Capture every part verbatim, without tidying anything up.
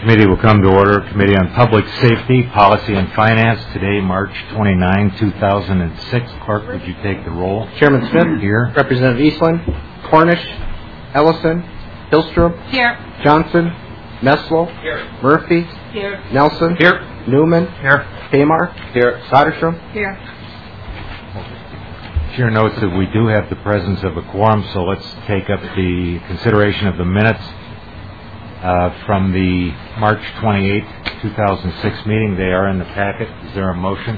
Committee will come to order. Committee on Public Safety, Policy, and Finance. Today, March twenty-ninth, two thousand six. Clerk, would you take the roll? Chairman Smith. Here. Representative Eastland. Cornish. Ellison. Hillstrom. Here. Johnson. Meslo. Here. Murphy. Here. Nelson. Here. Newman. Here. Tamar. Here. Soderstrom. Here. Chair notes that we do have the presence of a quorum, so let's take up the consideration of the minutes uh, from the March twenty-eighth, two thousand six meeting. They are in the packet. Is there a motion?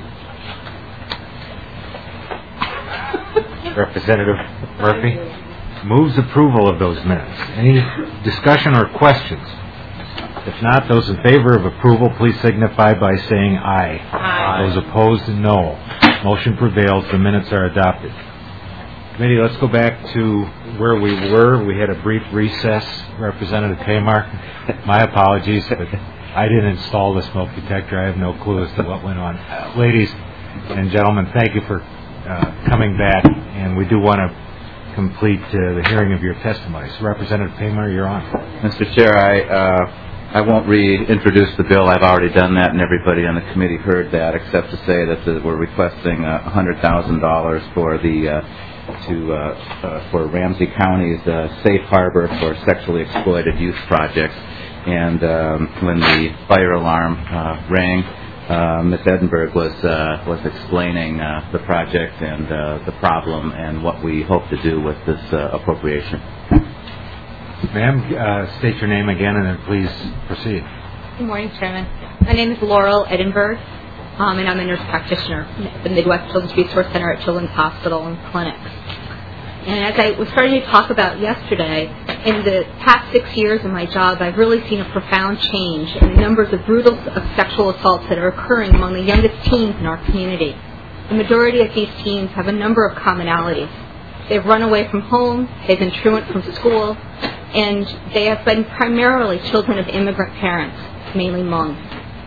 Representative Murphy moves approval of those minutes. Any discussion or questions? If not, those in favor of approval, please signify by saying aye. Aye. Those opposed, no. Motion prevails. The minutes are adopted. Committee, let's go back to where we were. We had a brief recess. Representative Tamar, my apologies, but I didn't install the smoke detector. I have no clue as to what went on. Uh, ladies and gentlemen, thank you for uh, coming back, and we do want to complete uh, the hearing of your testimony. So, Representative Tamar, you're on. Mister Chair, I uh, I won't reintroduce the bill. I've already done that, and everybody on the committee heard that, except to say that the, we're requesting uh, one hundred thousand dollars for the uh, to uh, uh, for Ramsey County's uh, safe harbor for sexually exploited youth projects. And um, when the fire alarm uh, rang, uh, Miz Edinburgh was uh, was explaining uh, the project and uh, the problem and what we hope to do with this uh, appropriation. Ma'am, uh, state your name again and then please proceed. Good morning, Chairman. My name is Laurel Edinburgh, um, and I'm a nurse practitioner at the Midwest Children's Resource Center at Children's Hospital and Clinics. And as I was starting to talk about yesterday, in the past six years of my job, I've really seen a profound change in the numbers of brutal of sexual assaults that are occurring among the youngest teens in our community. The majority of these teens have a number of commonalities. They've run away from home, they've been truant from school, and they have been primarily children of immigrant parents, mainly Hmong.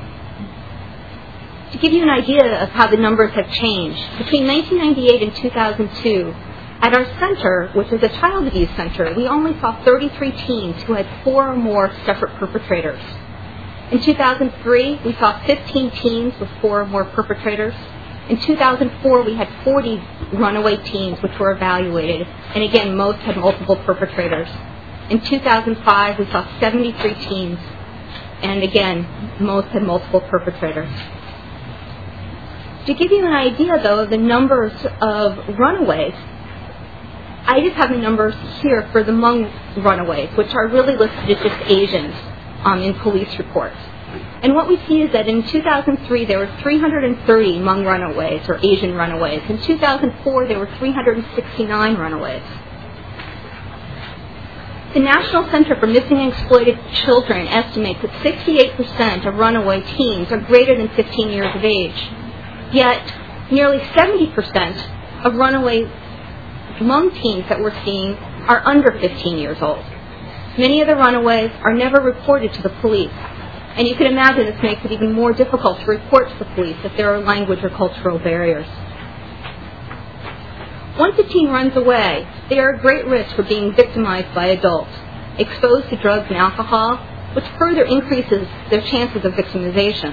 To give you an idea of how the numbers have changed, between nineteen ninety-eight and two thousand two, at our center, which is a child abuse center, we only saw thirty-three teens who had four or more separate perpetrators. In two thousand three, we saw fifteen teens with four or more perpetrators. In two thousand four, we had forty runaway teens which were evaluated, and again, most had multiple perpetrators. In two thousand five, we saw seventy-three teens, and again, most had multiple perpetrators. To give you an idea, though, of the numbers of runaways, I just have the numbers here for the Hmong runaways, which are really listed as just Asians um, in police reports. And what we see is that in two thousand three, there were three hundred thirty Hmong runaways, or Asian runaways. In two thousand four, there were three hundred sixty-nine runaways. The National Center for Missing and Exploited Children estimates that sixty-eight percent of runaway teens are greater than fifteen years of age. Yet, nearly seventy percent of runaway Hmong teens that we're seeing are under fifteen years old. Many of the runaways are never reported to the police. And you can imagine this makes it even more difficult to report to the police if there are language or cultural barriers. Once a teen runs away, they are at great risk for being victimized by adults, exposed to drugs and alcohol, which further increases their chances of victimization.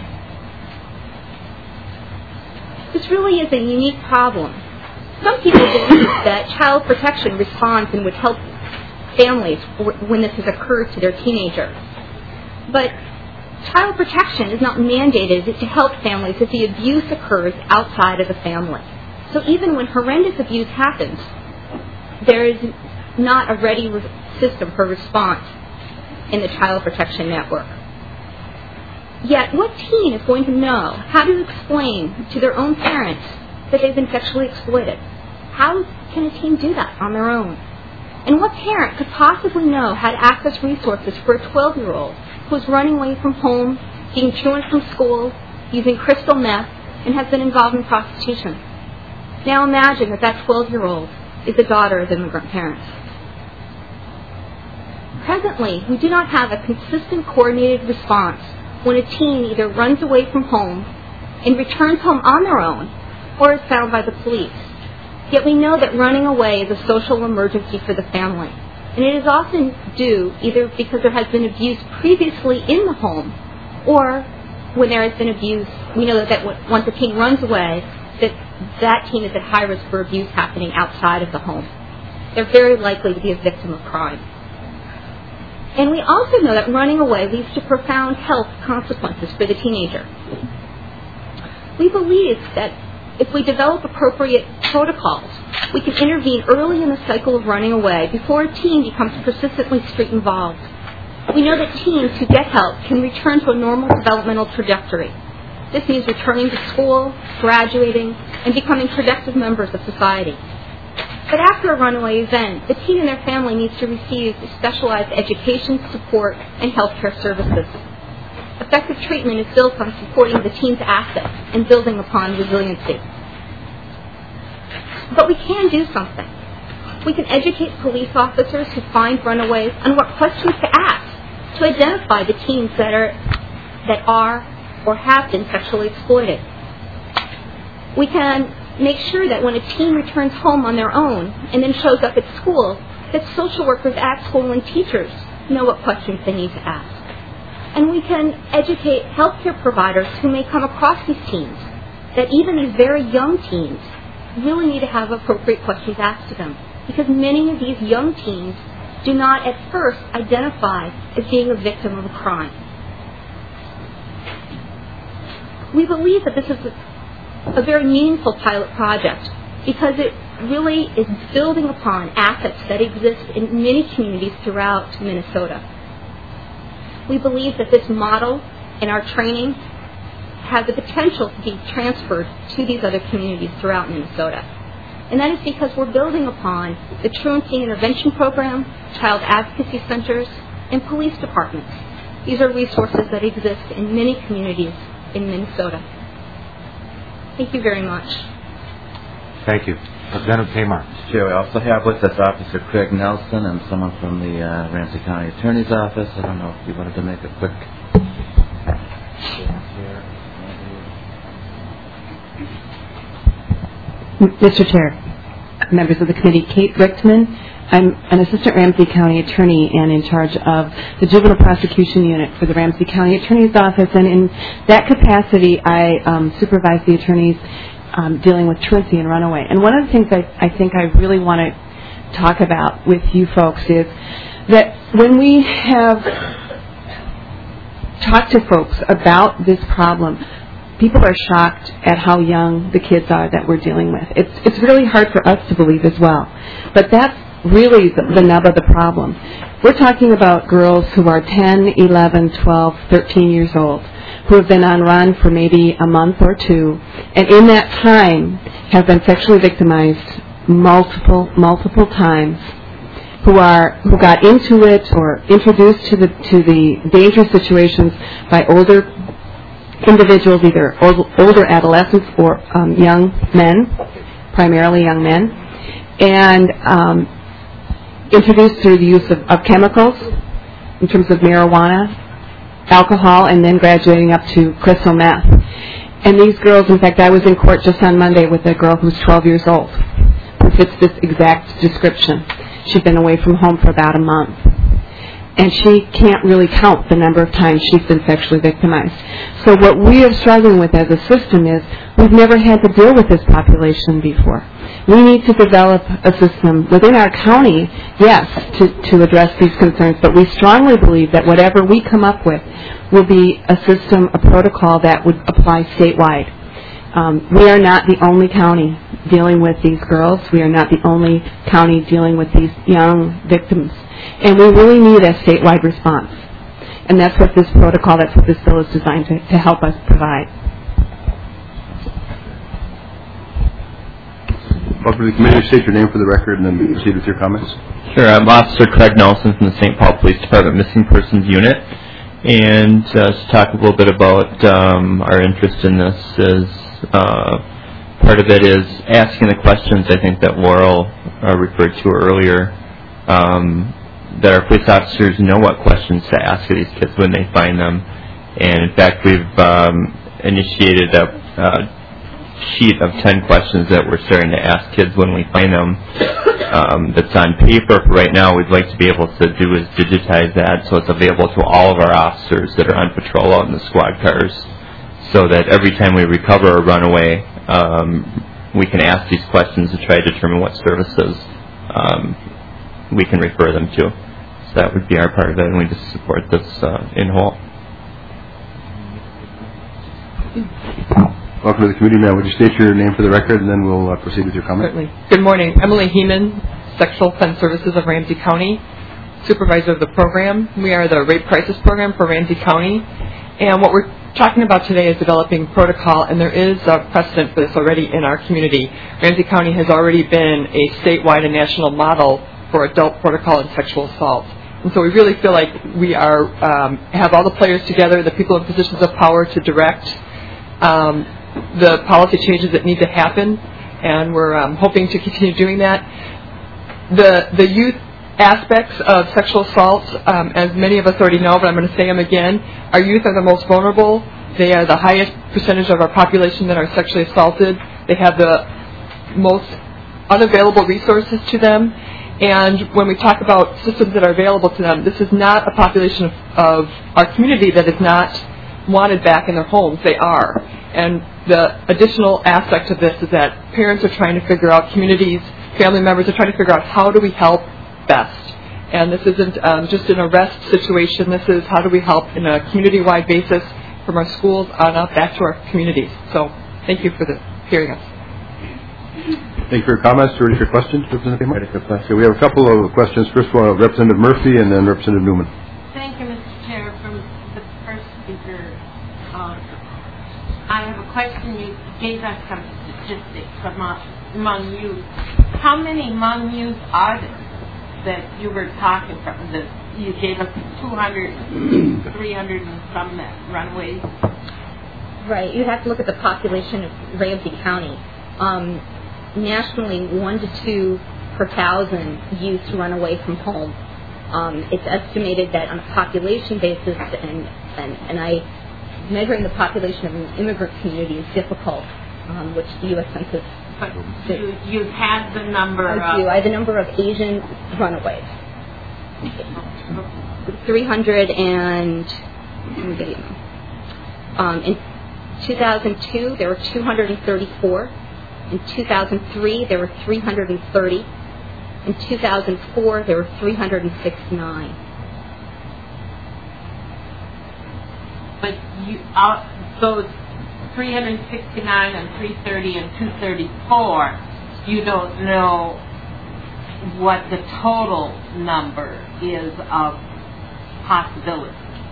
This really is a unique problem. Some people believe that child protection responds and would help families when this has occurred to their teenager. But child protection is not mandated to help families if the abuse occurs outside of the family. So even when horrendous abuse happens, there is not a ready re- system for response in the child protection network. Yet, what teen is going to know how to explain to their own parents that they've been sexually exploited? How can a teen do that on their own? And what parent could possibly know how to access resources for a twelve-year-old who's running away from home, being truant from school, using crystal meth, and has been involved in prostitution? Now imagine that that twelve-year-old is the daughter of immigrant parents. Presently, we do not have a consistent coordinated response when a teen either runs away from home and returns home on their own or is found by the police. Yet we know that running away is a social emergency for the family. And it is often due either because there has been abuse previously in the home, or when there has been abuse, we know that, that once a teen runs away, that that teen is at high risk for abuse happening outside of the home. They're very likely to be a victim of crime. And we also know that running away leads to profound health consequences for the teenager. We believe that if we develop appropriate protocols, we can intervene early in the cycle of running away before a teen becomes persistently street involved. We know that teens who get help can return to a normal developmental trajectory. This means returning to school, graduating, and becoming productive members of society. But after a runaway event, the teen and their family needs to receive specialized education, support, and health care services. Effective treatment is built on supporting the teen's assets and building upon resiliency. But we can do something. We can educate police officers who find runaways on what questions to ask to identify the teens that are, that are or have been sexually exploited. We can make sure that when a teen returns home on their own and then shows up at school, that social workers at school and teachers know what questions they need to ask. And we can educate healthcare providers who may come across these teens, that even these very young teens really need to have appropriate questions asked to them, because many of these young teens do not at first identify as being a victim of a crime. We believe that this is a, a very meaningful pilot project because it really is building upon assets that exist in many communities throughout Minnesota. We believe that this model and our training have the potential to be transferred to these other communities throughout Minnesota. And that is because we're building upon the truancy intervention program, child advocacy centers, and police departments. These are resources that exist in many communities in Minnesota. Thank you very much. Thank you. Representative Tamar. Chair, we also have with us Officer Craig Nelson and someone from the uh, Ramsey County Attorney's Office. I don't know if you wanted to make a quick... Mister Chair, members of the committee, Kate Richtman. I'm an assistant Ramsey County attorney and in charge of the juvenile prosecution unit for the Ramsey County Attorney's Office. And in that capacity, I um, supervise the attorneys um, dealing with truancy and runaway. And one of the things I, I think I really want to talk about with you folks is that when we have talked to folks about this problem, people are shocked at how young the kids are that we're dealing with. It's it's really hard for us to believe as well. But that's really the, the nub of the problem. We're talking about girls who are ten, eleven, twelve, thirteen years old, who have been on run for maybe a month or two, and in that time have been sexually victimized multiple, multiple times, who are who got into it or introduced to the to the dangerous situations by older individuals, either old, older adolescents or um, young men, primarily young men, and um, introduced through the use of, of chemicals in terms of marijuana, alcohol, and then graduating up to crystal meth. And these girls, in fact, I was in court just on Monday with a girl who's twelve years old who fits this exact description. She'd been away from home for about a month. And she can't really count the number of times she's been sexually victimized. So what we are struggling with as a system is we've never had to deal with this population before. We need to develop a system within our county, yes, to, to address these concerns, but we strongly believe that whatever we come up with will be a system, a protocol that would apply statewide. Um, we are not the only county dealing with these girls. We are not the only county dealing with these young victims. And we really need a statewide response. And that's what this protocol, that's what this bill is designed to, to help us provide. Welcome to the committee. State your name for the record and then proceed with your comments. Sure. I'm Officer Craig Nelson from the Saint Paul Police Department Missing Persons Unit. And uh, to talk a little bit about um, our interest in this is uh, part of it is asking the questions I think that Laurel uh, referred to earlier. Um, that our police officers know what questions to ask of these kids when they find them. And in fact, we've um, initiated a, uh, sheet of ten questions that we're starting to ask kids when we find them. Um, that's on paper. Right now, we'd like to be able to do is digitize that so it's available to all of our officers that are on patrol out in the squad cars, so that every time we recover a runaway, um, we can ask these questions to try to determine what services um, we can refer them to. So that would be our part of it, and we just support this uh, in whole. Welcome to the committee. Now, would you state your name for the record, and then we'll uh, proceed with your comment? Certainly. Good morning. Emily Heeman, Sexual Offense Services of Ramsey County, supervisor of the program. We are the Rape Crisis Program for Ramsey County. And what we're talking about today is developing protocol, and there is a precedent for this already in our community. Ramsey County has already been a statewide and national model for adult protocol and sexual assault. And so we really feel like we are um, have all the players together, the people in positions of power to direct um, the policy changes that need to happen, and we're um, hoping to continue doing that. The the youth aspects of sexual assault, um, as many of us already know, but I'm going to say them again, our youth are the most vulnerable. They are the highest percentage of our population that are sexually assaulted. They have the most unavailable resources to them. And when we talk about systems that are available to them, this is not a population of, of our community that is not wanted back in their homes. They are. And the additional aspect of this is that parents are trying to figure out, communities, family members are trying to figure out how do we help best. And this isn't um, just an arrest situation. This is how do we help in a community-wide basis from our schools on up back to our communities. So thank you for the, hearing us. Thank you for your comments. Ready for your questions, Representative Ready for questions. Okay, we have a couple of questions. First of all, Representative Murphy and then Representative Newman. Thank you, Mister Chair. From the first speaker, uh, I have a question. You gave us some statistics among, among youth. How many among youth are there that you were talking from? That you gave us two hundred, three hundred and some runaways? Right. You have to look at the population of Ramsey County. Um, nationally, one to two per thousand youths run away from home. Um, it's estimated that on a population basis, and, and, and I, measuring the population of an immigrant community is difficult, um, which the U S Census. But you, you had the number I of... do. I have the number of Asian runaways. three hundred and... Let me get you. Um, in two thousand two, there were two hundred thirty-four. In two thousand three, there were three hundred thirty. In two thousand four, there were three hundred sixty-nine. But you, uh, those three hundred sixty-nine and three thirty and two thirty-four, you don't know what the total number is of possibility.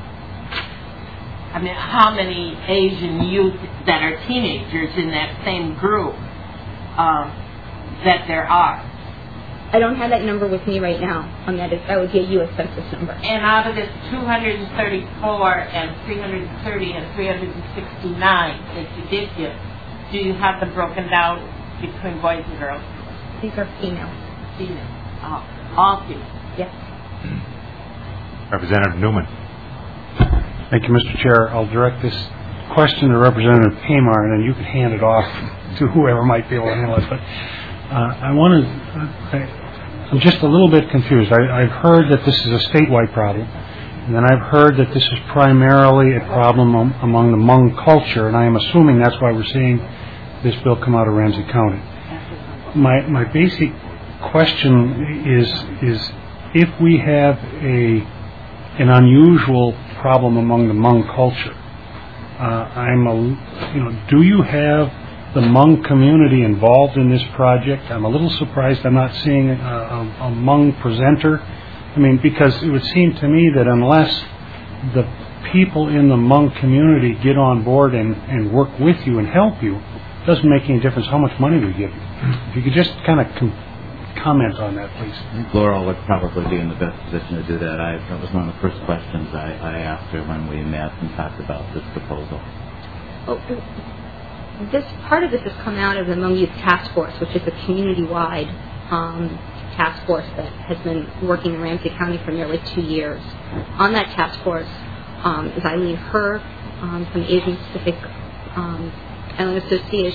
I mean, how many Asian youth that are teenagers in that same group uh, that there are? I don't have that number with me right now. Um, that, is, that would be a U S Census number. And out of this two hundred thirty-four and three hundred thirty and three hundred sixty-nine that you did give, do you have them broken down between boys and girls? These are female. Female. Oh, all female. Yes. Representative Newman. Thank you, Mister Chair. I'll direct this question to Representative Pamar, and then you can hand it off to whoever might be able to handle it. But uh, I want to, I, I'm just a little bit confused. I, I've heard that this is a statewide problem, and then I've heard that this is primarily a problem um, among the Hmong culture, and I am assuming that's why we're seeing this bill come out of Ramsey County. My my basic question is is if we have a an unusual problem among the Hmong culture, uh, I'm a, you know, do you have the Hmong community involved in this project? I'm a little surprised I'm not seeing a, a, a Hmong presenter. I mean, because it would seem to me that unless the people in the Hmong community get on board and, and work with you and help you, it doesn't make any difference how much money we give you. If you could just kind of com- comment on that, please. I think Laurel would probably be in the best position to do that. I, that was one of the first questions I, I asked her when we met and talked about this proposal. Oh, this part of this has come out of the Hmong Youth Task Force, which is a community-wide um, task force that has been working in Ramsey County for nearly two years. On that task force um, is Eileen Herr um, from the Asian Pacific um, Island Association,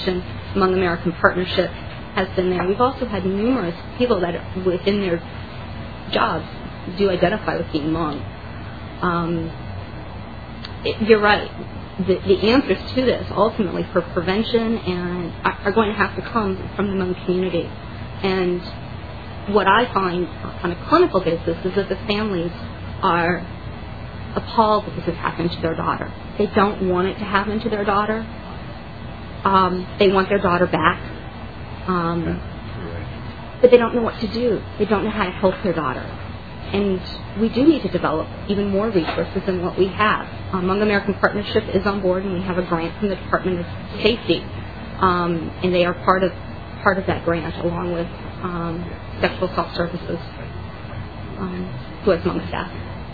Hmong American Partnership has been there. We've also had numerous people that within their jobs do identify with being Hmong. Um, it, you're right. The, the answers to this, ultimately, for prevention and are, are going to have to come from the Hmong community. And what I find on a clinical basis is that the families are appalled that this has happened to their daughter. They don't want it to happen to their daughter. Um, they want their daughter back. Um, but they don't know what to do. They don't know how to help their daughter. And we do need to develop even more resources than what we have. Um, Hmong American Partnership is on board, and we have a grant from the Department of Safety, um, and they are part of part of that grant, along with um, Sexual Assault Services, um, who has Hmong staff.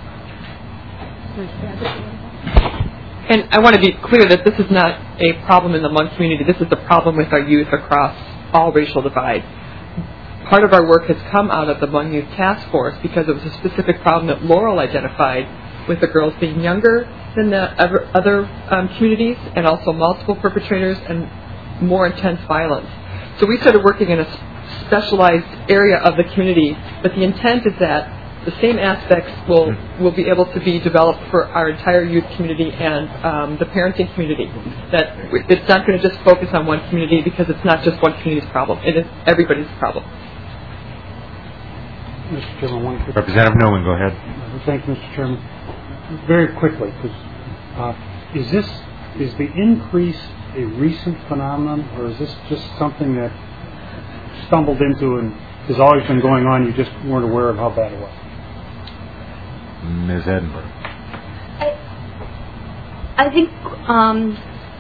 And I want to be clear that this is not a problem in the Hmong community. This is a problem with our youth across all racial divide. Part of our work has come out of the Hmong Youth Task Force because it was a specific problem that Laurel identified with the girls being younger than the other um, communities, and also multiple perpetrators and more intense violence. So we started working in a specialized area of the community, but the intent is that the same aspects will, will be able to be developed for our entire youth community and um, the parenting community. That it's not going to just focus on one community, because it's not just one community's problem. It is everybody's problem. Mister Chairman, one quick Representative Newman, go ahead. Thank you, Mister Chairman. Very quickly, because uh, is this is the increase a recent phenomenon, or is this just something that stumbled into and has always been going on? You just weren't aware of how bad it was. Miz Edinburgh. I, I think um,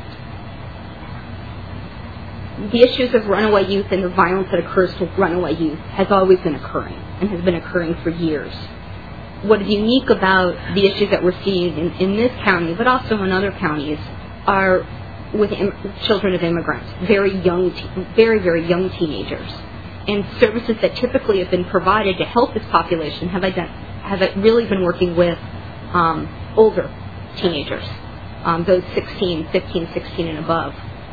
the issues of runaway youth and the violence that occurs to runaway youth has always been occurring and has been occurring for years. What is unique about the issues that we're seeing in, in this county, but also in other counties, are with im- children of immigrants, very young, te- very, very young teenagers. And services that typically have been provided to help this population have, ident- have really been working with um, older teenagers, um, those sixteen, fifteen, sixteen and above.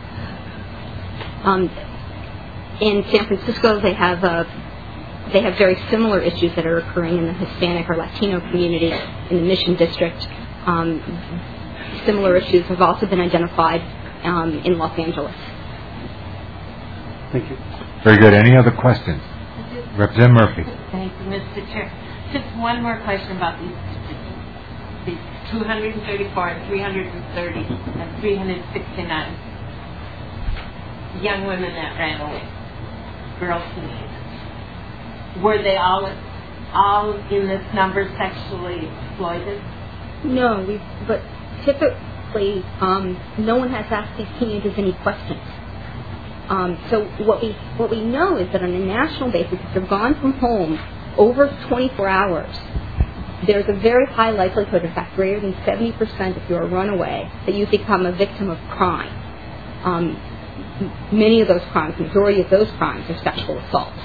Um, in San Francisco, they have uh, they have very similar issues that are occurring in the Hispanic or Latino community in the Mission District. Um, similar issues have also been identified um, in Los Angeles. Thank you. Very good. Any other questions? Representative Murphy. Thank you, Mister Chair. Just one more question about these these two hundred thirty-four and three hundred thirty and three hundred sixty-nine young women that ran away, girls teenagers. Were they all all in this number sexually exploited? No, we, but typically um, no one has asked these teenagers any questions. Um, so what we what we know is that on a national basis, if they're gone from home over twenty-four hours, there's a very high likelihood, in fact greater than seventy percent if you're a runaway, that you become a victim of crime. Um, m- many of those crimes, the majority of those crimes, are sexual assaults.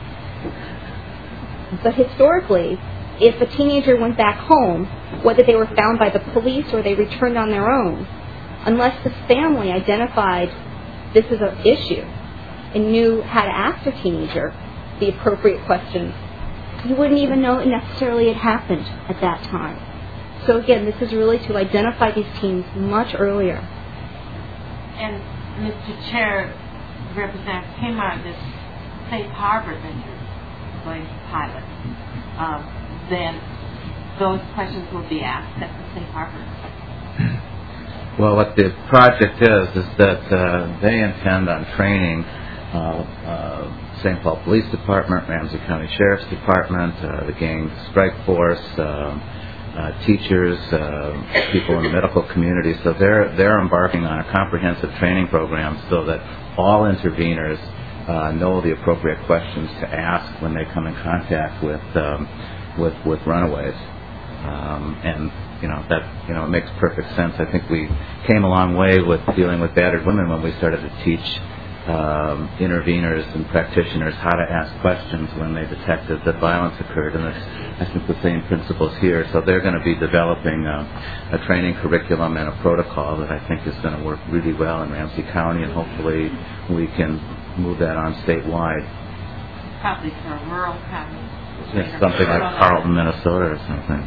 But historically, if a teenager went back home, whether they were found by the police or they returned on their own, unless the family identified this is an issue and knew how to ask a teenager the appropriate questions, you wouldn't even know it necessarily had happened at that time. So again, this is really to identify these teens much earlier. And Mister Chair, Representative Kmart, this safe harbor that you're going to pilot, um, then those questions will be asked at the safe harbor. Well, what the project is, is that uh, they intend on training uh, uh, Saint Paul Police Department, Ramsey County Sheriff's Department, uh, the gang strike force, uh, uh, teachers, uh, people in the medical community. So they're they're embarking on a comprehensive training program so that all interveners uh, know the appropriate questions to ask when they come in contact with um, with with runaways. Um, and you know that you know it makes perfect sense. I think we came a long way with dealing with battered women when we started to teach um, interveners and practitioners how to ask questions when they detected that violence occurred. And it's, I think, the same principles here. So they're going to be developing a, a training curriculum and a protocol that I think is going to work really well in Ramsey County, and hopefully we can move that on statewide. Probably for a rural county. Yes, something like Carlton, Minnesota or something.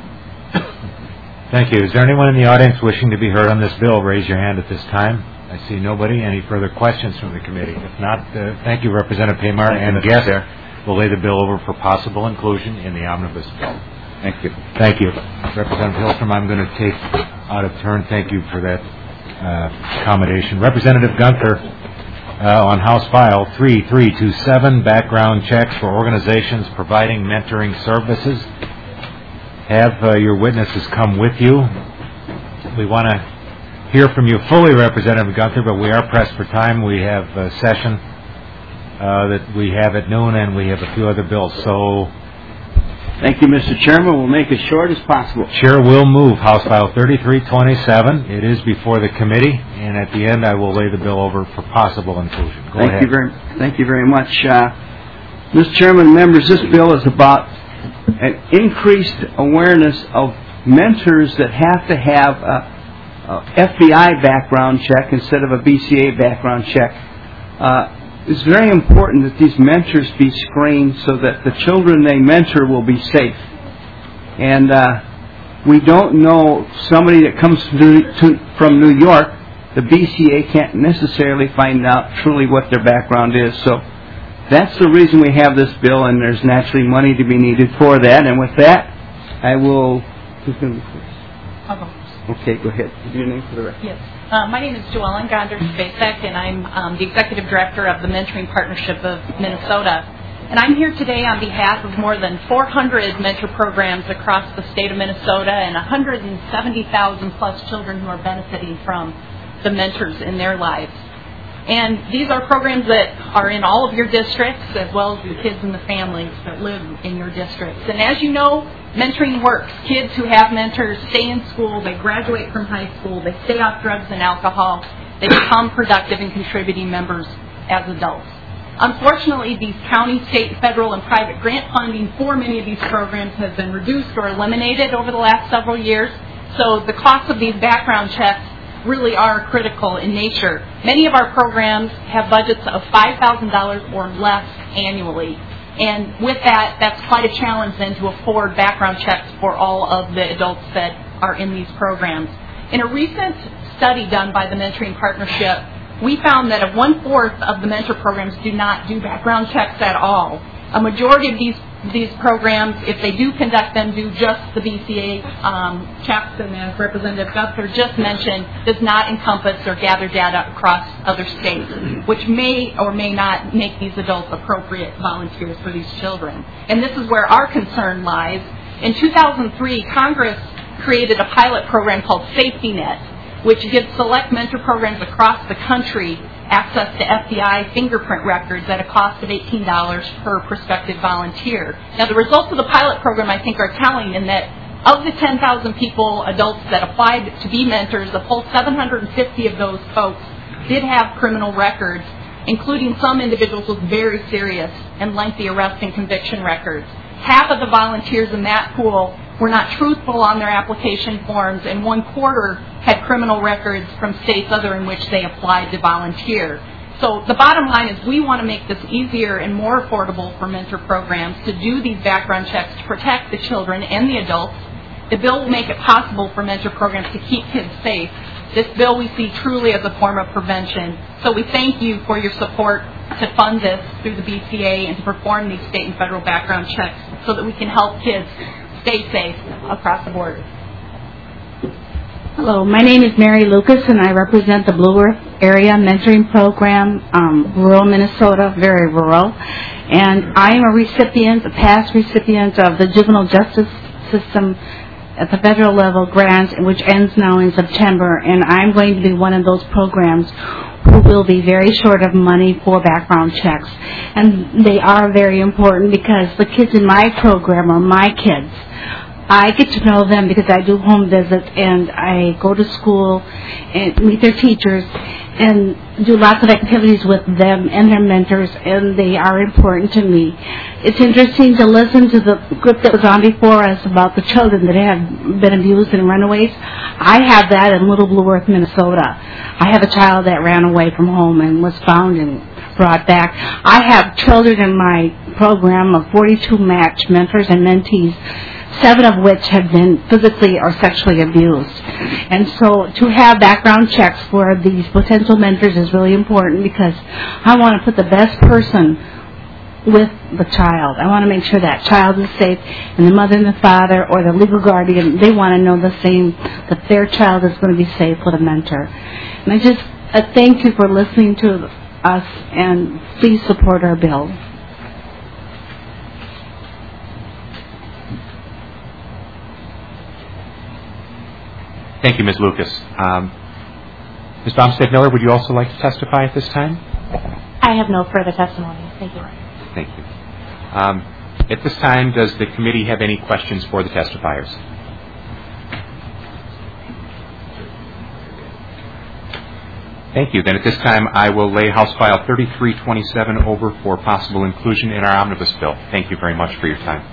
Thank you. Is there anyone in the audience wishing to be heard on this bill? Raise your hand at this time. I see nobody. Any further questions from the committee? If not, uh, thank you, Representative Paymar, and guest. We'll lay the bill over for possible inclusion in the omnibus bill. Thank you. Thank you. Representative Hillstrom, I'm going to take out of turn. Thank you for that uh, accommodation. Representative Gunther, uh, on House File three three two seven, background checks for organizations providing mentoring services. Have uh, your witnesses come with you. We want to hear from you fully, Representative Gunther, but we are pressed for time. We have a session uh, that we have at noon, and we have a few other bills. So, thank you, Mister Chairman. We'll make it short as possible. Chair will move House File thirty-three twenty-seven. It is before the committee, and at the end, I will lay the bill over for possible inclusion. Go thank ahead. You very, thank you very much, uh, Mister Chairman. Members, this bill is about an increased awareness of mentors that have to have a Uh, F B I background check instead of a B C A background check. Uh, it's very important that these mentors be screened so that the children they mentor will be safe. And uh, we don't know somebody that comes to, to, from New York, the B C A can't necessarily find out truly what their background is. So that's the reason we have this bill, and there's naturally money to be needed for that. And with that, I will... Who's going to be first? I'll go. Okay, go ahead. Give your name for the record. Yes. Uh, my name is Joellen Gonder-Spacek, and I'm um, the Executive Director of the Mentoring Partnership of Minnesota. And I'm here today on behalf of more than four hundred mentor programs across the state of Minnesota and one hundred seventy thousand plus children who are benefiting from the mentors in their lives. And these are programs that are in all of your districts, as well as the kids and the families that live in your districts. And as you know, mentoring works. Kids who have mentors stay in school, they graduate from high school, they stay off drugs and alcohol, they become productive and contributing members as adults. Unfortunately, these county, state, federal, and private grant funding for many of these programs has been reduced or eliminated over the last several years. So the cost of these background checks really are critical in nature. Many of our programs have budgets of five thousand dollars or less annually. And with that, that's quite a challenge then to afford background checks for all of the adults that are in these programs. In a recent study done by the Mentoring Partnership, we found that one-fourth of the mentor programs do not do background checks at all. A majority of these these programs, if they do conduct them, do just the B C A um, checks, and as Representative Gunther just mentioned, does not encompass or gather data across other states, which may or may not make these adults appropriate volunteers for these children. And this is where our concern lies. In two thousand three, Congress created a pilot program called Safety Net, which gives select mentor programs across the country access to F B I fingerprint records at a cost of eighteen dollars per prospective volunteer. Now, the results of the pilot program, I think, are telling in that of the ten thousand people, adults that applied to be mentors, a full seven hundred fifty of those folks did have criminal records, including some individuals with very serious and lengthy arrest and conviction records. Half of the volunteers in that pool were not truthful on their application forms, and one quarter had criminal records from states other in which they applied to volunteer. So the bottom line is we want to make this easier and more affordable for mentor programs to do these background checks to protect the children and the adults. The bill will make it possible for mentor programs to keep kids safe. This bill we see truly as a form of prevention. So we thank you for your support to fund this through the B C A and to perform these state and federal background checks so that we can help kids stay safe across the border. Hello, my name is Mary Lucas, and I represent the Blue Earth Area Mentoring Program, um, rural Minnesota, very rural. And I am a recipient, a past recipient of the Juvenile Justice System at the federal level grant, which ends now in September. And I'm going to be one of those programs who will be very short of money for background checks. And they are very important because the kids in my program are my kids. I get to know them because I do home visits and I go to school and meet their teachers and do lots of activities with them and their mentors, and they are important to me. It's interesting to listen to the group that was on before us about the children that have been abused and runaways. I have that in Little Blue Earth, Minnesota. I have a child that ran away from home and was found and brought back. I have children in my program of forty-two match mentors and mentees, seven of which have been physically or sexually abused. And so to have background checks for these potential mentors is really important because I want to put the best person with the child. I want to make sure that child is safe, and the mother and the father or the legal guardian, they want to know the same, that their child is going to be safe with a mentor. And I just uh, thank you for listening to us, and please support our bill. Thank you, Miz Lucas. Um, Miz Bomstead-Miller, would you also like to testify at this time? I have no further testimony. Thank you. Thank you. Um, at this time, does the committee have any questions for the testifiers? Thank you. Then at this time, I will lay House File thirty-three twenty-seven over for possible inclusion in our omnibus bill. Thank you very much for your time.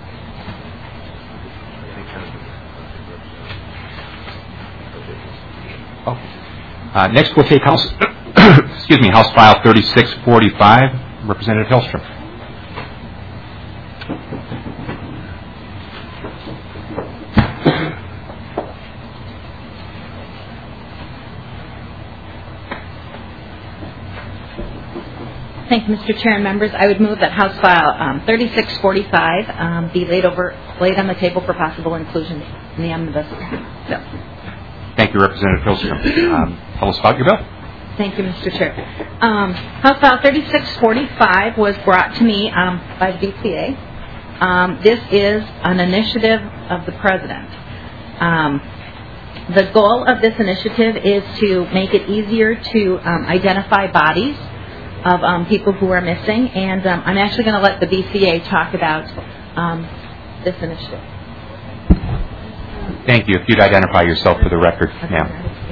Oh. Uh, next, we'll take House, excuse me, House File thirty-six forty-five, Representative Hillstrom. Thank you, Mister Chair and members. I would move that House File um, thirty-six forty-five um, be laid over, laid on the table for possible inclusion in the omnibus bill. Thank you, Representative Hillstrom. Um, tell us about your bill. Thank you, Mister Chair. Um, House File thirty-six forty-five was brought to me um, by the B C A. Um, this is an initiative of the President. Um, the goal of this initiative is to make it easier to um, identify bodies of um, people who are missing, and um, I'm actually going to let the B C A talk about um, this initiative. Thank you. If you'd identify yourself for the record, ma'am.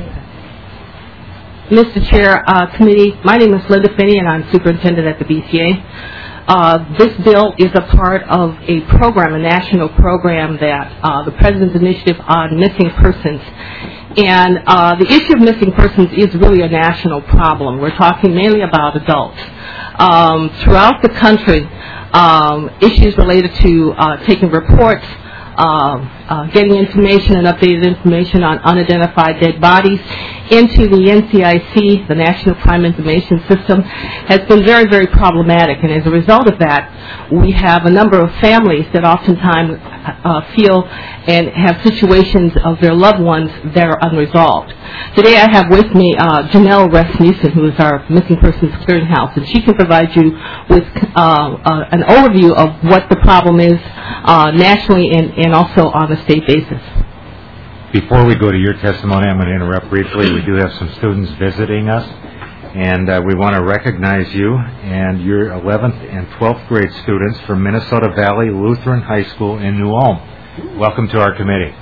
Mister Chair, uh, committee, my name is Linda Finney, and I'm superintendent at the B C A. Uh, this bill is a part of a program, a national program that uh, the President's Initiative on Missing Persons. And uh, the issue of missing persons is really a national problem. We're talking mainly about adults. Um, throughout the country, um, issues related to uh, taking reports, uh, uh, getting information and updated information on unidentified dead bodies into the N C I C, the National Crime Information System, has been very, very problematic. And as a result of that, we have a number of families that oftentimes uh, feel and have situations of their loved ones that are unresolved. Today I have with me uh, Janelle Rasmussen, who is our Missing Persons Clearinghouse, and she can provide you with uh, uh, an overview of what the problem is uh, nationally and, and also on a state basis. Before we go to your testimony, I'm going to interrupt briefly. We do have some students visiting us, and uh, we want to recognize you and your eleventh and twelfth grade students from Minnesota Valley Lutheran High School in New Ulm. Welcome to our committee.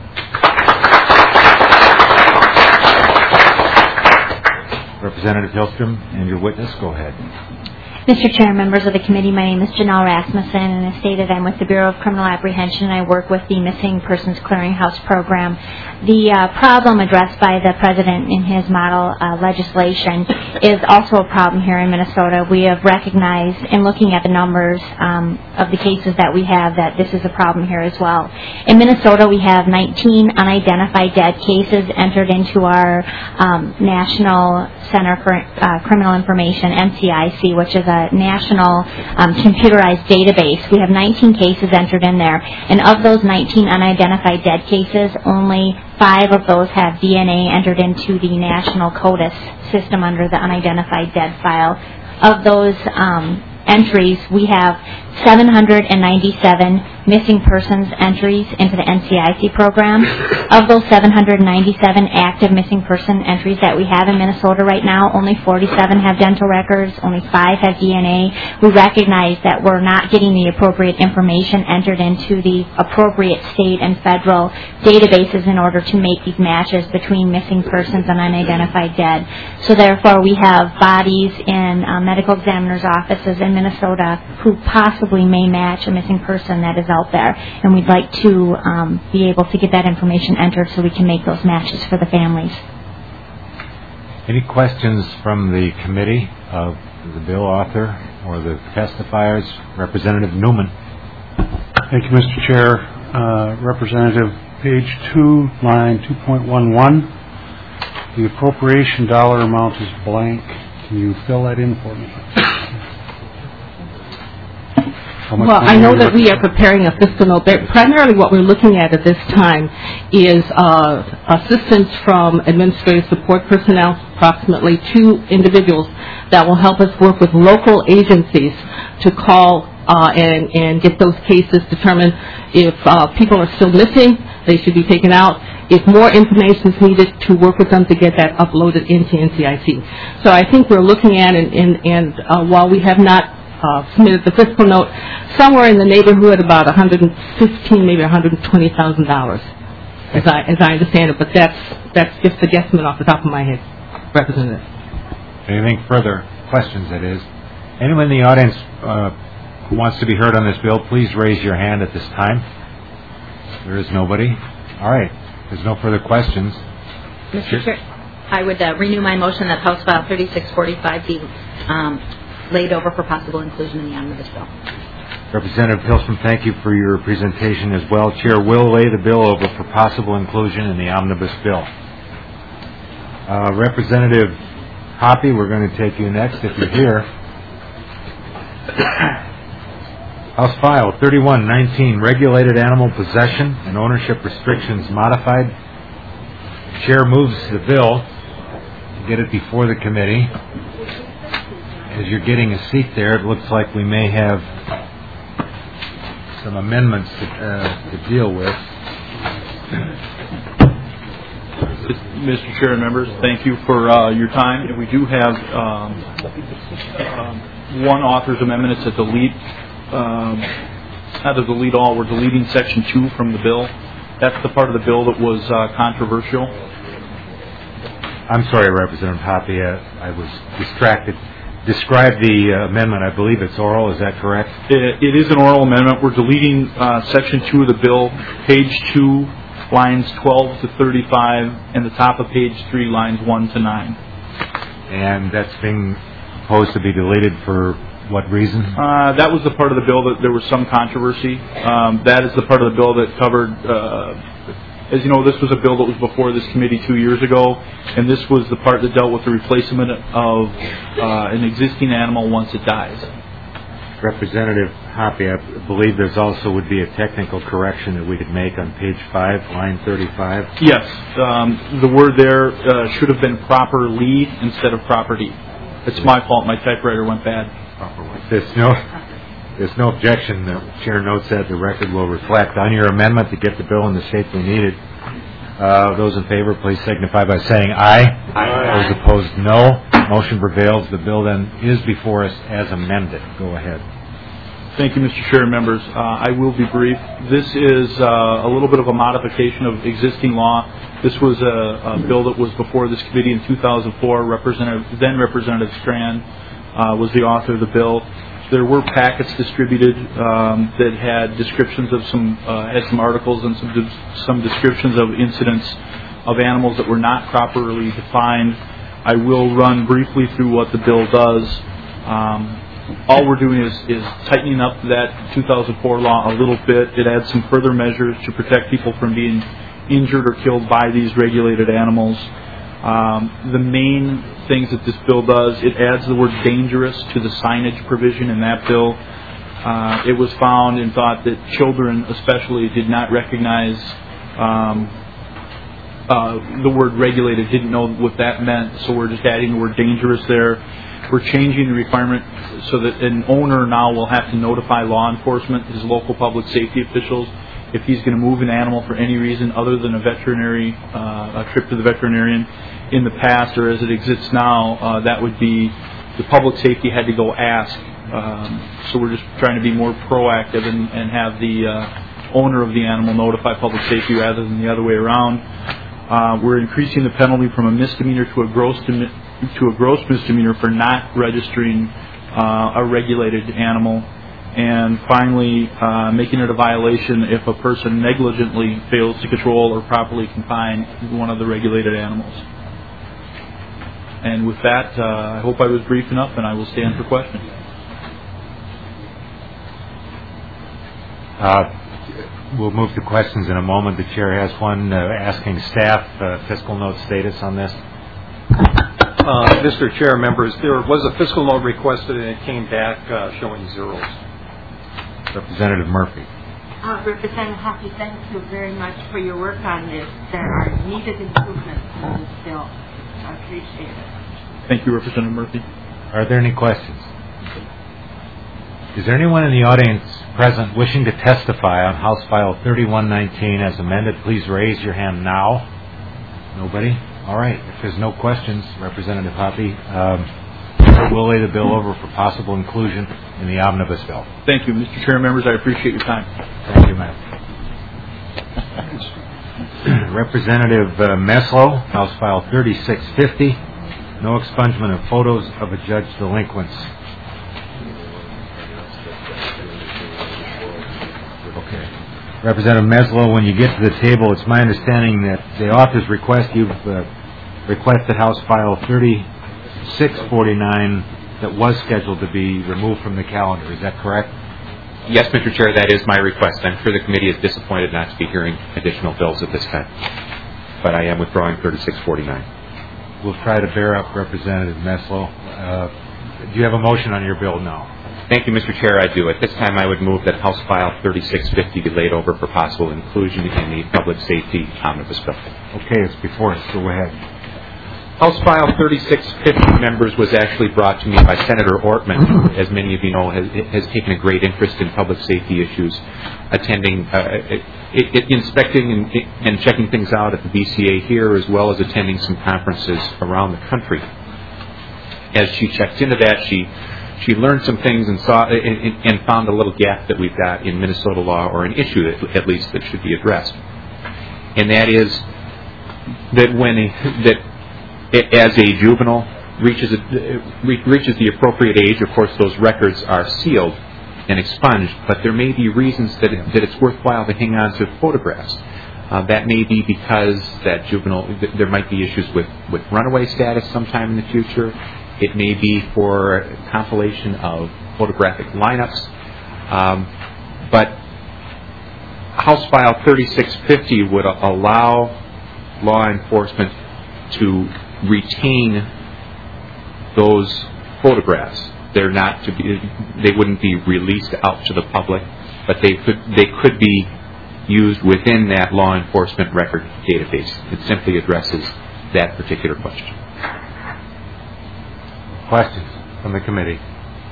Representative Hillstrom and your witness, go ahead. Mister Chair, members of the committee, my name is Janelle Rasmussen, and as stated, I'm with the Bureau of Criminal Apprehension, and I work with the Missing Persons Clearinghouse program. The uh, problem addressed by the President in his model uh, legislation is also a problem here in Minnesota. We have recognized, in looking at the numbers um, of the cases that we have, that this is a problem here as well. In Minnesota, we have nineteen unidentified dead cases entered into our um, National Center for uh, Criminal Information, N C I C, which is a national um, computerized database. We have nineteen cases entered in there, and of those nineteen unidentified dead cases, only five of those have D N A entered into the National CODIS system under the unidentified dead file. Of those um, entries, we have seven hundred ninety-seven missing persons entries into the N C I C program. Of those seven hundred ninety-seven active missing person entries that we have in Minnesota right now, only forty-seven have dental records, only five have D N A. We recognize that we're not getting the appropriate information entered into the appropriate state and federal databases in order to make these matches between missing persons and unidentified dead. So therefore, we have bodies in uh, medical examiners' offices in Minnesota who possibly may match a missing person that is out there, and we'd like to um, be able to get that information entered so we can make those matches for the families. Any questions from the committee of the bill author or the testifiers? Representative Newman. Thank you, Mister Chair. Uh, Representative, page two, line two point one one. The appropriation dollar amount is blank. Can you fill that in for me? Well, I know that we are preparing a fiscal note. Primarily what we're looking at at this time is uh, assistance from administrative support personnel, approximately two individuals that will help us work with local agencies to call uh, and, and get those cases determined. If uh, people are still missing, they should be taken out. If more information is needed, to work with them to get that uploaded into N C I C. So I think we're looking at, and, and, and uh, while we have not Uh, submitted the fiscal note, somewhere in the neighborhood about one hundred fifteen, maybe one hundred twenty thousand dollars, as I as I understand it. But that's that's just a guesstimate off the top of my head, Representative. Anything further? Questions, that is. Anyone in the audience uh, who wants to be heard on this bill, please raise your hand at this time. There is nobody. All right. There's no further questions. Mister Chair, I would uh, renew my motion that House File thirty-six forty-five be um, laid over for possible inclusion in the omnibus bill. Representative Pilstrom, thank you for your presentation as well. Chair will lay the bill over for possible inclusion in the omnibus bill. Uh, Representative Hoppe, we're going to take you next if you're here. House File thirty-one nineteen, Regulated Animal Possession and Ownership Restrictions Modified. Chair moves the bill to get it before the committee. As you're getting a seat there, it looks like we may have some amendments to, uh, to deal with. Mister Chair and members, thank you for uh, your time. And we do have um, um, one author's amendment. It's a delete, um, not to delete all. We're deleting Section two from the bill. That's the part of the bill that was uh, controversial. I'm sorry, Representative Hoppe. Uh, I was distracted. Describe the uh, amendment. I believe it's oral. Is that correct? It, it is an oral amendment. We're deleting uh, Section two of the bill, page two, lines twelve to thirty-five, and the top of page three, lines one to nine. And that's being proposed to be deleted for what reason? Uh, that was the part of the bill that there was some controversy. Um, that is the part of the bill that covered... Uh, As you know, this was a bill that was before this committee two years ago, and this was the part that dealt with the replacement of uh, an existing animal once it dies. Representative Hoppe, I believe there's also would be a technical correction that we could make on page five, line thirty-five. Yes, um, the word there uh, should have been properly instead of property. It's my fault. My typewriter went bad. There's no, there's no objection. The chair notes that the record will reflect on your amendment to get the bill in the shape we need it. Uh, those in favor, please signify by saying aye. Aye. Those opposed, no. Motion prevails. The bill then is before us as amended. Go ahead. Thank you, Mister Chair and members. Uh, I will be brief. This is uh, a little bit of a modification of existing law. This was a, a bill that was before this committee in two thousand four. Representative, then Representative Strand uh, was the author of the bill. There were packets distributed um, that had descriptions of some, uh, had some articles and some de- some descriptions of incidents of animals that were not properly defined. I will run briefly through what the bill does. Um, all we're doing is, is tightening up that two thousand four law a little bit. It adds some further measures to protect people from being injured or killed by these regulated animals. Um, the main things that this bill does, it adds the word dangerous to the signage provision in that bill. Uh, it was found and thought that children especially did not recognize um, uh, the word regulated, didn't know what that meant, so we're just adding the word dangerous there. We're changing the requirement so that an owner now will have to notify law enforcement, his local public safety officials, if he's going to move an animal for any reason other than a veterinary, uh, a trip to the veterinarian. In the past, or as it exists now, uh, that would be the public safety had to go ask. Um, so we're just trying to be more proactive and, and have the uh, owner of the animal notify public safety rather than the other way around. Uh, we're increasing the penalty from a misdemeanor to a gross to a gross misdemeanor for not registering uh, a regulated animal. And finally, uh, making it a violation if a person negligently fails to control or properly confine one of the regulated animals. And with that, uh, I hope I was brief enough, and I will stand for questions. Uh, we'll move to questions in a moment. The chair has one uh, asking staff uh, fiscal note status on this. Uh, Mister Chair, members, there was a fiscal note requested, and it came back uh, showing zeros. Representative Murphy. Uh, Representative Hockey, thank you very much for your work on this. There are needed improvements in this bill. I appreciate it. Thank you, Representative Murphy. Are there any questions? Is there anyone in the audience present wishing to testify on House File thirty-one nineteen as amended? Please raise your hand now. Nobody? All right. If there's no questions, Representative Hoppy, um, we'll lay the bill over for possible inclusion in the omnibus bill. Thank you, Mister Chair, members. I appreciate your time. Thank you, ma'am. Representative uh, Meslow, House File thirty-six fifty, no expungement of photos of adjudged delinquents. Okay. Representative Meslow, when you get to the table, it's my understanding that the author's request, you've uh, requested House File thirty-six forty-nine that was scheduled to be removed from the calendar. Is that correct? Yes, Mister Chair, that is my request. I'm sure the committee is disappointed not to be hearing additional bills at this time. But I am withdrawing thirty-six forty-nine. We'll try to bear up Representative Meslow. Uh, do you have a motion on your bill now? Thank you, Mister Chair. I do. At this time, I would move that House File thirty-six fifty be laid over for possible inclusion in the Public Safety Omnibus Bill. Okay, it's before us. Go ahead. House File thirty-six fifty, members, was actually brought to me by Senator Ortman. As many of you know, has, has taken a great interest in public safety issues, attending, uh, it, it, inspecting and, and checking things out at the B C A here, as well as attending some conferences around the country. As she checked into that, she she learned some things and saw and, and found a little gap that we've got in Minnesota law, or an issue that, at least, that should be addressed. And that is that when a, that as a juvenile reaches a, reaches the appropriate age, of course, those records are sealed and expunged, but there may be reasons that it, that it's worthwhile to hang on to photographs. Uh, that may be because that juvenile, th- there might be issues with, with runaway status sometime in the future. It may be for compilation of photographic lineups. Um, but House File thirty-six fifty would allow law enforcement to retain those photographs. They're not to be, they wouldn't be released out to the public, but they could they could be used within that law enforcement record database. It simply addresses that particular question. Questions from the committee?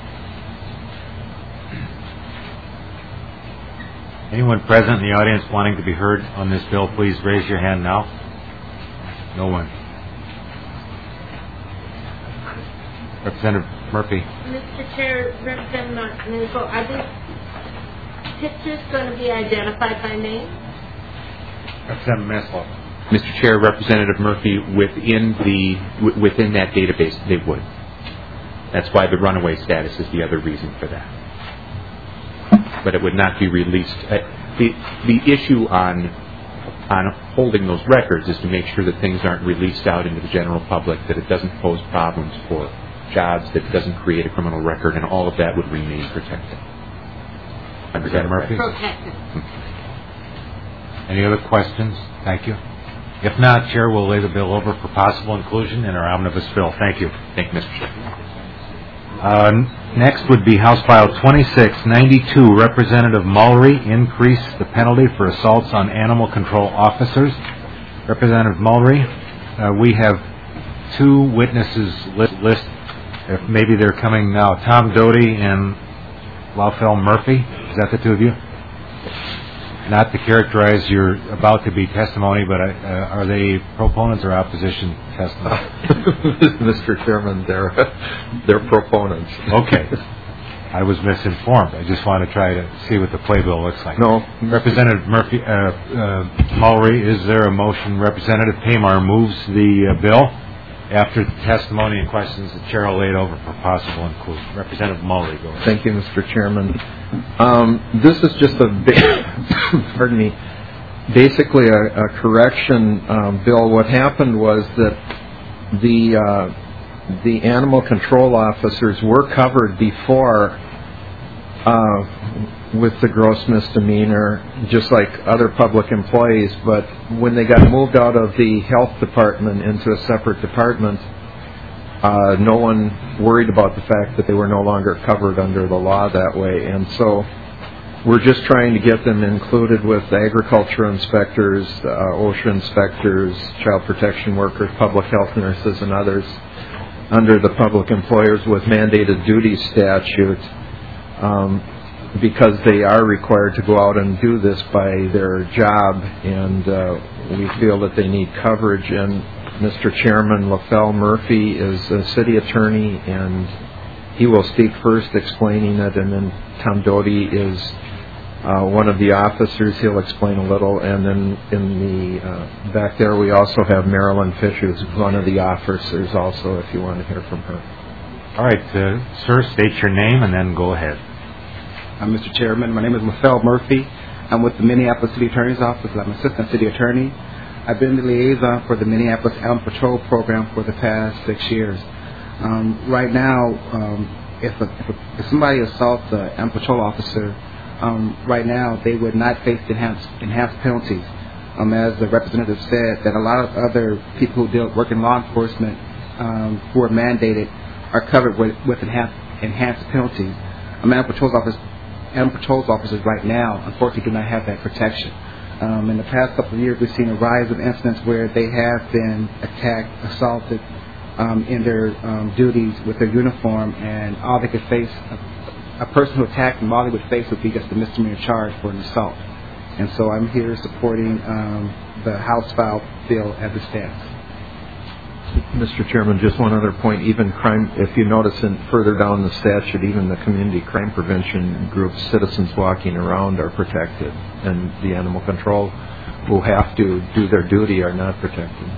Anyone present in the audience wanting to be heard on this bill, please raise your hand now. No one. Representative Murphy. Mister Chair, Representative Minnesota, are these pictures going to be identified by name? Representative Meslow. Mister Chair, Representative Murphy, within the w- within that database, they would. That's why the runaway status is the other reason for that. But it would not be released. Uh, the the issue on on holding those records is to make sure that things aren't released out into the general public, that it doesn't pose problems for jobs, that it doesn't create a criminal record, and all of that would remain protected. Representative Murphy? Protected. Any other questions? Thank you. If not, Chair, we'll lay the bill over for possible inclusion in our omnibus bill. Thank you. Thank you, Mister Chair. Uh, next would be House File twenty-six ninety-two. Representative Mulry, increase the penalty for assaults on animal control officers. Representative Mulry, uh, we have two witnesses list, list. If maybe they're coming now. Tom Doty and Laufel Murphy. Is that the two of you? Not to characterize your about to be testimony, but uh, are they proponents or opposition testimony? Mister Chairman, they're they're proponents. Okay. I was misinformed. I just want to try to see what the playbill looks like. No. Representative Murphy, uh, uh, Mulry, is there a motion? Representative Pamar moves the uh, bill after the testimony and questions that Chair will laid over for possible inclusion. Representative Mulry, go ahead. Thank you, Mister Chairman. Um, this is just a, ba- pardon me, basically a, a correction um, bill. What happened was that the uh, the animal control officers were covered before uh, with the gross misdemeanor, just like other public employees, but when they got moved out of the health department into a separate department, uh, no one worried about the fact that they were no longer covered under the law that way. And so we're just trying to get them included with agriculture inspectors, uh, OSHA inspectors, child protection workers, public health nurses, and others under the public employers with mandated duty statute, um, because they are required to go out and do this by their job, and uh, we feel that they need coverage. And Mister Chairman, Laufel Murphy is a city attorney, and he will speak first explaining it, and then Tom Doty is uh, one of the officers. He'll explain a little, and then in the uh, back there we also have Marilyn Fisher, who's one of the officers also, if you want to hear from her. All right, uh, sir, state your name and then go ahead. Uh, Mister Chairman, my name is Laufel Murphy. I'm with the Minneapolis City Attorney's Office. I'm Assistant City Attorney. I've been the liaison for the Minneapolis Animal Patrol Program for the past six years. Um, right now, um, if, a, if, a, if somebody assaults an Animal Patrol officer, um, right now they would not face enhanced, enhanced penalties. Um, as the representative said, that a lot of other people who deal, work in law enforcement um, who are mandated are covered with, with enhanced, enhanced penalties. Um, Animal Patrol's office, Animal Patrol's officers right now, unfortunately, do not have that protection. Um, in the past couple of years, we've seen a rise of incidents where they have been attacked, assaulted um, in their um, duties with their uniform, and all they could face, a, a person who attacked them, all they would face would be just a misdemeanor charge for an assault. And so I'm here supporting um, the House file bill as it stands. Mister Chairman, just one other point. Even crime, if you notice in, further down the statute, even the community crime prevention groups, citizens walking around are protected, and the animal control who have to do their duty are not protected.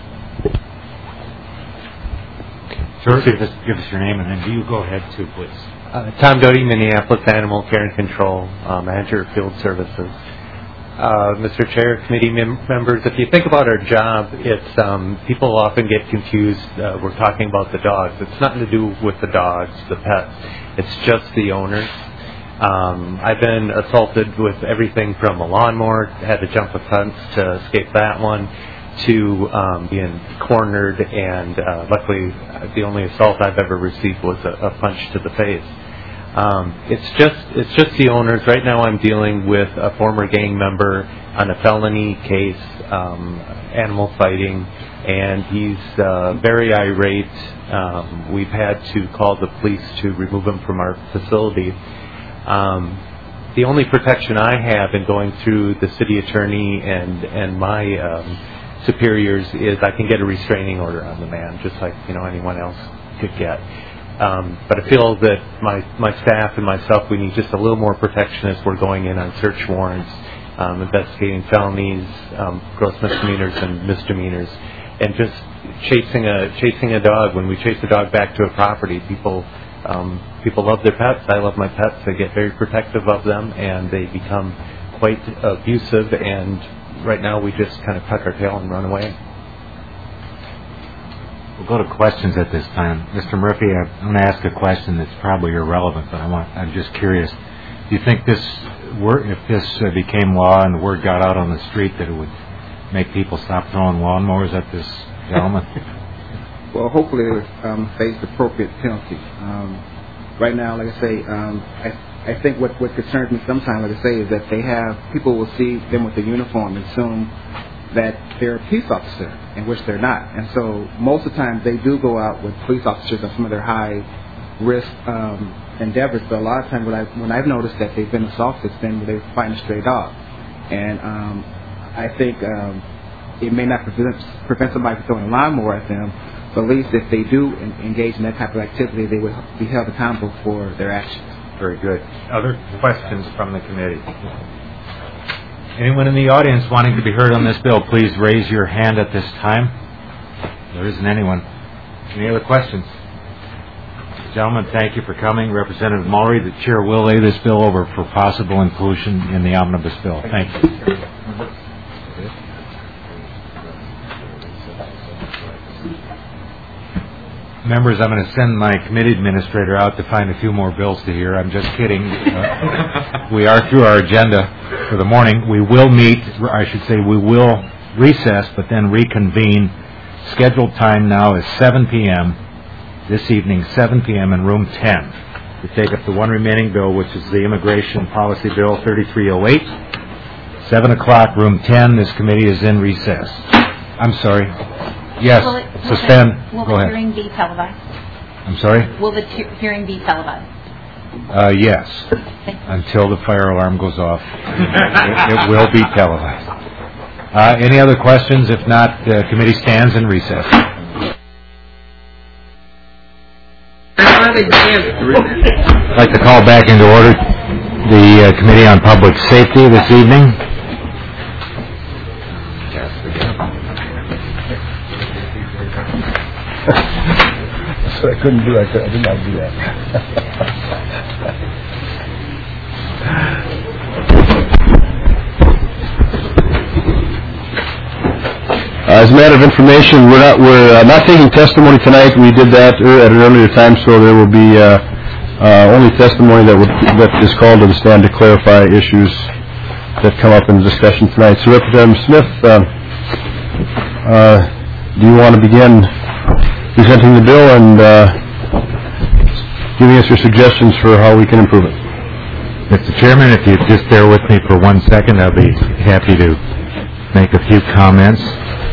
Sir, give us, give us your name, and then you go ahead too, please. Uh, Tom Doty, Minneapolis Animal Care and Control, uh, Manager of Field Services. Uh, Mister Chair, committee mem- members, if you think about our job, it's um, people often get confused. Uh, we're talking about the dogs. It's nothing to do with the dogs, the pets. It's just the owners. Um, I've been assaulted with everything from a lawnmower, had to jump a fence to escape that one, to um, being cornered, and uh, luckily the only assault I've ever received was a, a punch to the face. Um, it's just it's just the owners. Right now I'm dealing with a former gang member on a felony case, um, animal fighting, and he's uh, very irate. Um, we've had to call the police to remove him from our facility. Um, the only protection I have in going through the city attorney and, and my um, superiors is I can get a restraining order on the man, just like you know anyone else could get. Um, but I feel that my, my staff and myself, we need just a little more protection as we're going in on search warrants, um, investigating felonies, um, gross misdemeanors and misdemeanors, and just chasing a chasing a dog. When we chase a dog back to a property, people um, people love their pets. I love my pets. They get very protective of them, and they become quite abusive. And right now, we just kind of tuck our tail and run away. We'll go to questions at this time. Mister Murphy, I'm going to ask a question that's probably irrelevant, but I want, I'm just curious. Do you think this, if this uh, became law and the word got out on the street, that it would make people stop throwing lawnmowers at this gentleman? Well, hopefully they would um, face appropriate penalty. Um, right now, like I say, um, I, I think what, what concerns me sometimes, like I say, is that they have, people will see them with the uniform and assume that they're a police officer, in which they're not. And so most of the time they do go out with police officers on some of their high risk um, endeavors, but a lot of times when, I, when I've noticed that they've been assaulted, it's been when they're fighting a stray dog. And um, I think um, it may not prevent, prevent somebody from throwing a lawnmower at them, but at least if they do en- engage in that type of activity, they would be held accountable for their actions. Very good. Other questions from the committee? Anyone in the audience wanting to be heard on this bill, please raise your hand at this time. There isn't anyone. Any other questions? Gentlemen, thank you for coming. Representative Mulry, the chair will lay this bill over for possible inclusion in the omnibus bill. Thank you. Members, I'm going to send my committee administrator out to find a few more bills to hear. I'm just kidding. Uh, we are through our agenda for the morning. We will meet, I should say we will recess, but then reconvene. Scheduled time now is seven p.m. this evening, seven p.m. in room ten. We take up the one remaining bill, which is the Immigration Policy Bill thirty-three oh eight. seven o'clock, room ten. This committee is in recess. I'm sorry. Yes, will it, will suspend. The, will Go the ahead. hearing be televised? I'm sorry? Will the te- hearing be televised? Uh, yes, until the fire alarm goes off. it, it will be televised. Uh, any other questions? If not, the committee stands in recess. I'd like to call back into order the uh, Committee on Public Safety this evening. So I couldn't do that. I did not do that. Uh, as a matter of information, we're not we're uh, not taking testimony tonight. We did that er- at an earlier time, so there will be uh, uh, only testimony that would, that is called to the stand to clarify issues that come up in the discussion tonight. So, Representative Smith, uh, uh, do you want to begin presenting the bill and uh, giving us your suggestions for how we can improve it? Mister Chairman, if you'd just bear with me for one second, I'll be happy to make a few comments.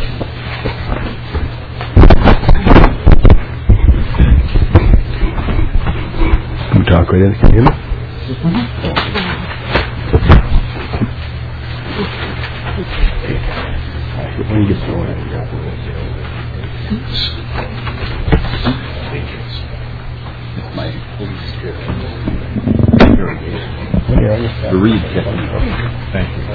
Can we talk right in? Can you hear me? When you get started. My holy spirit. The read. Thank you.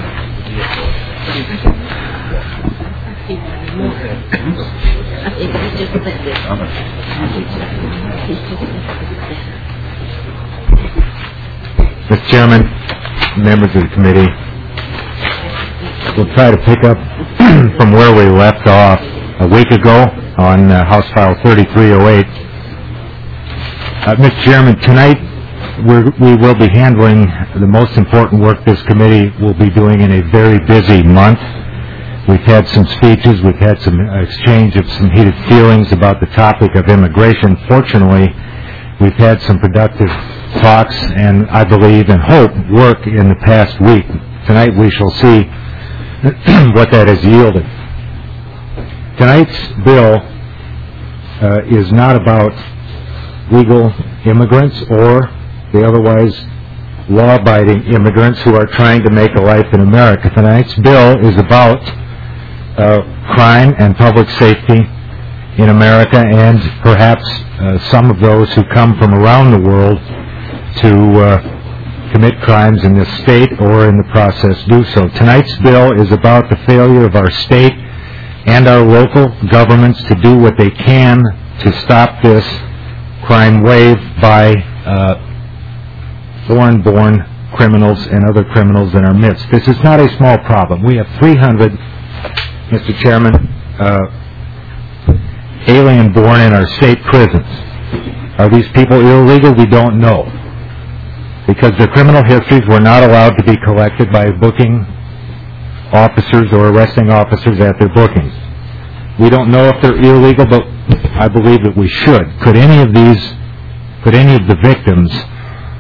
Mister Chairman, members of the committee, we'll try to pick up from where we left off a week ago on uh, House File thirty-three oh eight. Uh, Mister Chairman, tonight we're, we will be handling the most important work this committee will be doing in a very busy month. We've had some speeches, we've had some exchange of some heated feelings about the topic of immigration. Fortunately, we've had some productive talks and I believe and hope work in the past week. Tonight we shall see what that has yielded. Tonight's bill uh, is not about legal immigrants or the otherwise law-abiding immigrants who are trying to make a life in America. Tonight's bill is about uh, crime and public safety in America and perhaps uh, some of those who come from around the world to uh, commit crimes in this state or in the process do so. Tonight's bill is about the failure of our state and our local governments to do what they can to stop this crime wave by uh, foreign-born criminals and other criminals in our midst. This is not a small problem. We have three hundred, Mister Chairman, uh, alien-born in our state prisons. Are these people illegal? We don't know. Because their criminal histories were not allowed to be collected by booking officers or arresting officers at their bookings. We don't know if they're illegal, but I believe that we should. Could any of these, could any of the victims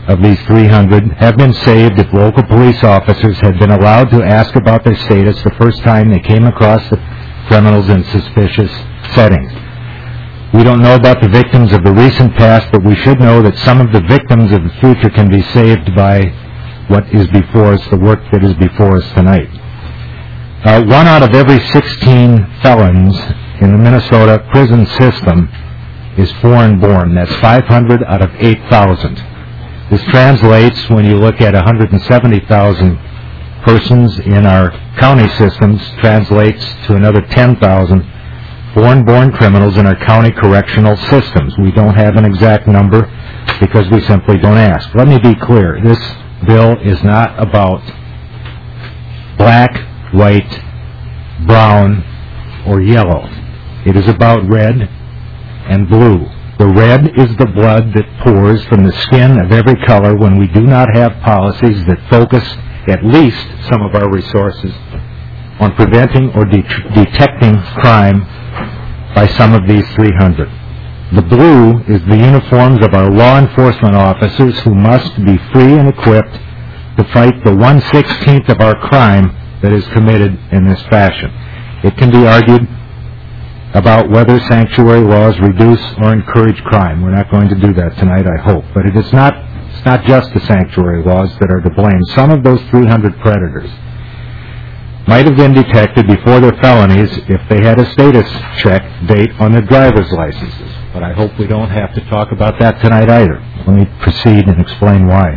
of these three hundred have been saved if local police officers had been allowed to ask about their status the first time they came across the criminals in suspicious settings. We don't know about the victims of the recent past, but we should know that some of the victims of the future can be saved by what is before us, the work that is before us tonight. Uh, one out of every sixteen felons in the Minnesota prison system is foreign-born. That's five hundred out of eight thousand. This translates, when you look at one hundred seventy thousand persons in our county systems, translates to another ten thousand foreign-born criminals in our county correctional systems. We don't have an exact number because we simply don't ask. Let me be clear. This bill is not about black, white, brown, or yellow. It is about red and blue. The red is the blood that pours from the skin of every color when we do not have policies that focus at least some of our resources on preventing or de- detecting crime by some of these three hundred. The blue is the uniforms of our law enforcement officers who must be free and equipped to fight the one sixteenth of our crime that is committed in this fashion. It can be argued about whether sanctuary laws reduce or encourage crime. We're not going to do that tonight, I hope. But it is not, it's not just the sanctuary laws that are to blame. Some of those three hundred predators might have been detected before their felonies if they had a status check date on their driver's licenses. But I hope we don't have to talk about that tonight either. Let me proceed and explain why.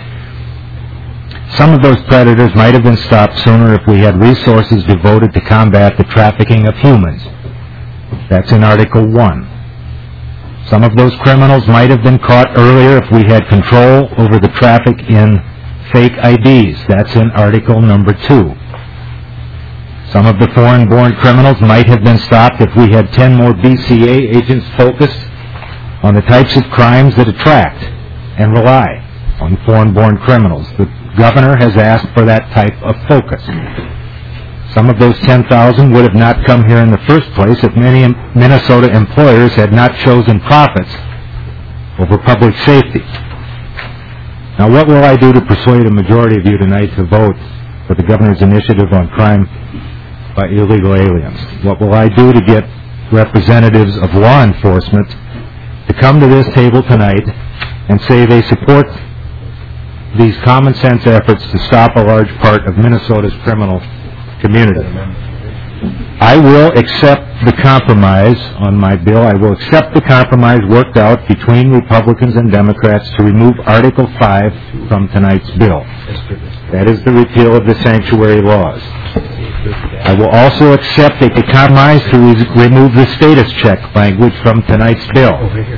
Some of those predators might have been stopped sooner if we had resources devoted to combat the trafficking of humans. That's in Article one. Some of those criminals might have been caught earlier if we had control over the traffic in fake I Ds. That's in Article number two. Some of the foreign-born criminals might have been stopped if we had ten more B C A agents focused on the types of crimes that attract and rely on foreign-born criminals. The governor has asked for that type of focus. Some of those ten thousand would have not come here in the first place if many Minnesota employers had not chosen profits over public safety. Now, what will I do to persuade a majority of you tonight to vote for the governor's initiative on crime by illegal aliens? What will I do to get representatives of law enforcement to come to this table tonight and say they support these common sense efforts to stop a large part of Minnesota's criminal community? I will accept the compromise on my bill. I will accept the compromise worked out between Republicans and Democrats to remove Article five from tonight's bill. That is the repeal of the sanctuary laws. I will also accept a compromise to re- remove the status check language from tonight's bill.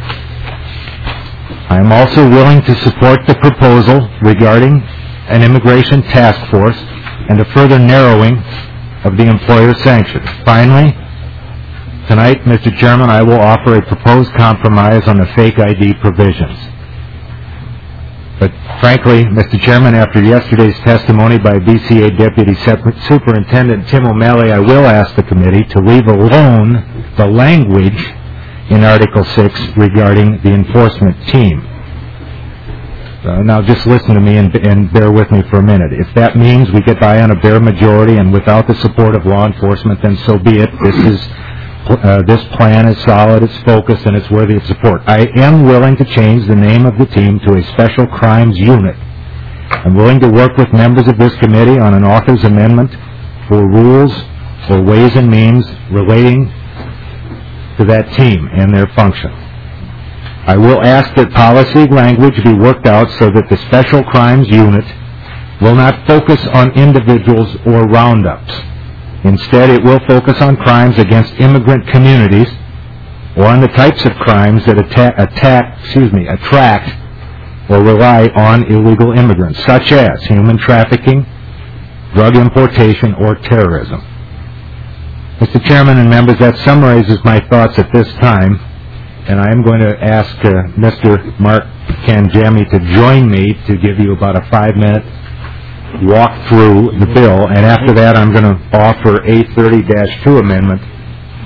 I am also willing to support the proposal regarding an immigration task force and a further narrowing of the employer sanctions. Finally, tonight, Mister Chairman, I will offer a proposed compromise on the fake I D provisions. But frankly, Mister Chairman, after yesterday's testimony by B C A Deputy Superintendent Tim O'Malley, I will ask the committee to leave alone the language in Article six regarding the enforcement team. Uh, now, just listen to me and, and bear with me for a minute. If that means we get by on a bare majority and without the support of law enforcement, then so be it. This is uh, this plan is solid, it's focused, and it's worthy of support. I am willing to change the name of the team to a special crimes unit. I'm willing to work with members of this committee on an author's amendment for rules or ways and means relating to that team and their function. I will ask that policy language be worked out so that the Special Crimes Unit will not focus on individuals or roundups. Instead, it will focus on crimes against immigrant communities or on the types of crimes that attack, attack, excuse me, attract or rely on illegal immigrants, such as human trafficking, drug importation, or terrorism. Mister Chairman and members, that summarizes my thoughts at this time. And I am going to ask uh, Mister Mark Kanjami to join me to give you about a five-minute walk through the bill. And after that, I'm going to offer a thirty dash two amendment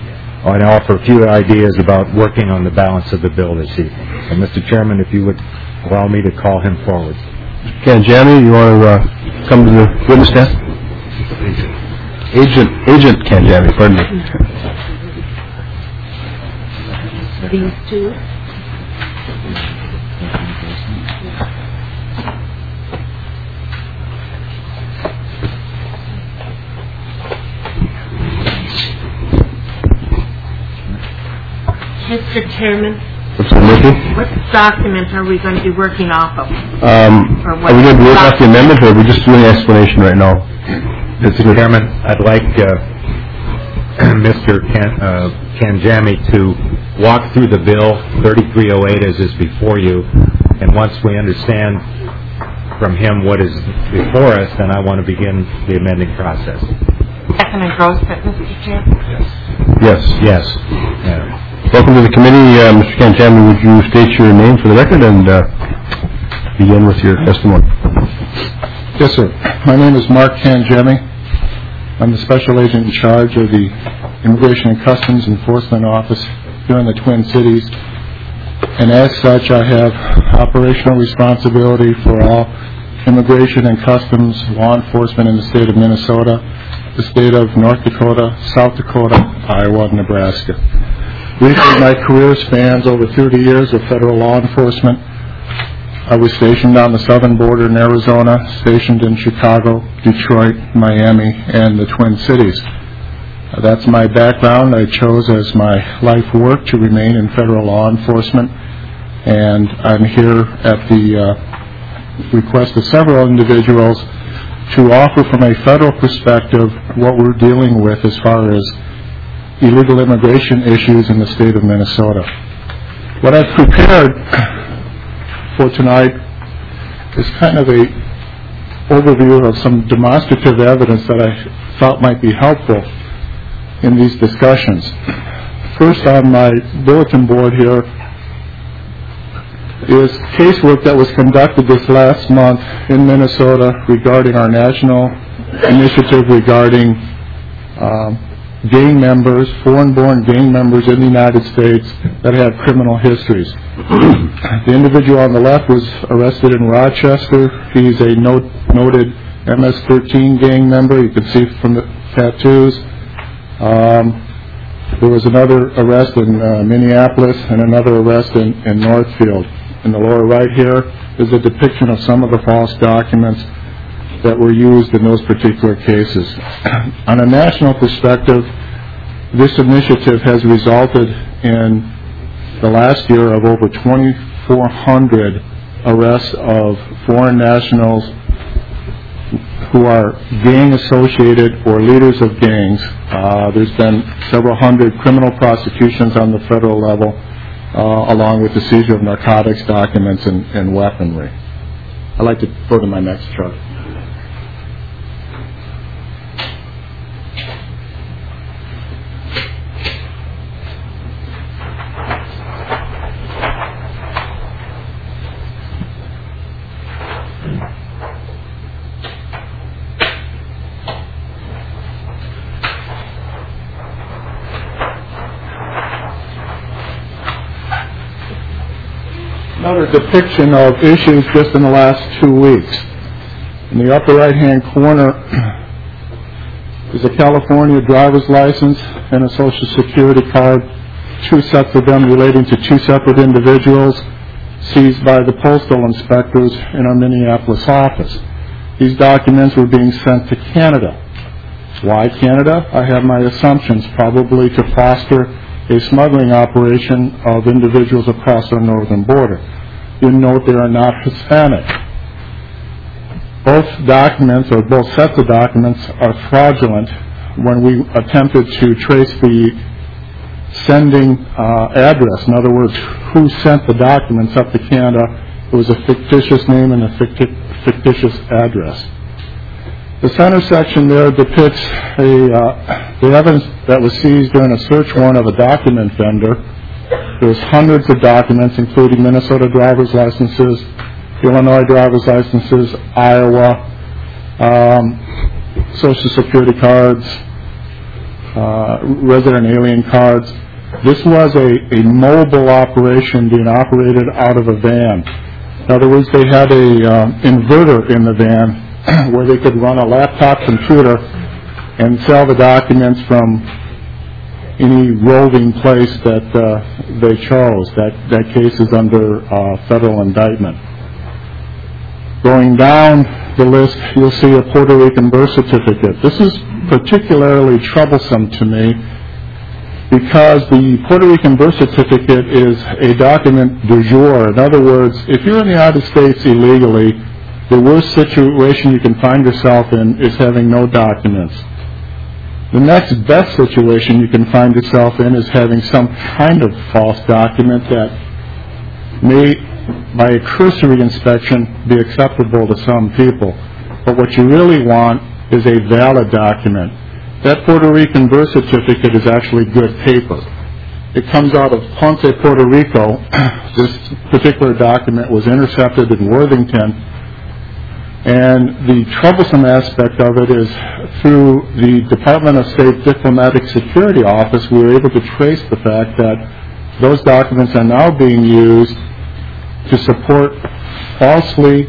and offer a few ideas about working on the balance of the bill this evening. So, Mister Chairman, if you would allow me to call him forward. Kanjami, you want to uh, come to the witness stand? Agent, Agent Kanjami, pardon me. These two. Mister Chairman, what document are we going to be working off of? Um, Or are what we going to work off the amendment, or are we just doing the explanation right now? Mister Chairman, I'd like uh, Mister Kan, uh, Kanjami to walk through the bill thirty-three oh eight as is before you, and once we understand from him what is before us, then I want to begin the amending process. Second and gross, Mister Chair? Yes. Yes. Yeah. Welcome to the committee. Uh, Mister Kanjami, would you state your name for the record and uh, begin with your testimony? Yes, sir. My name is Mark Kanjami. I'm the special agent in charge of the Immigration and Customs Enforcement Office here in the Twin Cities. And as such, I have operational responsibility for all immigration and customs law enforcement in the state of Minnesota, the state of North Dakota, South Dakota, Iowa, and Nebraska. Briefly, my career spans over thirty years of federal law enforcement. I was stationed on the southern border in Arizona, stationed in Chicago, Detroit, Miami, and the Twin Cities. Uh, that's my background. I chose as my life work to remain in federal law enforcement, and I'm here at the uh, request of several individuals to offer from a federal perspective what we're dealing with as far as illegal immigration issues in the state of Minnesota. What I've prepared for tonight is kind of a overview of some demonstrative evidence that I thought might be helpful in these discussions. First on my bulletin board here is casework that was conducted this last month in Minnesota regarding our national initiative regarding um, gang members, foreign-born gang members in the United States that have criminal histories. The individual on the left was arrested in Rochester. He's a note, noted M S thirteen gang member. You can see from the tattoos. Um, there was another arrest in uh, Minneapolis and another arrest in, in Northfield. In the lower right here is a depiction of some of the false documents that were used in those particular cases. On a national perspective, this initiative has resulted in the last year of over twenty-four hundred arrests of foreign nationals who are gang associated or leaders of gangs. Uh, there's been several hundred criminal prosecutions on the federal level, uh, along with the seizure of narcotics, documents, and, and weaponry. I'd like to go to my next chart. Another depiction of issues just in the last two weeks. In the upper right-hand corner is a California driver's license and a Social Security card, two sets of them relating to two separate individuals, seized by the postal inspectors in our Minneapolis office. These documents were being sent to Canada. Why Canada? I have my assumptions, probably to foster a smuggling operation of individuals across our northern border. You note they are not Hispanic. Both documents, or both sets of documents, are fraudulent. When we attempted to trace the sending uh, address, in other words, who sent the documents up to Canada, it was a fictitious name and a ficti- fictitious address. The center section there depicts a, uh, the evidence that was seized during a search warrant of a document vendor. There's hundreds of documents, including Minnesota driver's licenses, Illinois driver's licenses, Iowa, um, Social Security cards, uh, resident alien cards. This was a, a mobile operation being operated out of a van. In other words, they had a uh, inverter in the van where they could run a laptop computer and sell the documents from any roving place that uh, they chose. That, that case is under uh, federal indictment. Going down the list, you'll see a Puerto Rican birth certificate. This is particularly troublesome to me because the Puerto Rican birth certificate is a document du jour. In other words, if you're in the United States illegally, the worst situation you can find yourself in is having no documents. The next best situation you can find yourself in is having some kind of false document that may, by a cursory inspection, be acceptable to some people. But what you really want is a valid document. That Puerto Rican birth certificate is actually good paper. It comes out of Ponce, Puerto Rico. This particular document was intercepted in Worthington. And the troublesome aspect of it is through the Department of State Diplomatic Security Office, we were able to trace the fact that those documents are now being used to support falsely,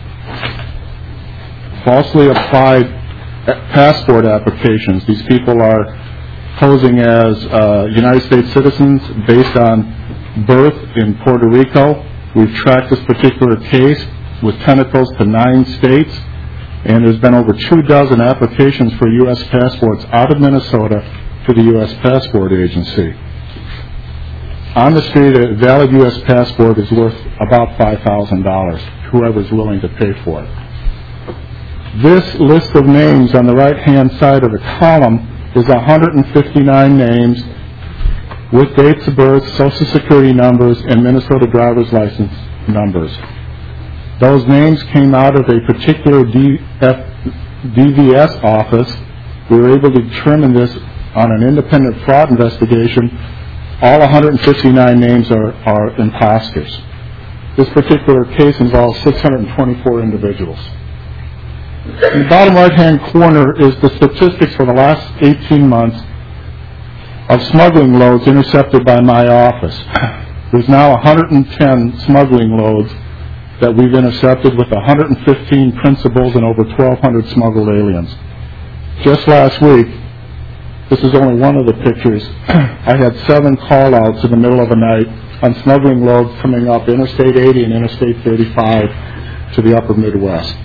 falsely applied passport applications. These people are posing as uh, United States citizens based on birth in Puerto Rico. We've tracked this particular case with tentacles to nine states, and there's been over two dozen applications for U S passports out of Minnesota to the U S Passport Agency. On the street, a valid U S passport is worth about five thousand dollars, whoever's willing to pay for it. This list of names on the right-hand side of the column is one hundred fifty-nine names with dates of birth, Social Security numbers, and Minnesota driver's license numbers. Those names came out of a particular D V S office. We were able to determine this on an independent fraud investigation. All one hundred fifty-nine names are, are imposters. This particular case involves six hundred twenty-four individuals. In the bottom right-hand corner is the statistics for the last eighteen months of smuggling loads intercepted by my office. There's now one hundred ten smuggling loads that we've intercepted with one hundred fifteen principals and over twelve hundred smuggled aliens. Just last week, this is only one of the pictures, I had seven call-outs in the middle of the night on smuggling loads coming up Interstate eighty and Interstate thirty-five to the upper Midwest.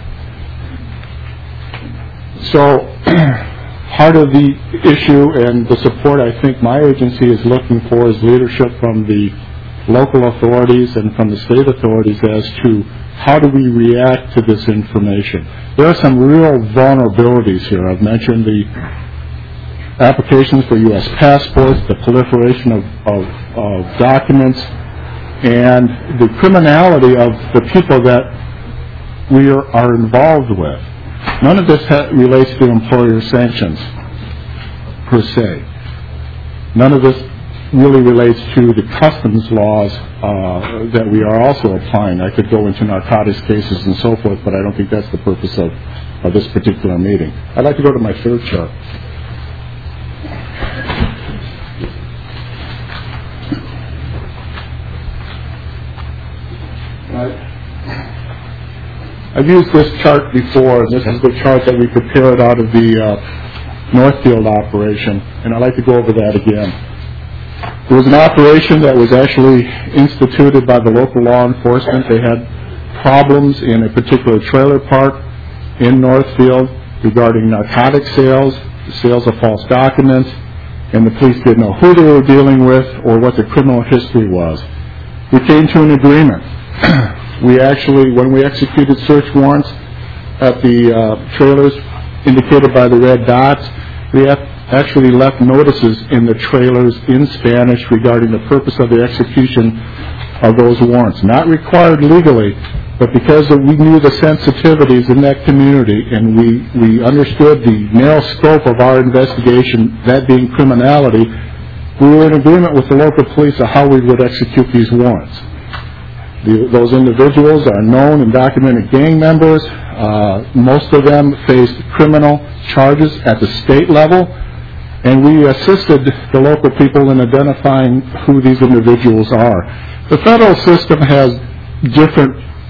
So part of the issue and the support I think my agency is looking for is leadership from the local authorities and from the state authorities as to how do we react to this information. There are some real vulnerabilities here. I've mentioned the applications for U S passports, the proliferation of, of, of documents, and the criminality of the people that we are, are involved with. None of this ha- relates to employer sanctions, per se. None of this really relates to the customs laws uh, that we are also applying. I could go into narcotics cases and so forth, but I don't think that's the purpose of, of this particular meeting. I'd like to go to my third chart. I've used this chart before, and this is the chart that we prepared out of the uh, Northfield operation, and I'd like to go over that again. There was an operation that was actually instituted by the local law enforcement. They had problems in a particular trailer park in Northfield regarding narcotic sales, sales of false documents, and the police didn't know who they were dealing with or what the criminal history was. We came to an agreement. We actually, when we executed search warrants at the uh, trailers indicated by the red dots, we have actually left notices in the trailers in Spanish regarding the purpose of the execution of those warrants. Not required legally, but because we knew the sensitivities in that community and we, we understood the narrow scope of our investigation, that being criminality, we were in agreement with the local police on how we would execute these warrants. The, those individuals are known and documented gang members. Uh, most of them faced criminal charges at the state level, and we assisted the local people in identifying who these individuals are. The federal system has different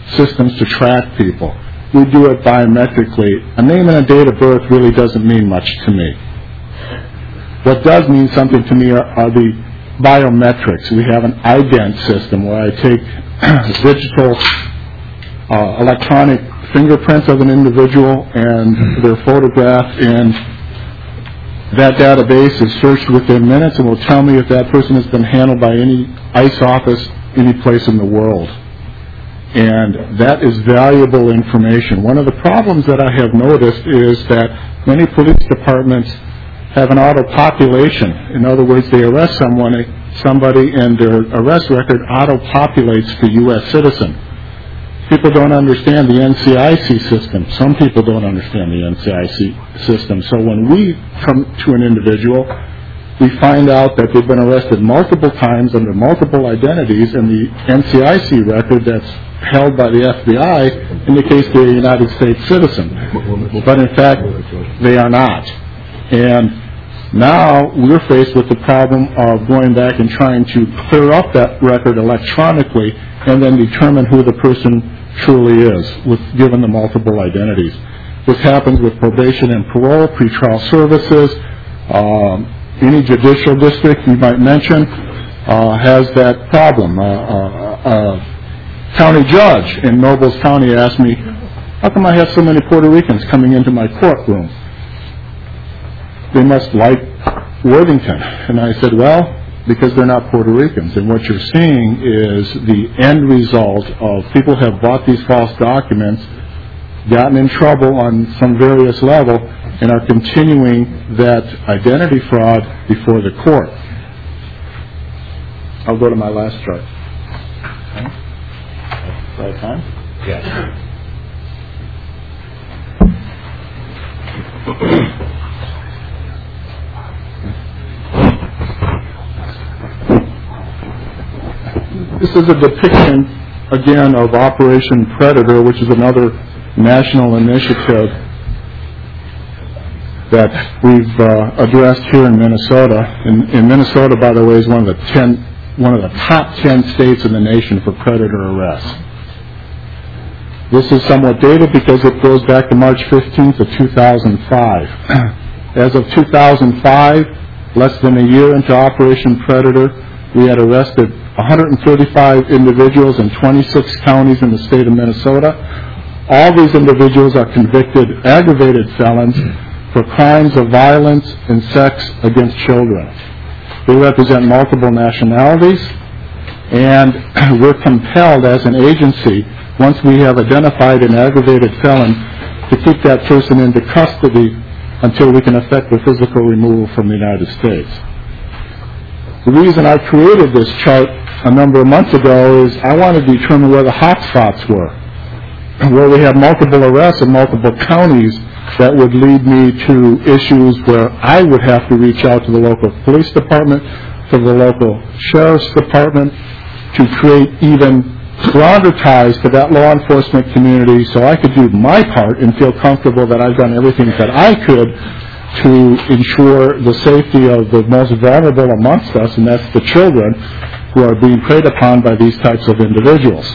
systems to track people. We do it biometrically. A name and a date of birth really doesn't mean much to me. What does mean something to me are, are the biometrics. We have an ident system where I take digital uh, electronic fingerprints of an individual and they're photographed, and that database is searched within minutes and will tell me if that person has been handled by any ICE office any place in the world. And that is valuable information. One of the problems that I have noticed is that many police departments have an auto-population. In other words, they arrest someone, somebody, and their arrest record auto-populates for U S citizen. People don't understand the N C I C system. Some people don't understand the N C I C system. So when we come to an individual, we find out that they've been arrested multiple times under multiple identities, and the N C I C record that's held by the F B I indicates they're a United States citizen. But in fact, they are not. And now we're faced with the problem of going back and trying to clear up that record electronically and then determine who the person truly is, with given the multiple identities. This happens with probation and parole, pretrial services. Um, any judicial district you might mention uh, has that problem. Uh, uh, uh, county judge in Nobles County asked me, how come I have so many Puerto Ricans coming into my courtroom? They must like Worthington. And I said, well, because they're not Puerto Ricans. And what you're seeing is the end result of people have bought these false documents, gotten in trouble on some various level, and are continuing that identity fraud before the court. I'll go to my last chart. Okay. Right time? Yes. This is a depiction, again, of Operation Predator, which is another national initiative that we've uh, addressed here in Minnesota. And, and Minnesota, by the way, is one of the ten, one of the top ten states in the nation for predator arrests. This is somewhat dated because it goes back to March fifteenth of two thousand five. As of two thousand five, less than a year into Operation Predator, we had arrested one hundred thirty-five individuals in twenty-six counties in the state of Minnesota. All these individuals are convicted aggravated felons for crimes of violence and sex against children. They represent multiple nationalities, and we're compelled as an agency, once we have identified an aggravated felon, to keep that person into custody until we can effect the physical removal from the United States. The reason I created this chart a number of months ago is I wanted to determine where the hot spots were, where we have multiple arrests in multiple counties that would lead me to issues where I would have to reach out to the local police department, to the local sheriff's department, to create even stronger ties to that law enforcement community so I could do my part and feel comfortable that I've done everything that I could to ensure the safety of the most vulnerable amongst us, and that's the children who are being preyed upon by these types of individuals.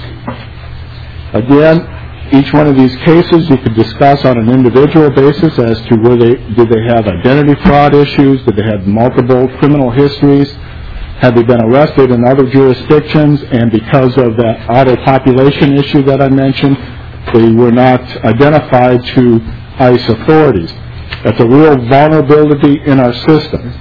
Again, each one of these cases you could discuss on an individual basis as to were they, did they have identity fraud issues, did they have multiple criminal histories, had they been arrested in other jurisdictions, and because of that auto-population issue that I mentioned, they were not identified to ICE authorities. That's a real vulnerability in our system.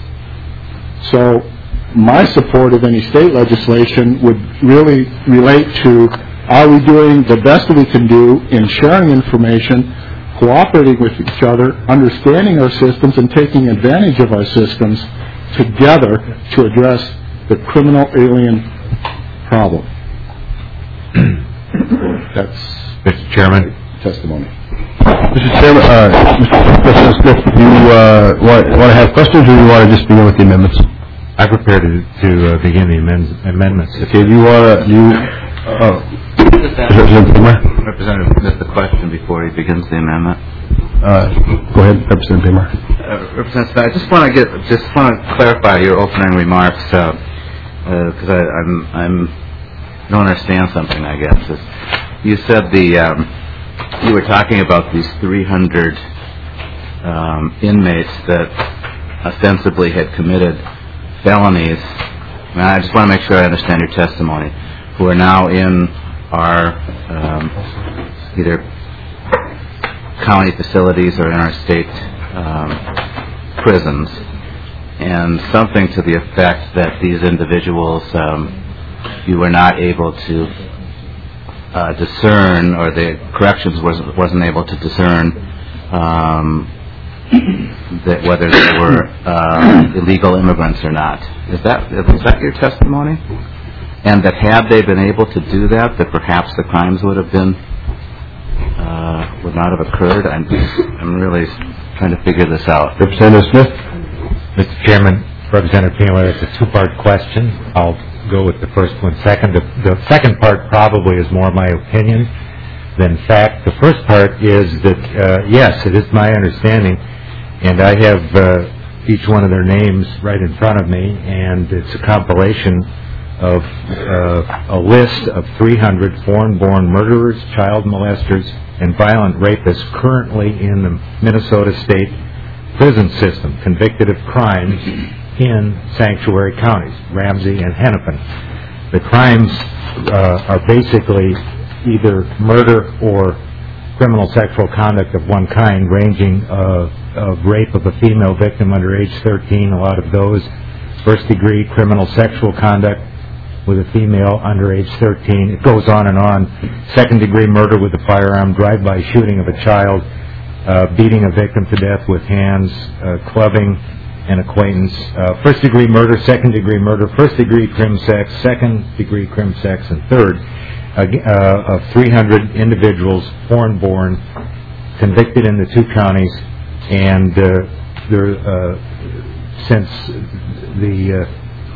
So my support of any state legislation would really relate to, are we doing the best we can do in sharing information, cooperating with each other, understanding our systems, and taking advantage of our systems together to address the criminal alien problem. That's Mister Chairman. Testimony. Mister Chairman, uh, Mister President Smith, do you uh, want, want to have questions, or do you want to just begin with the amendments? I'm prepared to, to uh, begin the amend- amendments. Okay, do you want to, you, uh, Representative, Representative missed the question before he begins the amendment. Uh, go ahead, Representative Pamar. Uh, Representative, I just want to get, just want to clarify your opening remarks, because uh, uh, I I'm, I'm don't understand something, I guess. It's, you said the um, you were talking about these three hundred um, inmates that ostensibly had committed felonies. And I just want to make sure I understand your testimony. Who are now in our um, either county facilities or in our state um, prisons, and something to the effect that these individuals um, you were not able to uh, discern, or the corrections wasn't, wasn't able to discern um, that whether they were uh, illegal immigrants or not. Is that is that your testimony? And that had they been able to do that, that perhaps the crimes would have been uh, would not have occurred. I'm I'm really trying to figure this out. Representative Smith. Mister Chairman, Representative Peeler, it's a two-part question. I'll go with the first one second. The, the second part probably is more my opinion than fact. The first part is that uh, yes, it is my understanding, and I have uh, each one of their names right in front of me, and it's a compilation of uh, a list of three hundred foreign-born murderers, child molesters, and violent rapists currently in the Minnesota State prison system, convicted of crimes in sanctuary counties, Ramsey and Hennepin. The crimes uh, are basically either murder or criminal sexual conduct of one kind, ranging uh, of rape of a female victim under age thirteen, a lot of those, first-degree criminal sexual conduct with a female under age thirteen. It goes on and on. Second-degree murder with a firearm, drive-by shooting of a child, uh, beating a victim to death with hands, uh, clubbing an acquaintance, uh, first-degree murder, second-degree murder, first-degree crim sex, second-degree crim sex, and third, uh, uh, of three hundred individuals, foreign-born, convicted in the two counties, and uh, there, uh, since the uh,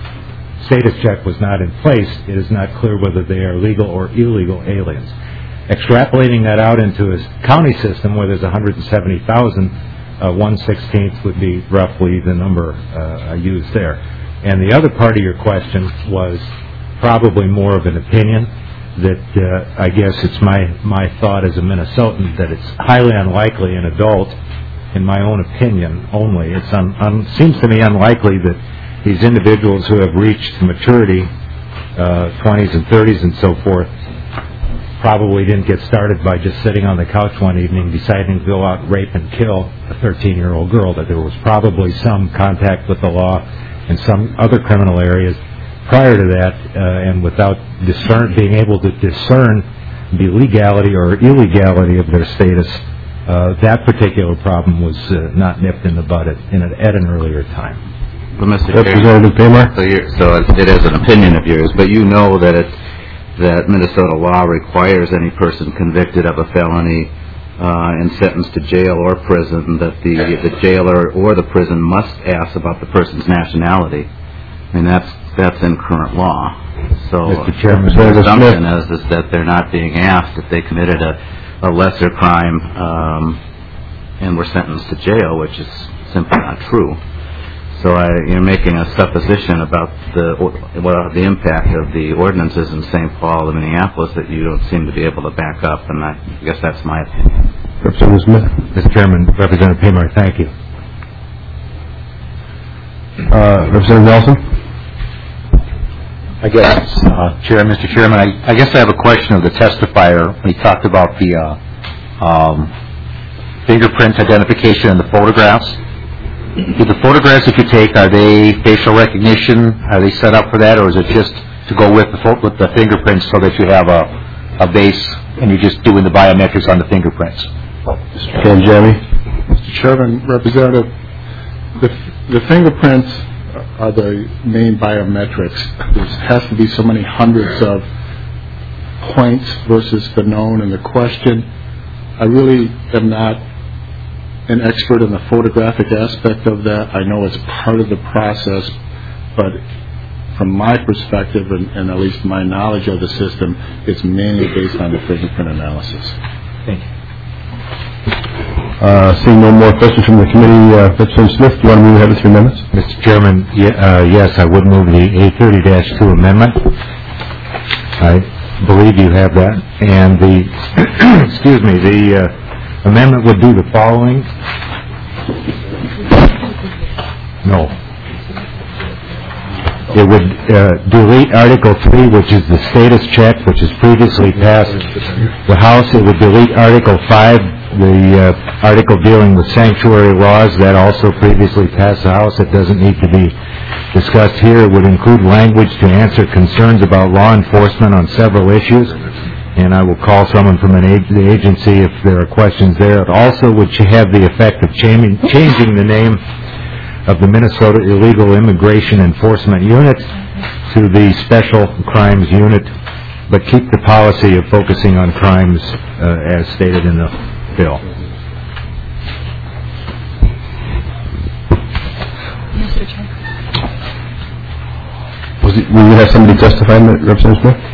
status check was not in place, it is not clear whether they are legal or illegal aliens. Extrapolating that out into a county system where there's one hundred seventy thousand, uh, one sixteenth would be roughly the number uh, I used there. And the other part of your question was probably more of an opinion that uh, I guess it's my, my thought as a Minnesotan that it's highly unlikely an adult, in my own opinion only, it un, un, seems to me unlikely that these individuals who have reached maturity, uh, twenties and thirties and so forth, probably didn't get started by just sitting on the couch one evening deciding to go out and rape and kill a thirteen-year-old girl, that there was probably some contact with the law in some other criminal areas prior to that, uh, and without discern, being able to discern the legality or illegality of their status, uh, that particular problem was uh, not nipped in the bud at, in a, at an earlier time. Well, Mister Representative Paymer? So, you're, so it is an opinion of yours, but you know that it, that Minnesota law requires any person convicted of a felony uh, and sentenced to jail or prison that the, the jailer or the prison must ask about the person's nationality. I mean, that's that's in current law. So Mister Chairman, the assumption is, is that they're not being asked if they committed a, a lesser crime um, and were sentenced to jail, which is simply not true. So I, you're making a supposition about the well, the impact of the ordinances in Saint Paul and Minneapolis that you don't seem to be able to back up, and I guess that's my opinion. Representative Smith. Mister Chairman, Representative Paymer, thank you. Uh, Representative Nelson. I guess, uh, Chair, Mister Chairman, I, I guess I have a question of the testifier when he talked about the uh, um, fingerprint identification and the photographs. Do the photographs that you take, are they facial recognition? Are they set up for that, or is it just to go with the fo- with the fingerprints so that you have a, a base and you're just doing the biometrics on the fingerprints? Mister Canjami. Mister Chairman, Representative, the, the fingerprints are the main biometrics. There has to be so many hundreds of points versus the known and the question. I really am not an expert in the photographic aspect of that. I know it's part of the process, but from my perspective and, and at least my knowledge of the system, it's mainly based on the fingerprint analysis. Thank you. Uh, seeing no more questions from the committee, uh, Representative Smith, do you want to move ahead with your amendments? Mister Chairman, y- uh, yes, I would move the A thirty dash two amendment. I believe you have that. And the, excuse me, the uh, amendment would do the following. No. It would uh, delete Article three, which is the status check, which is previously passed the House. It would delete Article five, the uh, article dealing with sanctuary laws, that also previously passed the House. It doesn't need to be discussed here. It would include language to answer concerns about law enforcement on several issues, and I will call someone from an ag- the agency if there are questions there. It also would have the effect of changing, changing the name of the Minnesota Illegal Immigration Enforcement Unit to the Special Crimes Unit, but keep the policy of focusing on crimes uh, as stated in the bill. Mister Chair. Was it, will you have somebody testify, Representative Smith?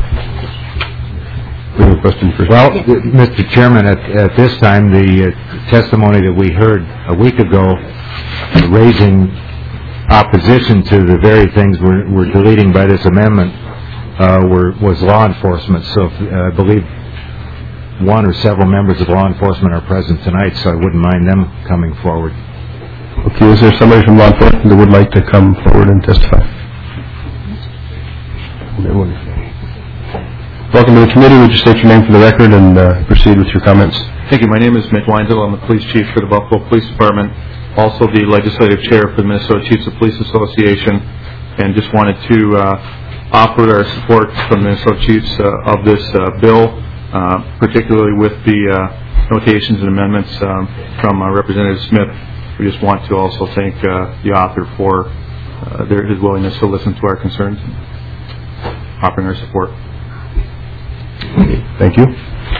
We have a question first. Well, th- Mister Chairman, at, at this time, the uh, testimony that we heard a week ago raising opposition to the very things we're, we're deleting by this amendment uh, were, was law enforcement. So if, uh, I believe one or several members of law enforcement are present tonight, so I wouldn't mind them coming forward. Okay, is there somebody from law enforcement that would like to come forward and testify? Welcome to the committee. Would you state your name for the record and uh, proceed with your comments? Thank you. My name is Mick Weinzel. I'm the police chief for the Buffalo Police Department, also the legislative chair for the Minnesota Chiefs of Police Association, and just wanted to uh, offer our support from the Minnesota Chiefs uh, of this uh, bill, uh, particularly with the uh, notations and amendments um, from uh, Representative Smith. We just want to also thank uh, the author for uh, their, his willingness to listen to our concerns and offering our support. Thank you.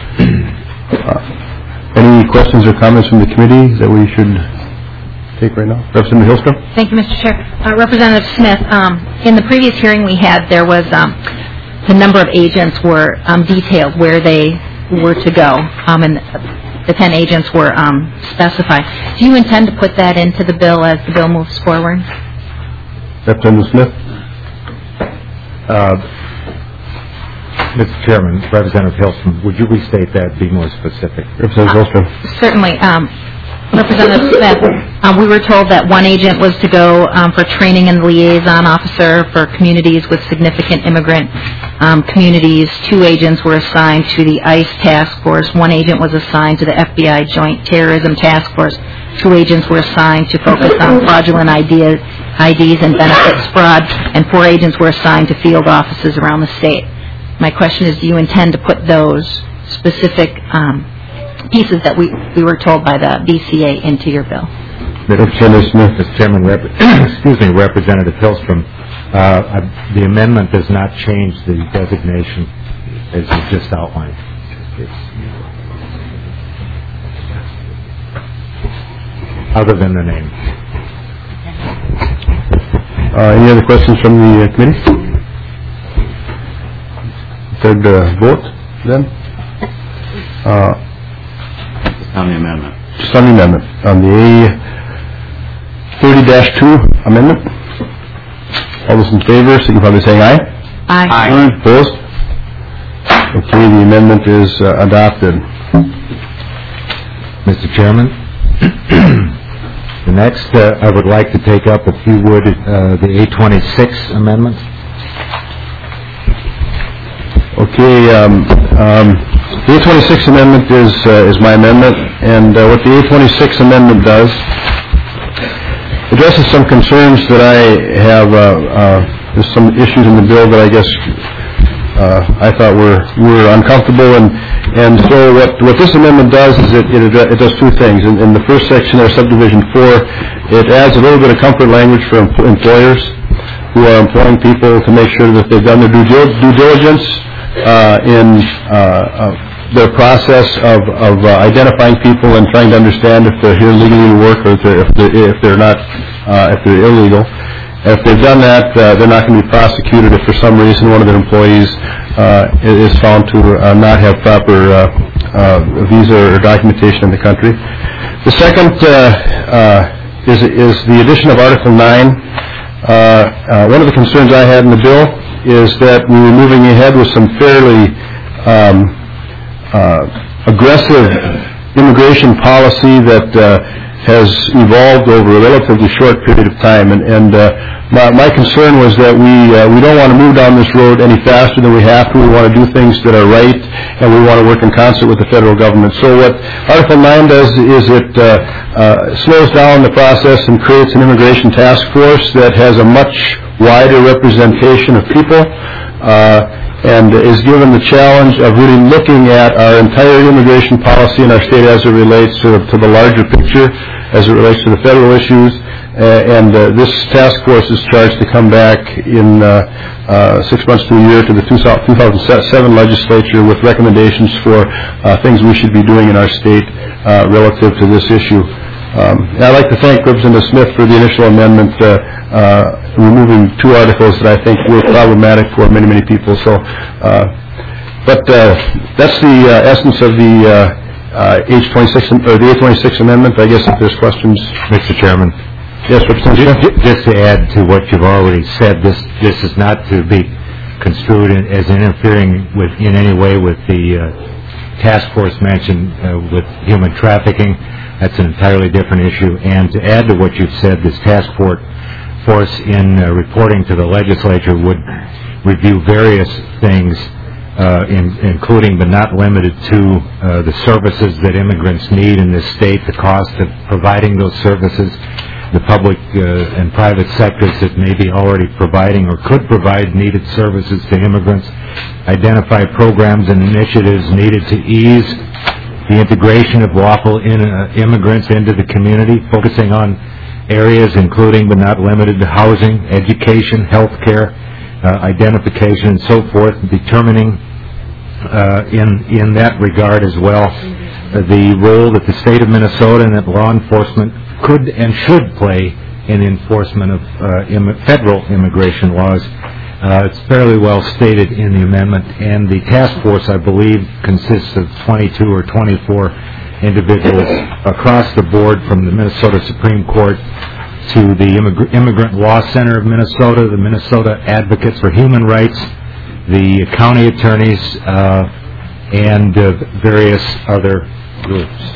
Uh, any questions or comments from the committee that we should take right now? Representative Hillstrom? Thank you, Mister Chair. Uh, Representative Smith, um, in the previous hearing we had, there was um, the number of agents were um, detailed where they were to go, um, and the ten agents were um, specified. Do you intend to put that into the bill as the bill moves forward? Representative Smith? Uh, Mister Chairman, Representative Hillstrom, would you restate that, be more specific? Representative Hillstrom. Certainly. Um, Representative Smith, um, we were told that one agent was to go um, for training and liaison officer for communities with significant immigrant um, communities. Two agents were assigned to the ICE task force. One agent was assigned to the F B I Joint Terrorism Task Force. Two agents were assigned to focus on fraudulent ideas, I Ds and benefits fraud, and four agents were assigned to field offices around the state. My question is, do you intend to put those specific um, pieces that we, we were told by the B C A into your bill? Representative Smith. Mister Chairman, Rep- excuse me, Representative Hillstrom, uh, I, the amendment does not change the designation as you just outlined. It's, other than the name. Uh, any other questions from the uh, committee? Third uh, vote, then? Uh, on the amendment. Just on the amendment. On the A thirty dash two amendment. All those in favor, signify by saying aye. Aye. Aye. Opposed? Okay, the amendment is uh, adopted. Mister Chairman, the next uh, I would like to take up, if you would, uh, the A twenty-six amendment. Okay, um, um, the A twenty-six amendment is uh, is my amendment, and uh, what the A twenty-six amendment does addresses some concerns that I have. Uh, uh, there's some issues in the bill that I guess uh, I thought were were uncomfortable, and and so what what this amendment does is it it, it does two things. In, in the first section, there, subdivision four, it adds a little bit of comfort language for em- employers who are employing people to make sure that they've done their due, due diligence Uh, in uh, uh, their process of, of uh, identifying people and trying to understand if they're here legally to work or if they're, if they're, if they're not, uh, if they're illegal. And if they've done that, uh, they're not going to be prosecuted if for some reason one of their employees uh, is found to uh, not have proper uh, uh, visa or documentation in the country. The second uh, uh, is, is the addition of Article nine. Uh, uh, one of the concerns I had in the bill is that we were moving ahead with some fairly um, uh, aggressive immigration policy that uh, has evolved over a relatively short period of time, and, and uh, my, my concern was that we uh, we don't want to move down this road any faster than we have to. We want to do things that are right, and we want to work in concert with the federal government. So what Article nine does is it uh, uh, slows down the process and creates an immigration task force that has a much wider representation of people, uh, and is given the challenge of really looking at our entire immigration policy in our state as it relates to, to the larger picture, as it relates to the federal issues. Uh, and uh, this task force is charged to come back in uh, uh, six months to a year to the two thousand seven legislature with recommendations for uh, things we should be doing in our state uh, relative to this issue. Um, and I'd like to thank Representative Smith for the initial amendment uh, uh, removing two articles that I think were problematic for many, many people. So, uh, but uh, that's the uh, essence of the uh, uh, H twenty-six or the A twenty-six amendment. I guess if there's questions, Mister Chairman. Yes, Representative. Just, just to add to what you've already said, this this is not to be construed in, as interfering with in any way with the uh, task force mentioned uh, with human trafficking. That's an entirely different issue. And to add to what you've said, this task force force in uh, reporting to the legislature would review various things, uh, in, including but not limited to uh, the services that immigrants need in this state, the cost of providing those services, the public uh, and private sectors that may be already providing or could provide needed services to immigrants, identify programs and initiatives needed to ease the integration of lawful in, uh, immigrants into the community, focusing on areas including but not limited to housing, education, health care, uh, identification, and so forth, and determining uh, in, in that regard as well uh, the role that the state of Minnesota and that law enforcement could and should play in enforcement of uh, Im- federal immigration laws. Uh, it's fairly well stated in the amendment, and the task force, I believe, consists of twenty-two or twenty-four individuals across the board, from the Minnesota Supreme Court to the Immig- Immigrant Law Center of Minnesota, the Minnesota Advocates for Human Rights, the county attorneys, uh, and uh, various other groups.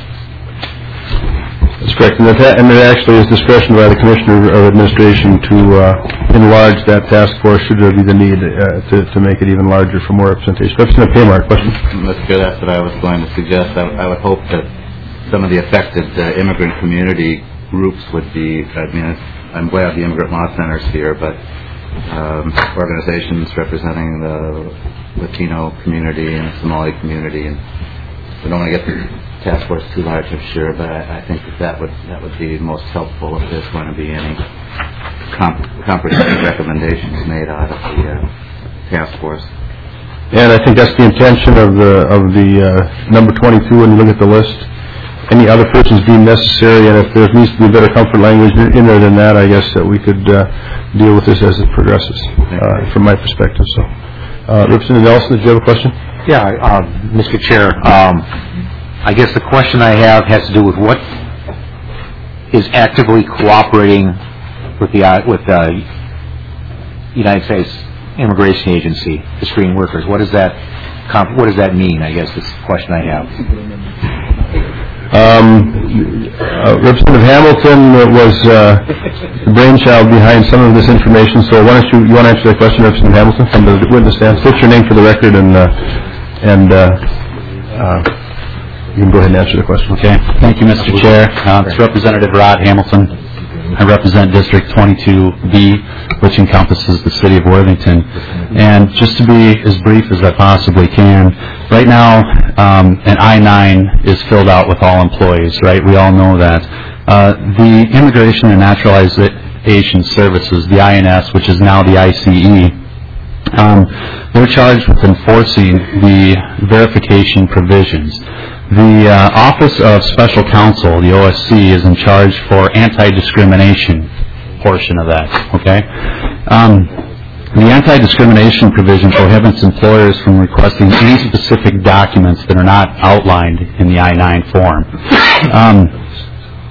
That's correct, and, that, and there actually is discretion by the Commissioner of Administration to uh, enlarge that task force should there be the need uh, to, to make it even larger for more representation. Representative Paymark, question? Mister Chair, that's what I was going to suggest. I, I would hope that some of the affected uh, immigrant community groups would be, I mean, I'm glad the Immigrant Law Center is here, but um, organizations representing the Latino community and the Somali community, and we don't want to get the task force too large, I'm sure, but I, I think that that would, that would be most helpful if there's going to be any comp- comprehensive recommendations made out of the uh, task force. And I think that's the intention of the of the uh, number twenty-two when you look at the list. Any other persons deemed necessary, and if there needs to be better comfort language in there than that, I guess that we could uh, deal with this as it progresses, uh, from my perspective. So, uh, Representative Nelson, did you have a question? Yeah, uh, Mister Chair. Um, I guess the question I have has to do with what is actively cooperating with the uh, with the United States Immigration Agency to screen workers. What does that comp- what does that mean? I guess is the question I have. Um, uh, Representative Hamilton was uh, the brainchild behind some of this information. So why don't you you want to answer that question, Representative Hamilton, from the witness stand? State your name for the record and uh, and. Uh, uh, You can go ahead and answer the question. Okay. Thank you, Mister Chair. Uh, it's Representative Rod Hamilton. I represent District twenty-two B, which encompasses the city of Worthington. And just to be as brief as I possibly can, right now um, an I nine is filled out with all employees, right? We all know that. Uh, the Immigration and Naturalization Services, the I N S, which is now the I C E, um, they're charged with enforcing the verification provisions. The uh, Office of Special Counsel, the O S C, is in charge for anti-discrimination portion of that, okay? Um, the anti-discrimination provision prohibits employers from requesting any specific documents that are not outlined in the I nine form. Um,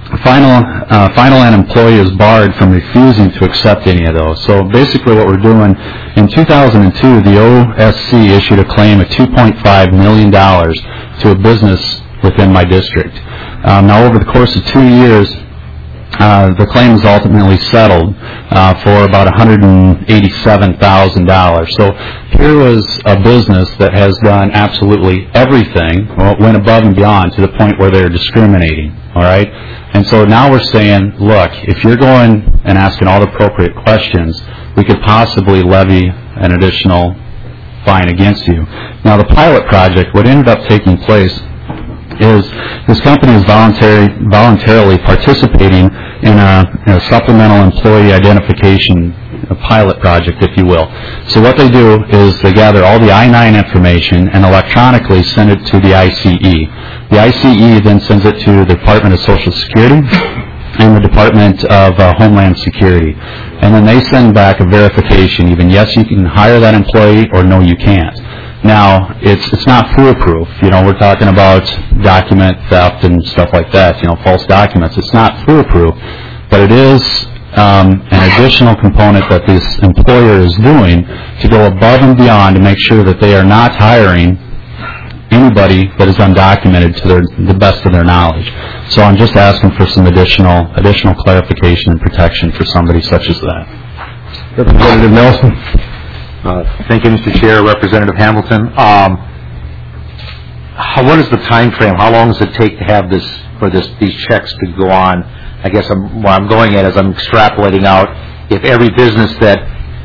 final, uh, final and employee is barred from refusing to accept any of those. So basically what we're doing, in two thousand two, the O S C issued a claim of two point five million dollars to a business within my district. Um, now over the course of two years, Uh, the claim was ultimately settled uh, for about one hundred eighty-seven thousand dollars. So here was a business that has done absolutely everything, well, it went above and beyond to the point where they're discriminating, all right? And so now we're saying, look, if you're going and asking all the appropriate questions, we could possibly levy an additional fine against you. Now, the pilot project, what ended up taking place is this company is voluntary, voluntarily participating in a, in a supplemental employee identification a pilot project, if you will. So what they do is they gather all the I nine information and electronically send it to the I C E. The I C E then sends it to the Department of Social Security and the Department of uh, Homeland Security. And then they send back a verification, even yes, you can hire that employee, or no, you can't. Now, it's it's not foolproof. You know, we're talking about document theft and stuff like that, you know, false documents. It's not foolproof, but it is um, an additional component that this employer is doing to go above and beyond to make sure that they are not hiring anybody that is undocumented to their, the best of their knowledge. So I'm just asking for some additional additional clarification and protection for somebody such as that. Representative Nelson. Uh, thank you, Mister Chair. Representative Hamilton. Um, how, what is the time frame? How long does it take to have this for this these checks to go on? I guess I'm, what I'm going at is I'm extrapolating out if every business that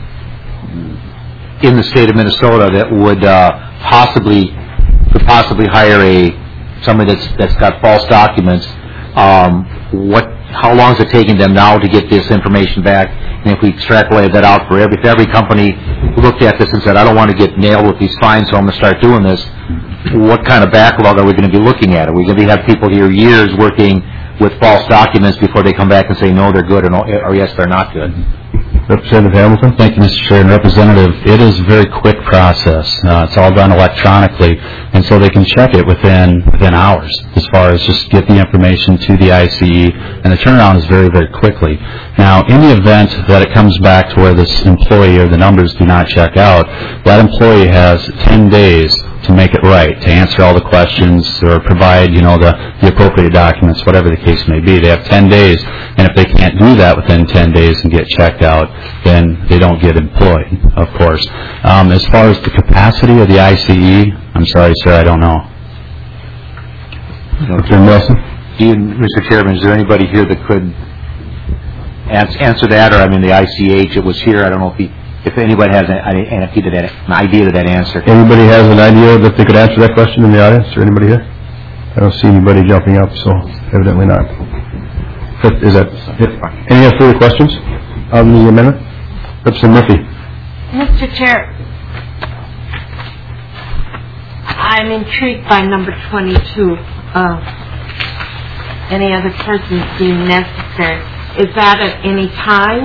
in the state of Minnesota that would uh, possibly could possibly hire a somebody that's that's got false documents. Um, what? How long is it taking them now to get this information back? And if we extrapolated that out for every, if every company looked at this and said, I don't want to get nailed with these fines, so I'm going to start doing this, what kind of backlog are we going to be looking at? Are we going to have people here years working with false documents before they come back and say, no, they're good, or, no, or yes, they're not good? Representative Hamilton. Thank you, Mister Chair. And Representative, it is a very quick process. Uh, it's all done electronically, and so they can check it within within hours as far as just get the information to the I C E, and the turnaround is very, very quickly. Now, in the event that it comes back to where this employee or the numbers do not check out, that employee has ten days to make it right, to answer all the questions or provide, you know, the, the appropriate documents, whatever the case may be. They have ten days, and if they can't do that within ten days and get checked out, then they don't get employed, of course. Um, as far as the capacity of the I C E, I'm sorry, sir, I don't know. Doctor Nelson? Do you, Mister Chairman, is there anybody here that could answer that? Or, I mean, the I C H, it was here. I don't know if he, if anybody has an, an, an idea to that answer. Anybody has an idea that they could answer that question in the audience, or anybody here? I don't see anybody jumping up, so evidently not. Is that it? Any further questions on the amendment? Representative Murphy. Mister Chair, I'm intrigued by number twenty-two. Uh, any other persons deemed necessary. Is that at any time?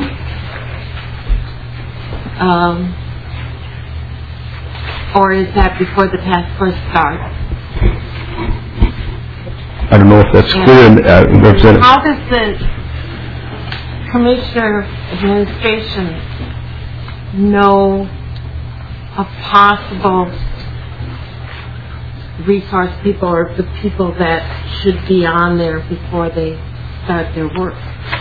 Um, or is that before the task force starts? I don't know if that's and clear. Uh, Representative. How does the Commissioner Administration know of possible resource people or the people that should be on there before they start their work?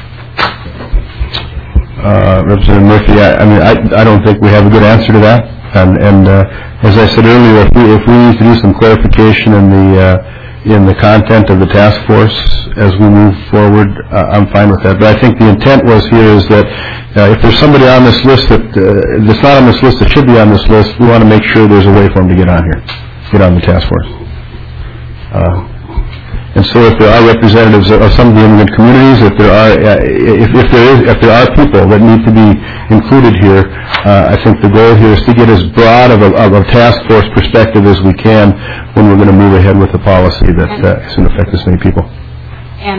Uh, Representative Murphy, I, I mean, I, I don't think we have a good answer to that. And, and uh, as I said earlier, if we, if we need to do some clarification in the uh, in the content of the task force as we move forward, uh, I'm fine with that. But I think the intent was here is that uh, if there's somebody on this list that uh, that's not on this list that should be on this list, we want to make sure there's a way for them to get on here, get on the task force. Uh, And so, if there are representatives of some of the immigrant communities, if there are, uh, if, if there is, if there are people that need to be included here, uh, I think the goal here is to get as broad of a, of a task force perspective as we can when we're going to move ahead with a policy that uh, is going to affect this many people. And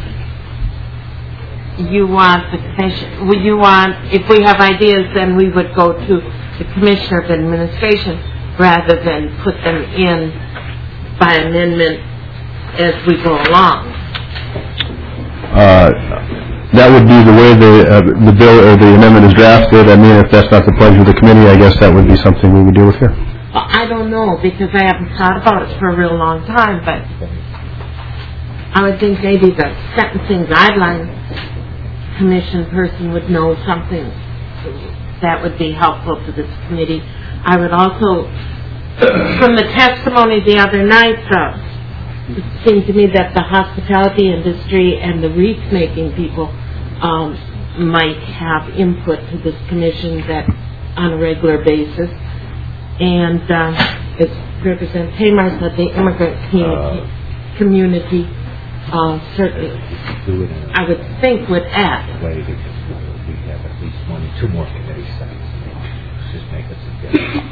you want the commission? Would you want? If we have ideas, then we would go to the Commissioner of Administration rather than put them in by amendment as we go along. uh, that would be the way the uh, the bill or the amendment is drafted. I mean, if that's not the pleasure of the committee, I guess that would be something we would deal with here. I don't know, because I haven't thought about it for a real long time, but I would think maybe the Sentencing Guidelines Commission person would know something that would be helpful to this committee. I would also, from the testimony the other night, uh, it seemed to me that the hospitality industry and the wreath-making people um, might have input to this commission that on a regular basis. And uh, as Representative Tamar said, the immigrant community, community uh, certainly, I would think, would add. Way because we have at least one, two more committee sites. Just make a suggestion.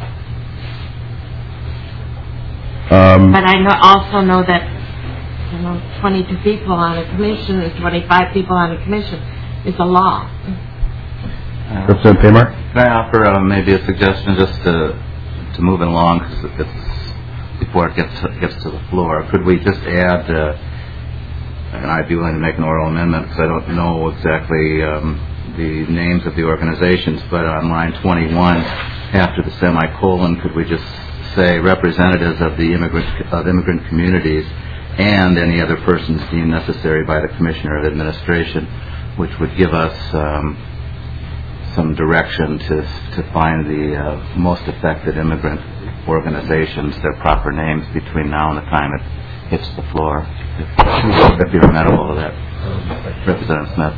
Um, but I know, also know that you know, twenty-two people on a commission or twenty-five people on a commission is a lot. Uh, Representative Tamar? Can I offer uh, maybe a suggestion just to to move it along, because it's before it gets to, gets to the floor? Could we just add, uh, and I'd be willing to make an oral amendment because I don't know exactly um, the names of the organizations, but on line twenty-one, after the semicolon, could we just say representatives of the immigrant of immigrant communities and any other persons deemed necessary by the Commissioner of Administration, which would give us um, some direction to to find the uh, most affected immigrant organizations, their proper names between now and the time it hits the floor, if, if you're amenable to that. Representative Smith.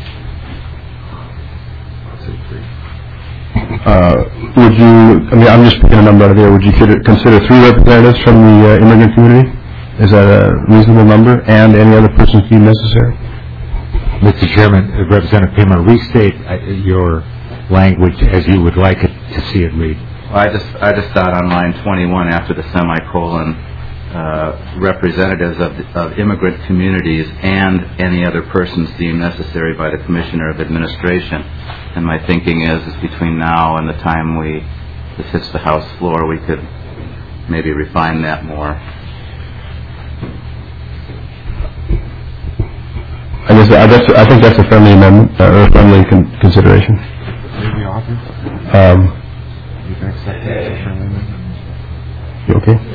Uh, would you, I mean, I'm just picking a number out of there, would you consider three representatives from the uh, immigrant community? Is that a reasonable number? And any other persons deemed necessary? Mister Chairman, uh, Representative Pima, restate uh, your language as you would like it to see it read. Well, I just I just thought on line twenty-one after the semicolon, uh, representatives of, the, of immigrant communities and any other persons deemed necessary by the Commissioner of Administration. And my thinking is, is between now and the time we this hits the House floor, we could maybe refine that more. I guess uh, that's, I think that's a friendly amendment, uh, or a friendly con- consideration. Um, You can accept that as a friendly amendment? you okay?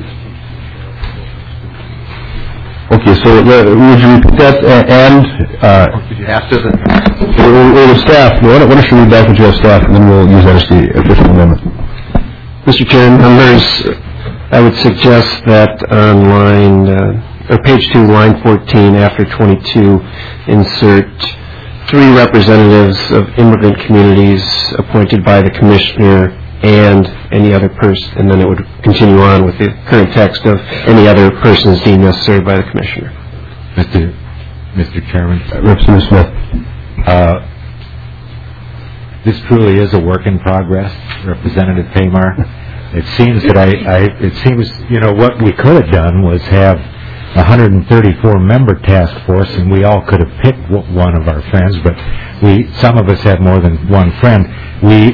Okay, so uh, would you repeat that uh, and uh, after the or, or the staff? Why don't, why don't you read back what you have staff, and then we'll use that as the official amendment. Mister Chairman, members, I would suggest that on line. Uh, or page two, line fourteen, after twenty-two, insert three representatives of immigrant communities appointed by the Commissioner and any other person, and then it would continue on with the current text of any other persons deemed necessary by the Commissioner. Mister Mister Chairman. Uh, Representative Smith. Uh, this truly is a work in progress, Representative Tamar. It seems that I, I, it seems, you know, what we could have done was have a one hundred thirty-four member task force, and we all could have picked one of our friends, but we, some of us have more than one friend. We,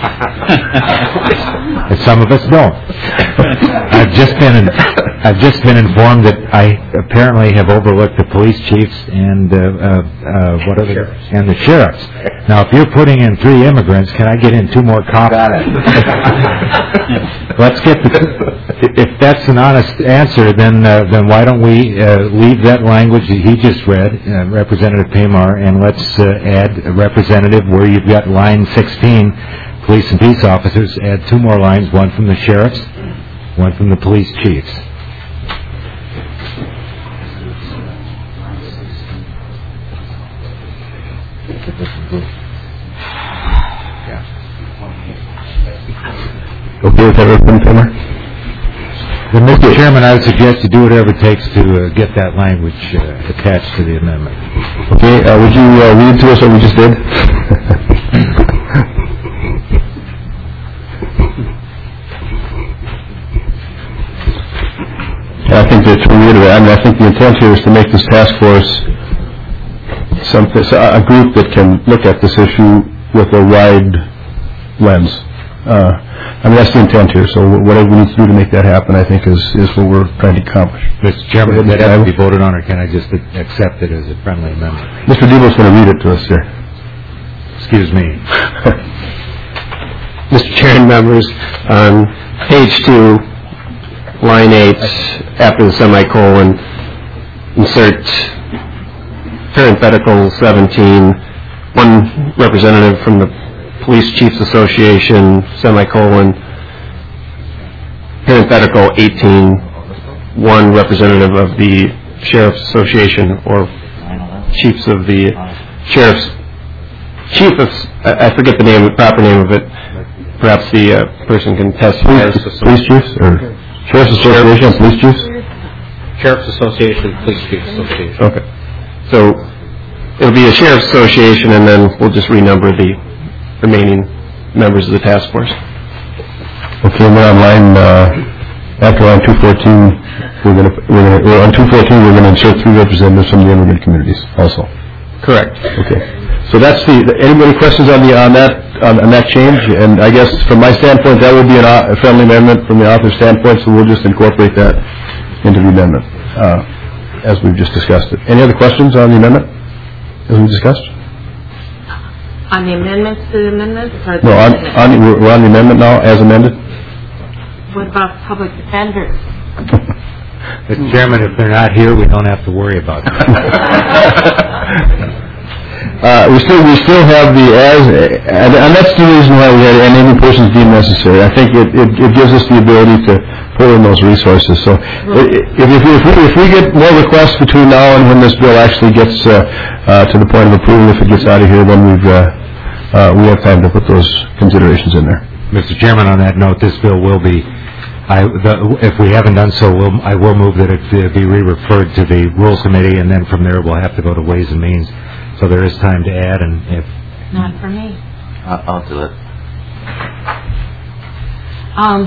some of us don't. I've just been, in, I've just been informed that I apparently have overlooked the police chiefs and uh, uh, uh, what are the and the sheriffs. Now, if you're putting in three immigrants, can I get in two more cops? Got it. Let's get the. If that's an honest answer, then uh, then why don't we uh, leave that language that he just read, uh, Representative Tamar, and let's uh, add a representative where you've got line sixteen, police and peace officers. Add two more lines, one from the sheriffs, one from the police chiefs. Okay with that, Representative Tamar? Then, Mister Chairman, I would suggest you do whatever it takes to uh, get that language uh, attached to the amendment. Okay, uh, would you uh, read to us what we just did? I think that to reiterate, I mean, I think the intent here is to make this task force some, a group that can look at this issue with a wide lens. Uh, I mean, that's the intent here, so whatever we need to do to make that happen, I think, is, is what we're trying to accomplish. Mister Chairman, does that have to be voted on, or can I just accept it as a friendly amendment? Mister Debo's going to read it to us here. Excuse me. Mister Chair and members, on page two, line eight, after the semicolon, insert parenthetical seventeen, one representative from the Police Chiefs Association, semicolon, parenthetical eighteen, one representative of the Sheriff's Association, or chiefs of the Sheriff's, chief of, I forget the name, the proper name of it, perhaps the uh, person can testify. Police, police chiefs, or Sheriff's Association, police chiefs? Sheriff's Association, Police Chiefs Association. Okay. So it'll be a Sheriff's Association, and then we'll just renumber the remaining members of the task force. Okay, and then on line, uh, after line two fourteen, we're going to, we're going to, on two fourteen, we're going to insert three representatives from the immigrant communities also. Correct. Okay. So that's the, anybody questions on the, on that, on, on that change? And I guess from my standpoint, that would be an, a friendly amendment from the author's standpoint, so we'll just incorporate that into the amendment, uh, as we've just discussed it. Any other questions on the amendment, as we discussed? On the amendments to the amendments? Or the No, on, amendment? on, we're on the amendment now, as amended? What about public defenders? Mister Chairman, if they're not here, we don't have to worry about that. Uh, we still we still have the as, and, and that's the reason why we had and any persons deemed necessary. I think it, it, it gives us the ability to pull in those resources. So if, if, if, we, if we get more requests between now and when this bill actually gets uh, uh, to the point of approval, if it gets out of here, then we've uh, uh, we have time to put those considerations in there. Mister Chairman, on that note, this bill will be, I, the, if we haven't done so, we'll, I will move that it uh, be re-referred to the Rules Committee, and then from there we'll have to go to Ways and Means. So there is time to add, and if... Not for me. I'll, I'll do it. Um,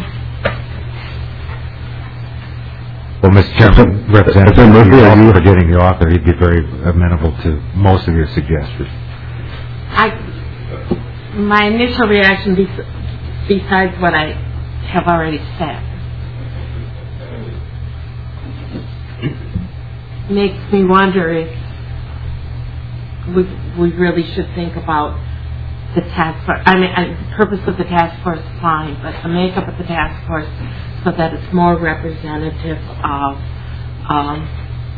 Well, Mister Chairman, Representative Murphy, are you forgetting the author? He'd be very amenable to most of your suggestions. I, my initial reaction, be, besides what I have already said, makes me wonder if we, we really should think about the task force. I mean, I, the purpose of the task force is fine, but the makeup of the task force so that it's more representative of um,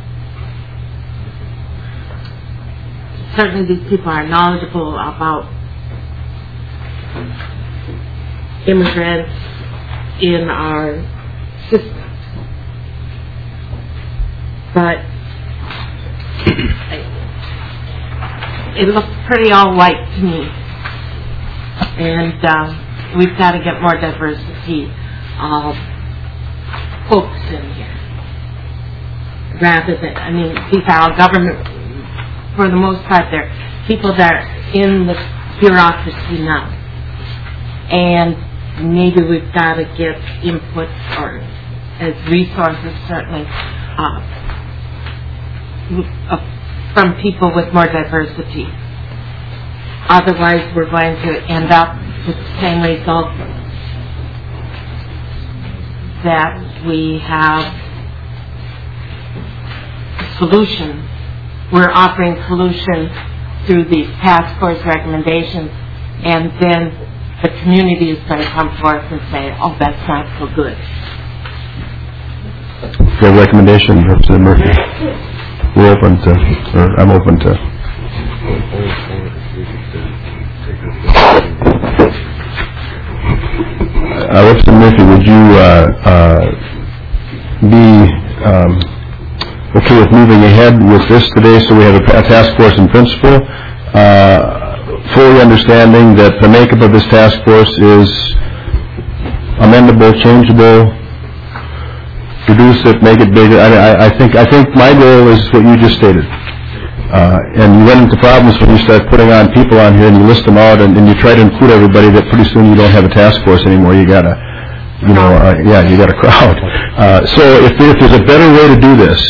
certainly these people are knowledgeable about immigrants in our system. But it looks pretty all white to me. And um, we've got to get more diversity of folks in here. Rather than, I mean, these are all government, for the most part, they're people that are in the bureaucracy now. And maybe we've got to get input, or as resources, certainly, uh, from people with more diversity. Otherwise, we're going to end up with the same result that we have solution. We're offering solutions through these task force recommendations, and then the community is going to come forth and say, oh, that's not so good. Good recommendation, Representative Murphy. We're open to, or I'm open to. Uh, Representative Murphy, would you uh, uh, be um, okay with moving ahead with this today so we have a, a task force in principle, uh, fully understanding that the makeup of this task force is amendable, changeable, reduce it, make it bigger. I, I, I think I think my goal is what you just stated. Uh, and you run into problems when you start putting on people on here and you list them out and, and you try to include everybody that pretty soon you don't have a task force anymore. You got a, you know, uh, yeah, you got a crowd. Uh, so if, if there's a better way to do this,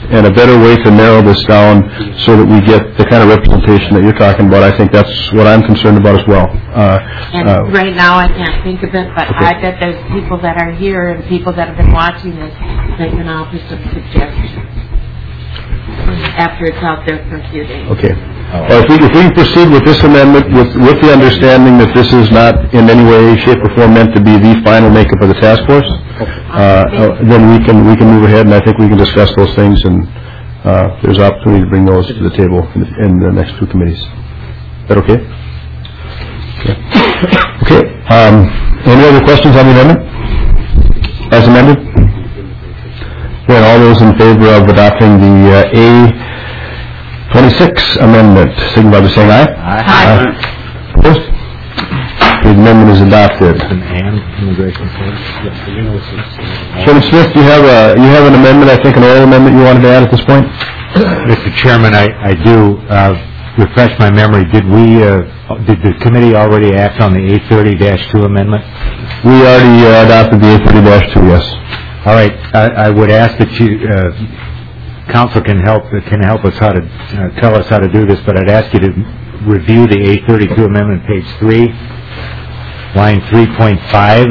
and a better way to narrow this down so that we get the kind of representation that you're talking about. I think that's what I'm concerned about as well. Uh, And uh, right now, I can't think of it, but I bet there's people that are here and people that have been watching this that can offer some suggestions after it's out there for a few days. Okay. Well, if we, if we can proceed with this amendment with, with the understanding that this is not in any way, shape, or form meant to be the final makeup of the task force, uh, uh, then we can we can move ahead, and I think we can discuss those things, and uh, there's opportunity to bring those to the table in the, in the next two committees. Is that okay? Okay. Okay. Um, any other questions on the amendment? As amended? Then all those in favor of adopting the uh, A twenty-six amendment, signify by saying aye. Aye. Aye. Opposed? The amendment is adopted. And immigration Chairman Smith, you have a you have an amendment, I think, an oral amendment you wanted to add at this point? Mister Chairman, I, I do. Uh, refresh my memory. Did we, uh, did the committee already act on the eight thirty dash two amendment? We already uh, adopted the eight thirty dash two, yes. All right. I, I would ask that you, uh, council can help can help us how to uh, tell us how to do this, but I'd ask you to review the eight thirty-two amendment, page three, line three point five.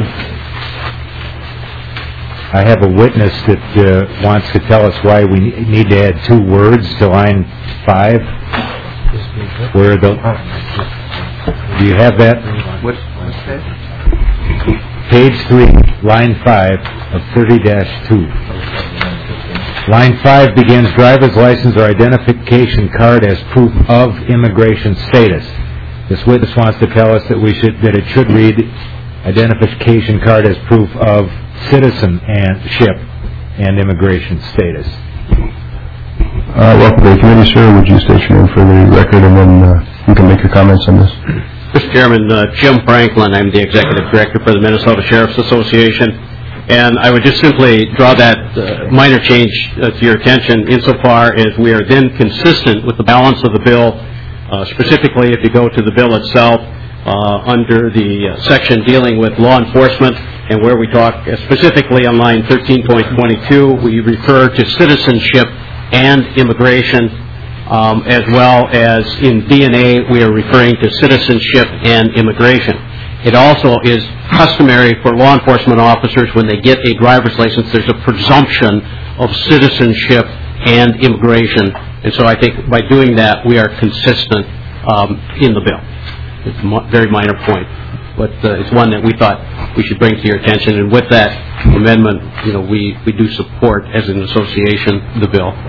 I have a witness that uh, wants to tell us why we need to add two words to line five. Where the do you have that? What, what's that? Page three, line five of thirty dash two. Line five begins driver's license or identification card as proof of immigration status. This witness wants to tell us that we should that it should read identification card as proof of citizenship and immigration status. Uh, welcome to the committee, sir. Would you state your name for the record, and then uh, you can make your comments on this. Mister Chairman, uh, Jim Franklin. I'm the Executive Director for the Minnesota Sheriff's Association. And I would just simply draw that uh, minor change uh, to your attention insofar as we are then consistent with the balance of the bill. Uh, specifically, if you go to the bill itself, uh, under the uh, section dealing with law enforcement, and where we talk uh, specifically on line thirteen point twenty-two, we refer to citizenship and immigration, um, as well as in D N A, we are referring to citizenship and immigration. It also is customary for law enforcement officers when they get a driver's license, there's a presumption of citizenship and immigration. And so I think by doing that, we are consistent um, in the bill. It's a mo- very minor point, but uh, it's one that we thought we should bring to your attention. And with that amendment, you know, we, we do support, as an association, the bill.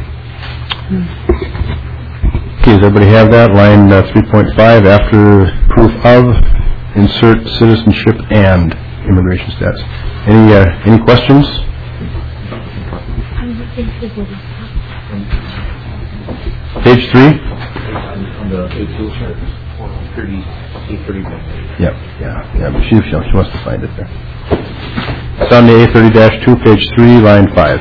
Okay, does everybody have that? Line uh, three point five, after proof of, insert citizenship and immigration status. Any uh, any questions? Page three? Yep, yeah, yeah, but she, she wants to find it there. It's on the A thirty dash two, page three, line five.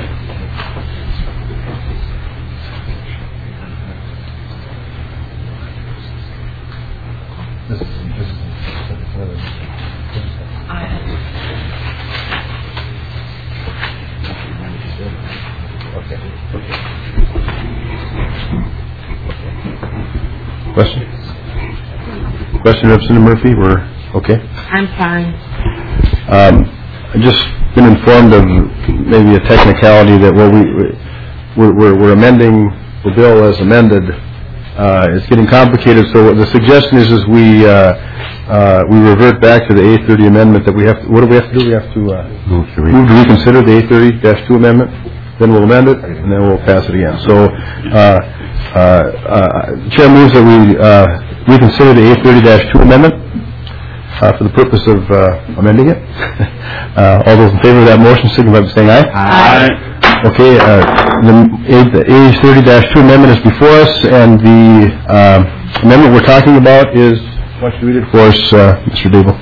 Question? Question, Representative Murphy? We're okay? I'm fine. Um, I've just been informed of maybe a technicality that well, we, we're, we're, we're amending the bill as amended. Uh, it's getting complicated, so what the suggestion is is we uh, uh, we revert back to the A thirty amendment that we have to, what do we have to do? We have to, uh, move, to move to reconsider the A thirty dash two amendment, then we'll amend it, and then we'll pass it again. So, uh, uh, uh, Chair moves that we uh, reconsider the A thirty dash two amendment uh, for the purpose of uh, amending it. uh, all those in favor of that motion signify by saying aye. Aye. Okay, uh, the A thirty dash two amendment is before us, and the uh, amendment we're talking about is, why don't you read it for us, uh, Mister Dable?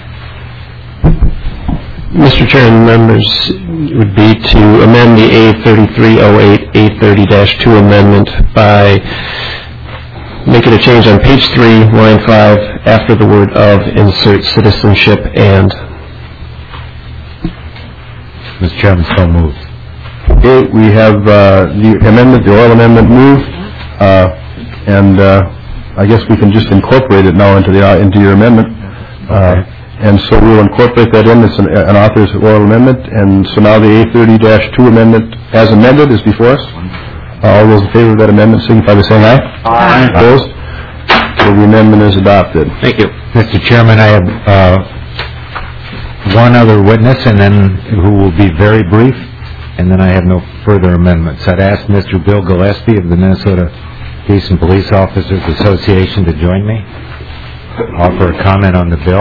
Mister Chairman, members, would be to amend the A thirty-three oh eight, A thirty dash two amendment by making a change on page three, line five, after the word of, insert citizenship and. Mister Chairman, so moved. Okay, we have uh, the amendment, the oral amendment moved, uh, and uh, I guess we can just incorporate it now into the uh, into your amendment. Uh, and so we'll incorporate that in. It's an, an author's oral amendment, and so now the A thirty dash two amendment as amended is before us. Uh, all those in favor of that amendment signify by saying aye. Aye. Opposed? So the amendment is adopted. Thank you. Mister Chairman, I have uh, one other witness, and then who will be very brief, and then I have no further amendments. I'd ask Mister Bill Gillespie of the Minnesota Peace and Police Officers Association to join me, offer a comment on the bill.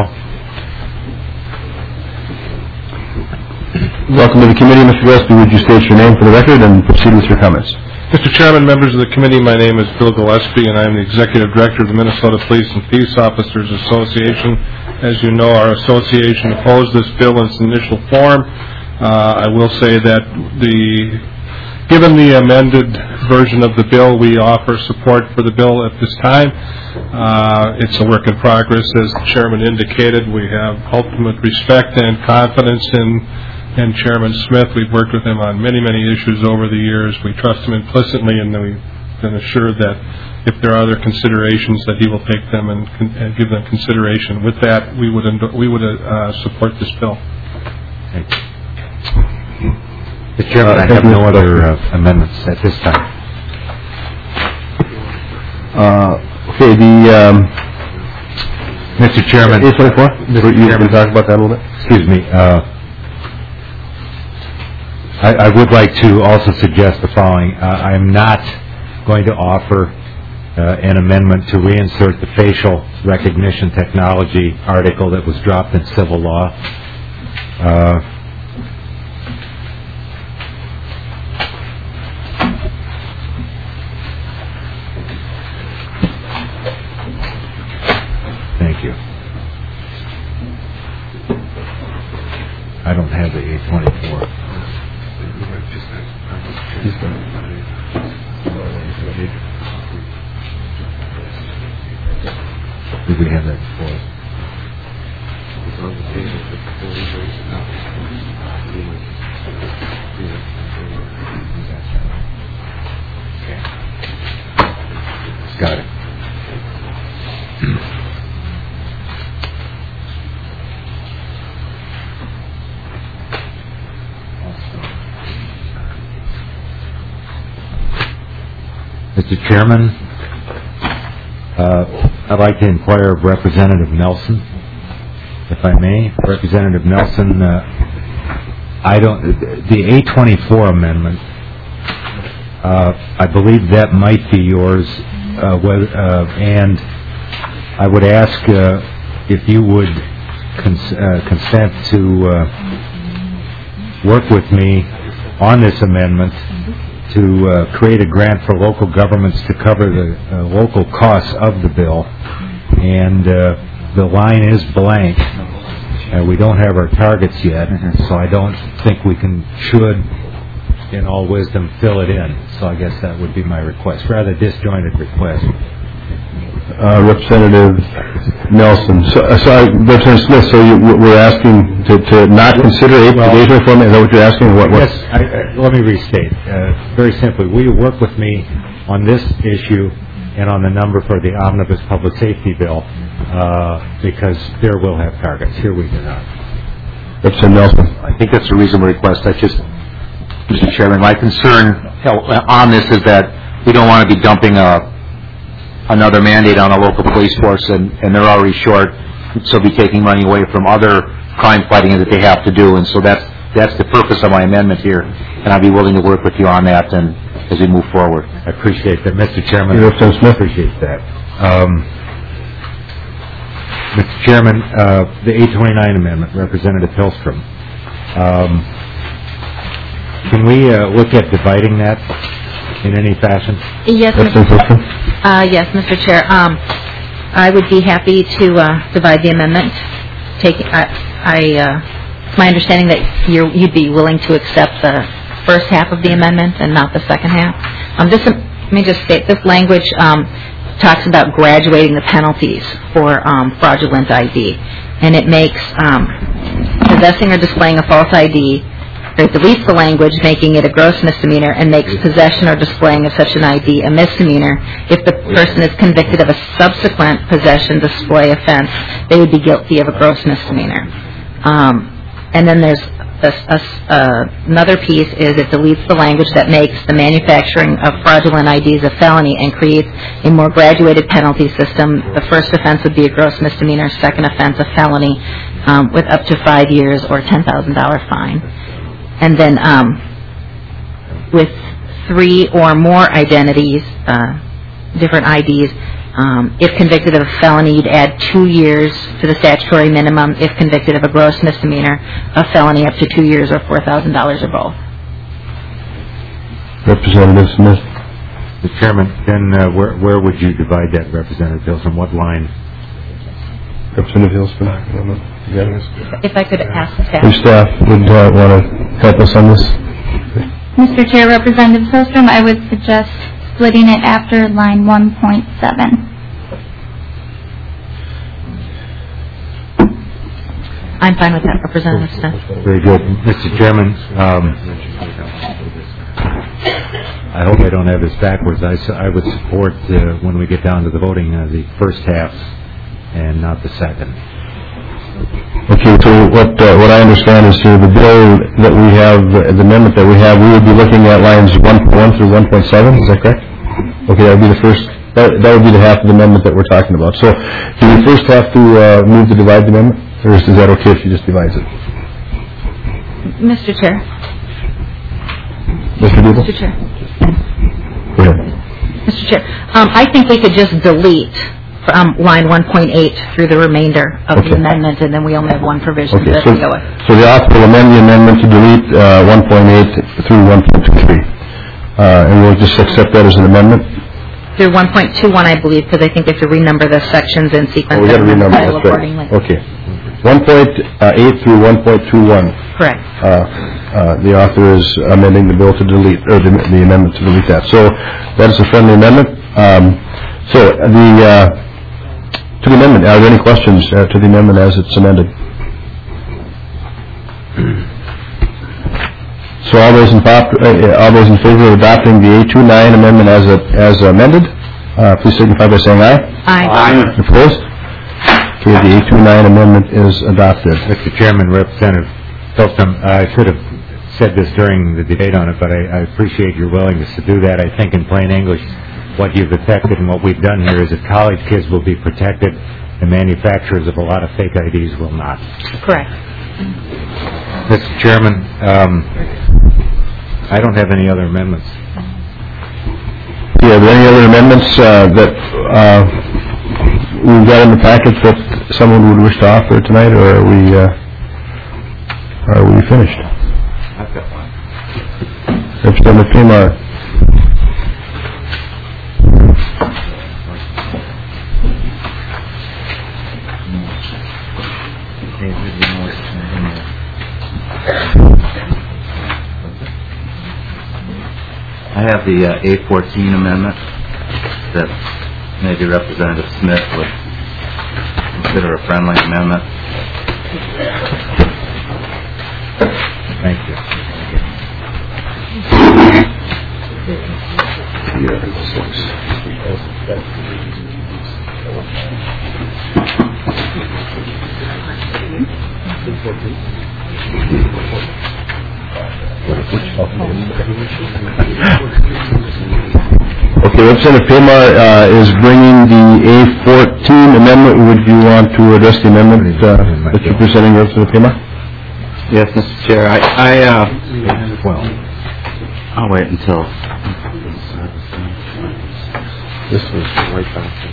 Welcome to the committee, Mister Gillespie. Would you state your name for the record and proceed with your comments? Mister Chairman, members of the committee, my name is Bill Gillespie, and I'm the Executive Director of the Minnesota Police and Peace Officers Association. As you know, our association opposed this bill in its initial form. Uh, I will say that the, given the amended version of the bill, we offer support for the bill at this time. Uh, it's a work in progress, as the Chairman indicated. We have ultimate respect and confidence in And Chairman Smith. We've worked with him on many, many issues over the years. We trust him implicitly, and we've been assured that if there are other considerations, that he will take them and, con- and give them consideration. With that, we would endo- we would uh, support this bill. Thank you. Mister Chairman, I have no other uh, amendments at this time. Uh, okay, the um, Mister Chairman, A twenty-four. Mister You Chairman, can talk about that a little bit. Excuse me. Uh, I, I would like to also suggest the following. Uh, I'm not going to offer uh, an amendment to reinsert the facial recognition technology article that was dropped in civil law. Uh, thank you. I don't have the A twenty-four. Did we have that before? It's on the table before we break it out. Okay. Got it. Mister Chairman, uh, I'd like to inquire of Representative Nelson, if I may. Representative Nelson, uh, I don't. The A twenty-four amendment, uh, I believe that might be yours, uh, whether, uh, and I would ask uh, if you would cons- uh, consent to uh, work with me on this amendment to uh, create a grant for local governments to cover the uh, local costs of the bill. And uh, the line is blank. Uh, we don't have our targets yet, so I don't think we can, should, in all wisdom, fill it in. So I guess that would be my request, rather disjointed request. Uh, Representative Nelson. So, uh, sorry, Representative Smith, so you, we're asking to, to not consider a well, engagement form? Is that what you're asking? What, what? Yes, I, I, let me restate. Uh, very simply, will you work with me on this issue and on the number for the omnibus public safety bill, uh, because there will have targets. Here we do not. Representative Nelson. I think that's a reasonable request. I just, Mister Chairman, my concern on this is that we don't want to be dumping a another mandate on a local police force, and, and they're already short, so be taking money away from other crime fighting that they have to do. And so that's that's the purpose of my amendment here, and I'd be willing to work with you on that and as we move forward. I appreciate that, Mister Chairman. Representative Smith. I appreciate that. Um, Mister Chairman, uh, the eight twenty-nine amendment, Representative Hillstrom. Um, can we uh, look at dividing that in any fashion? Yes, Mister Uh, yes, Mister Chair. Um, I would be happy to uh, divide the amendment. Take, I, I uh, it's my understanding that you're, you'd be willing to accept the first half of the amendment and not the second half. Um, this, let me just state, this language um, talks about graduating the penalties for um, fraudulent I D, and it makes um, possessing or displaying a false I D or it deletes the language, making it a gross misdemeanor, and makes possession or displaying of such an I D a misdemeanor. If the person is convicted of a subsequent possession display offense, they would be guilty of a gross misdemeanor. Um, and then there's a, a, uh, another piece is it deletes the language that makes the manufacturing of fraudulent I Ds a felony and creates a more graduated penalty system. The first offense would be a gross misdemeanor, second offense a felony um, with up to five years or ten thousand dollars fine. And then um, with three or more identities, uh, different I Ds, um, if convicted of a felony, you'd add two years to the statutory minimum. If convicted of a gross misdemeanor, a felony up to two years or four thousand dollars or both. Representative Smith. Mister Chairman, then uh, where, where would you divide that, Representative Hilson? What line? Representative Hilson. If I could ask staff. Your staff would uh, want to help us on this. Mister Chair, Representative Sostrom, I would suggest splitting it after line one point seven. I'm fine with that, Representative Smith. Very good. Mister Chairman, um, I hope I don't have this backwards. I, su- I would support, uh, when we get down to the voting, uh, the first half and not the second. Okay, so what uh, what I understand is through the bill that we have, uh, the amendment that we have, we would be looking at lines one point one through one point seven, is that correct? Okay, that would be the first, that, that would be the half of the amendment that we're talking about. So do we first have to uh, move to divide the amendment, or is, is that okay if she just divides it? Mister Chair. Mister Dubel? Mister Chair. Go ahead. Mister Chair, um, I think we could just delete from line one point eight through the remainder of Okay. the amendment, and then we only have one provision Okay, that so, we go with. so the author will amend the amendment to delete uh, one point eight through one point two three. Uh, and we'll just accept that as an amendment? Through one point two one, I believe, because I think we have to renumber the sections in sequence. Oh, we got to and renumber, file that's accordingly. right. Okay. one point eight through one point two one. Correct. Uh, uh, the author is amending the bill to delete, or the, the amendment to delete that. So that is a friendly amendment. Um, so the, uh, to the amendment, are there any questions uh, to the amendment as it's amended? So all those in, pop, uh, all those in favor of adopting the eight twenty-nine amendment as a, as amended, uh, please signify by saying aye. Aye. Aye. Opposed? Okay, the eight twenty-nine amendment is adopted. Mister Chairman, Representative Hilton, I should have said this during the debate on it, but I, I appreciate your willingness to do that. I think in plain English, what you've affected and what we've done here is that college kids will be protected and manufacturers of a lot of fake I Ds will not. Correct. Mister Chairman, um, I don't have any other amendments. Yeah, are there any other amendments uh, that uh, we've got in the package that someone would wish to offer tonight, or are we uh, are we finished? I've got one. Representative Kumar. I have the uh, A fourteen amendment that maybe Representative Smith would consider a friendly amendment. Thank you. Okay, Representative Kumar uh, is bringing the A fourteen amendment. Would you want to address the amendment uh, that you're presenting, Representative Kumar? Yes, Mister Chair. I, I uh, well, I'll wait until. This was right back.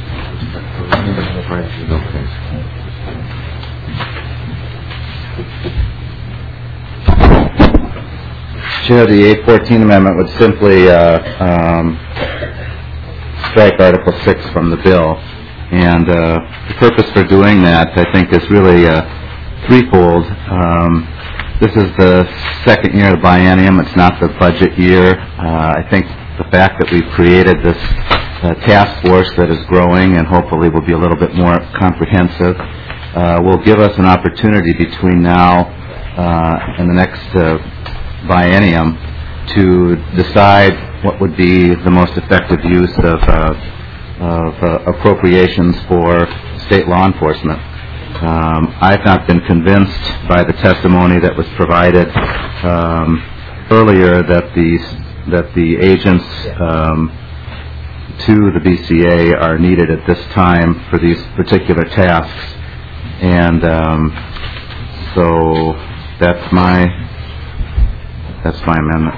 Chair, the A fourteen amendment would simply uh, um, strike Article six from the bill. And uh, the purpose for doing that, I think, is really uh, threefold. Um, this is the second year of the biennium. It's not the budget year. Uh, I think the fact that we've created this uh, task force that is growing and hopefully will be a little bit more comprehensive uh, will give us an opportunity between now uh, and the next uh, biennium to decide what would be the most effective use of, uh, of uh, appropriations for state law enforcement. Um, I've not been convinced by the testimony that was provided um, earlier that the that the agents um, to the B C A are needed at this time for these particular tasks, and um, so that's my that's my amendment.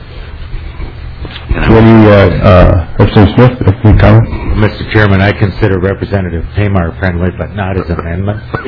Any, uh, uh, Representative Smith, any comment? Mister Chairman, I consider Representative Tamar friendly, but not as an amendment. Uh,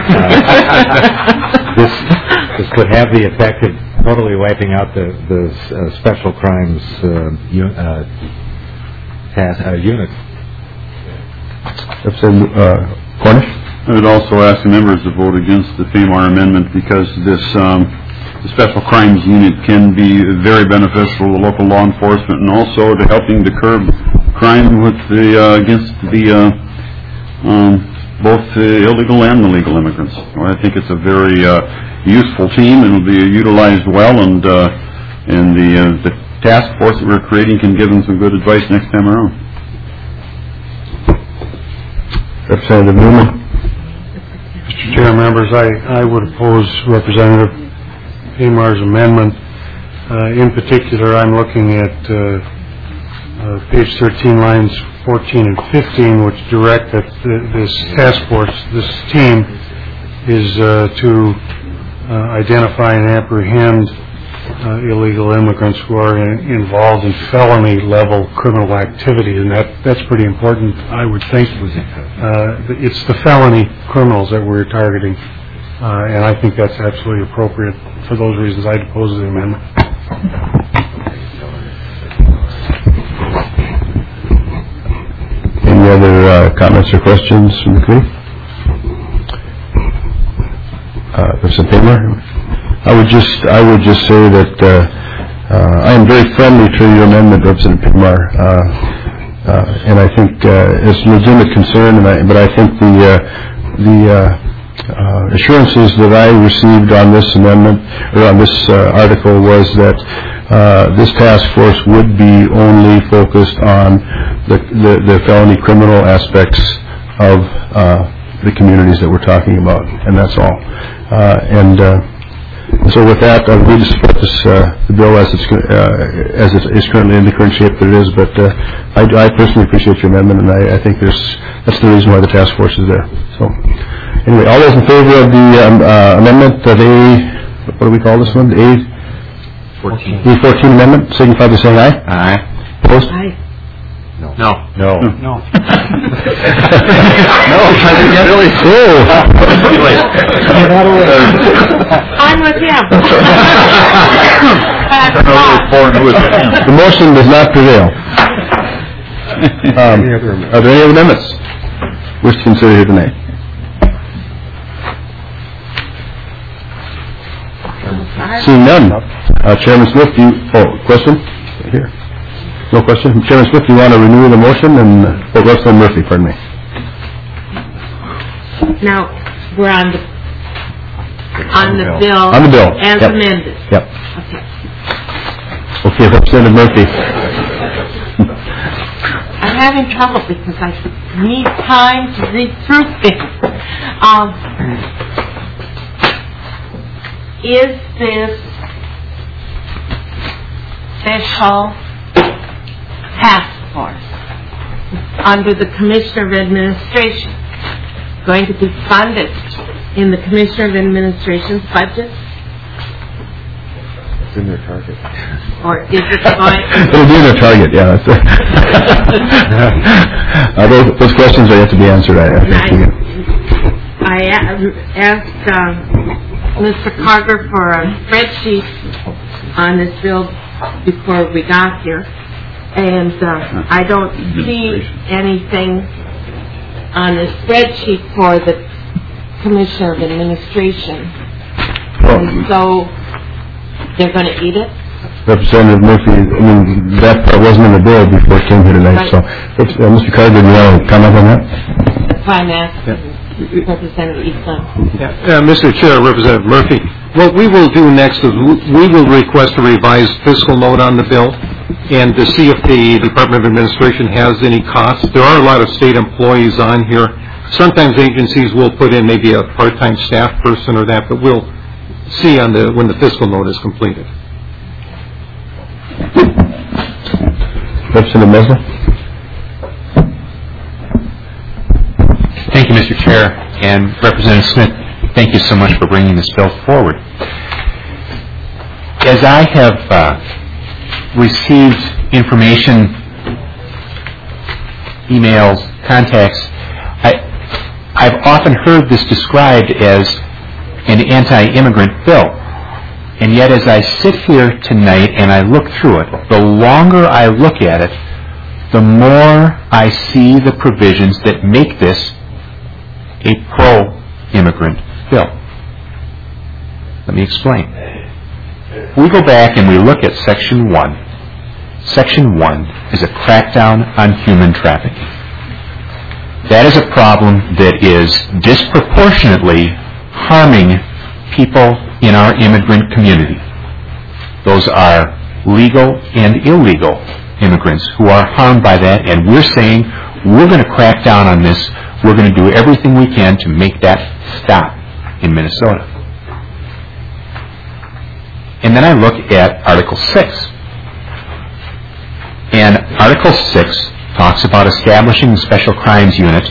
this, this would have the effect of totally wiping out the, the uh, special crimes uh, un, uh, task, uh, unit. Representative uh, Cornish? I would also ask the members to vote against the Tamar amendment because this um, the Special Crimes Unit can be very beneficial to local law enforcement and also to helping to curb crime with the uh, against the uh, um, both the illegal and the legal immigrants. So I think it's a very uh, useful team and will be utilized well, and uh, and the uh, the task force that we're creating can give them some good advice next time around. Representative Newman. Mister Chair, members, I, I would oppose Representative Tamar's amendment. Uh, in particular, I'm looking at uh, uh, page thirteen, lines fourteen and fifteen, which direct that th- this task force, this team, is uh, to uh, identify and apprehend uh, illegal immigrants who are in, involved in felony-level criminal activity, and that, that's pretty important, I would think. Uh, it's the felony criminals that we're targeting, uh, and I think that's absolutely appropriate. For those reasons, I'd oppose the amendment. Any other uh, comments or questions from the committee? Uh, Representative Taylor? I would just, I would just say that uh, uh, I am very friendly to your amendment, Representative Pigmar, uh, uh, and I think uh, it's a legitimate concern. And I, but I think the uh, the uh, uh, assurances that I received on this amendment or on this uh, article was that uh, this task force would be only focused on the the, the felony criminal aspects of uh, the communities that we're talking about, and that's all. Uh, and uh, So with that, I would support this uh, the bill as it's uh, as it is currently in the current shape that it is. But uh, I, I personally appreciate your amendment, and I, I think there's that's the reason why the task force is there. So anyway, all those in favor of the um, uh, amendment of A, what do we call this one? The A fourteen. A fourteen amendment, signify by saying aye. Aye. Opposed? Aye. No. No. No. No. No. No. Really? Oh. I'm with him. The motion does not prevail. Um, are there any other amendments wish to consider here tonight? Seeing none. Uh, Chairman Smith, do you, oh, question? Here. No question. Chairman Smith, do you want to renew the motion? And, oh, Representative Murphy, pardon me. Now, we're on the, on the bill. On the bill. As Yep. amended. Yep. Okay. Okay, Representative Murphy. I'm having trouble because I need time to read through things. Um, is this special task force under the Commissioner of Administration going to be funded in the Commissioner of Administration's budget? It's in their target. Or is it going... It'll be in their target, yeah. That's uh, those, those questions are yet to be answered, I, I think. I, I asked um, Mister Carter for a spreadsheet on this bill before we got here, and uh, I don't see anything on the spreadsheet for the Commissioner of Administration. And so they're going to eat it? Representative Murphy, I mean, that wasn't in the bill before it came here tonight, Right. so, uh, Mister Carter, do you want to comment on that? That's why I'm asking Representative Eastland. Yeah. Uh, Mister Chair, Representative Murphy, what we will do next is we will request a revised fiscal note on the bill and to see if the Department of Administration has any costs. There are a lot of state employees on here. Sometimes agencies will put in maybe a part-time staff person or that, but we'll see on the when the fiscal note is completed. Representative Mesler. Thank you, Mister Chair, and Representative Smith, thank you so much for bringing this bill forward. As I have uh, received information, emails, contacts, I, I've often heard this described as an anti-immigrant bill. And yet as I sit here tonight and I look through it, the longer I look at it, the more I see the provisions that make this a pro-immigrant bill. Let me explain. We go back and we look at Section one. Section one is a crackdown on human trafficking. That is a problem that is disproportionately harming people in our immigrant community. Those are legal and illegal immigrants who are harmed by that, and we're saying we're going to crack down on this. We're going to do everything we can to make that stop in Minnesota. And then I look at Article six. And Article six talks about establishing the Special Crimes Unit.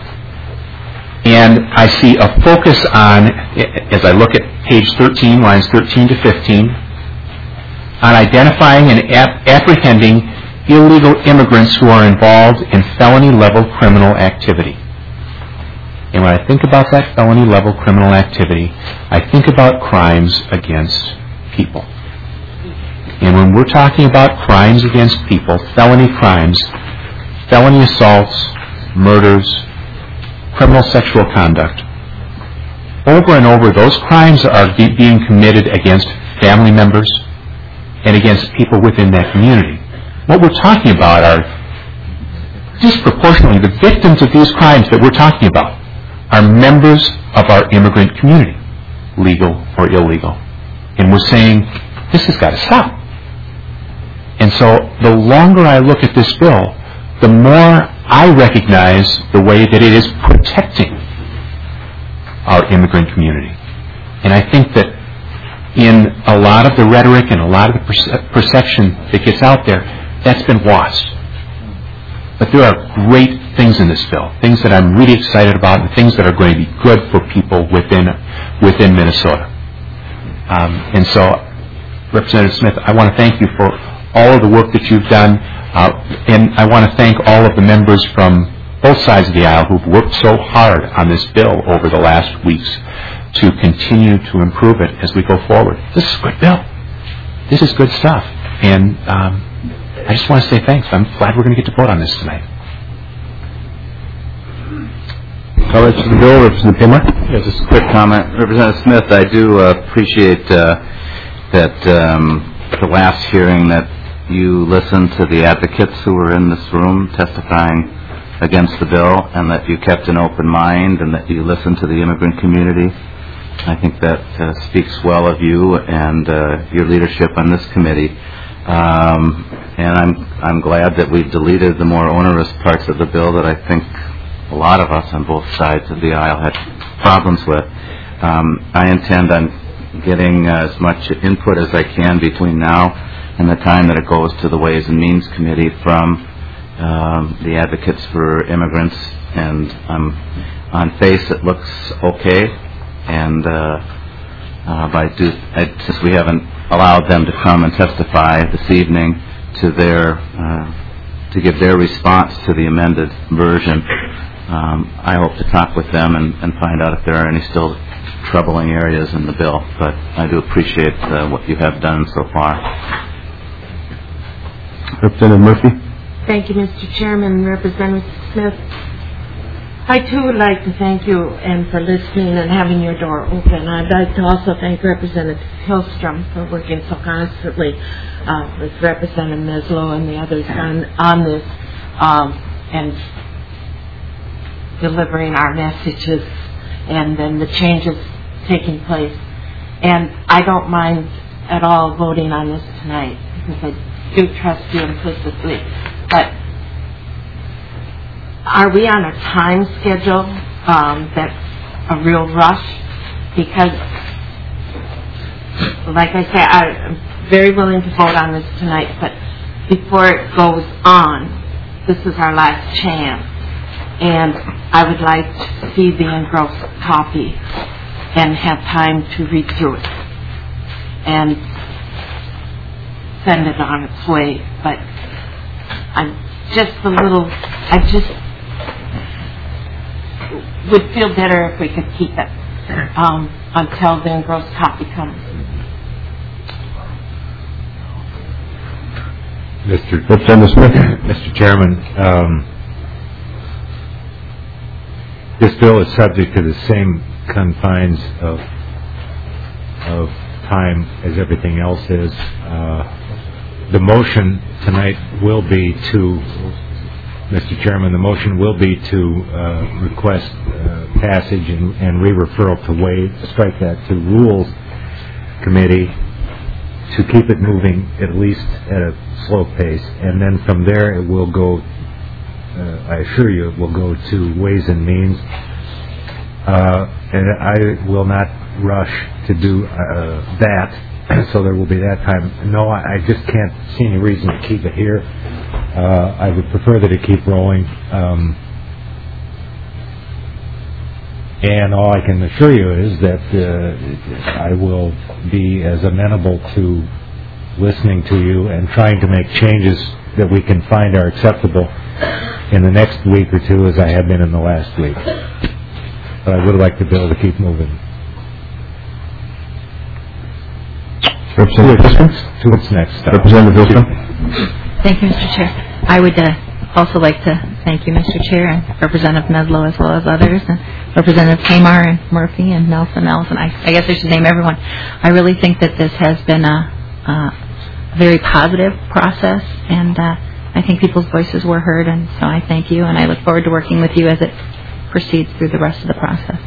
And I see a focus on, as I look at page thirteen, lines thirteen to fifteen, on identifying and ap- apprehending illegal immigrants who are involved in felony-level criminal activity. And when I think about that felony-level criminal activity, I think about crimes against people. And when we're talking about crimes against people, felony crimes, felony assaults, murders, criminal sexual conduct, over and over those crimes are be- being committed against family members and against people within that community. What we're talking about are disproportionately the victims of these crimes that we're talking about are members of our immigrant community, legal or illegal. And we're saying, this has got to stop. And so the longer I look at this bill, the more I recognize the way that it is protecting our immigrant community. And I think that in a lot of the rhetoric and a lot of the perce- perception that gets out there, that's been lost. But there are great things in this bill, things that I'm really excited about, and things that are going to be good for people within within Minnesota. Um, and so, Representative Smith, I want to thank you for all of the work that you've done, uh, and I want to thank all of the members from both sides of the aisle who've worked so hard on this bill over the last weeks to continue to improve it as we go forward. This is a good bill. This is good stuff. And um, I just want to say thanks. I'm glad we're going to get to vote on this tonight. Comments to the bill, Representative Paymar? Yes, just a quick comment. Representative Smith, I do uh, appreciate uh, that um, the last hearing that you listened to the advocates who were in this room testifying against the bill, and that you kept an open mind and that you listened to the immigrant community. I think that uh, speaks well of you and uh, your leadership on this committee. Um, and I'm I'm glad that we've deleted the more onerous parts of the bill that I think a lot of us on both sides of the aisle had problems with. Um, I intend on getting uh, as much input as I can between now and the time that it goes to the Ways and Means Committee from um, the advocates for immigrants. And um, on face it looks okay. And uh, uh, by do, I, since we haven't allowed them to come and testify this evening to their uh, to give their response to the amended version, um, I hope to talk with them and, and find out if there are any still troubling areas in the bill. But I do appreciate uh, what you have done so far. Representative Murphy. Thank you, Mister Chairman. Representative Smith, I too would like to thank you and for listening and having your door open. I'd like to also thank Representative Hillstrom for working so constantly uh, with Representative Meslow and the others on, on this. Um, and delivering our messages and then the changes taking place. And I don't mind at all voting on this tonight because I do trust you implicitly. But are we on a time schedule um, that's a real rush? Because, like I say, I'm very willing to vote on this tonight, but before it goes on, this is our last chance. And I would like to see the engrossed copy and have time to read through it and send it on its way. But I'm just a little, I just would feel better if we could keep it um, until the engrossed copy comes. Mister Representative Smith. Mister Chairman, um, this bill is subject to the same confines of of time as everything else is. Uh, the motion tonight will be to, Mister Chairman, the motion will be to uh, request uh, passage and, and re-referral to waive, strike that, to Rules Committee to keep it moving at least at a slow pace. And then from there it will go, uh, I assure you, it will go to Ways and Means. Uh, and I will not rush to do uh, that, so there will be that time. No, I, I just can't see any reason to keep it here. Uh, I would prefer that it keep rolling. Um, and all I can assure you is that uh, I will be as amenable to listening to you and trying to make changes that we can find are acceptable in the next week or two as I have been in the last week. But I would like the bill to keep moving. Representative Histon? To its next stop. Representative Histon? Thank you, Mister Chair. I would uh, also like to thank you, Mister Chair, and Representative Medlow as well as others, and Representative Kamar and Murphy and Nelson Nelson. I, I guess I should name everyone. I really think that this has been a, a very positive process, and uh, I think people's voices were heard, and so I thank you, and I look forward to working with you as it proceeds through the rest of the process.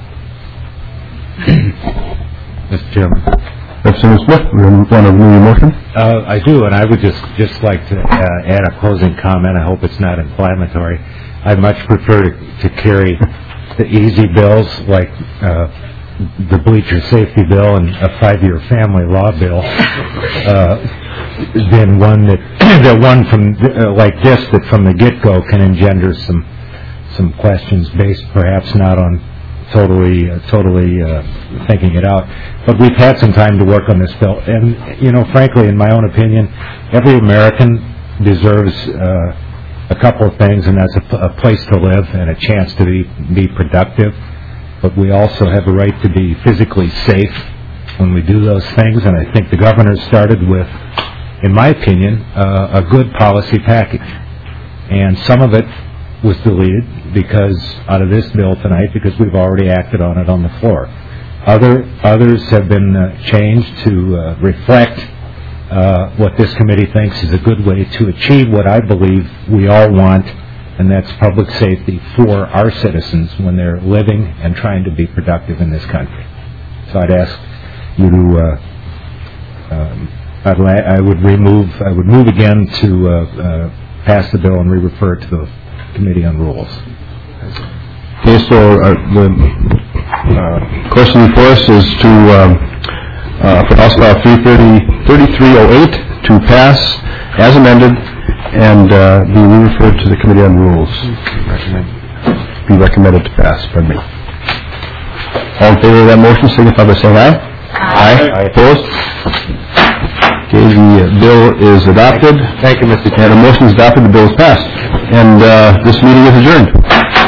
Mister Chairman. Representative Smith, you want to renew your motion? Uh, I do, and I would just, just like to uh, add a closing comment. I hope it's not inflammatory. I much prefer to, to carry the easy bills like uh, the bleacher safety bill and a five-year family law bill uh, than one that, that one from uh, like this that from the get-go can engender some some questions based perhaps not on totally, uh, totally uh, thinking it out. But we've had some time to work on this bill. And, you know, frankly, in my own opinion, every American deserves uh, a couple of things, and that's a, a place to live and a chance to be, be productive. But we also have a right to be physically safe when we do those things. And I think the governor started with, in my opinion, uh, a good policy package. And some of it was deleted because out of this bill tonight because we've already acted on it on the floor. Other others have been uh, changed to uh, reflect uh, what this committee thinks is a good way to achieve what I believe we all want, and that's public safety for our citizens when they're living and trying to be productive in this country. So I'd ask you to, uh, um, I'd la- I would remove, I would move again to uh, uh, pass the bill and re-refer it to the Committee on Rules. Okay, so uh, the uh, question before us is to, um, uh, for House File three thirty-three oh eight to pass as amended and uh, be re-referred to the Committee on Rules. Be recommended to pass, pardon me. All in favor of that motion, signify by saying aye. Aye. Aye. Opposed? Okay, the uh, bill is adopted. Thank you, Mister Chairman. And the motion is adopted, the bill is passed. And uh, this meeting is adjourned.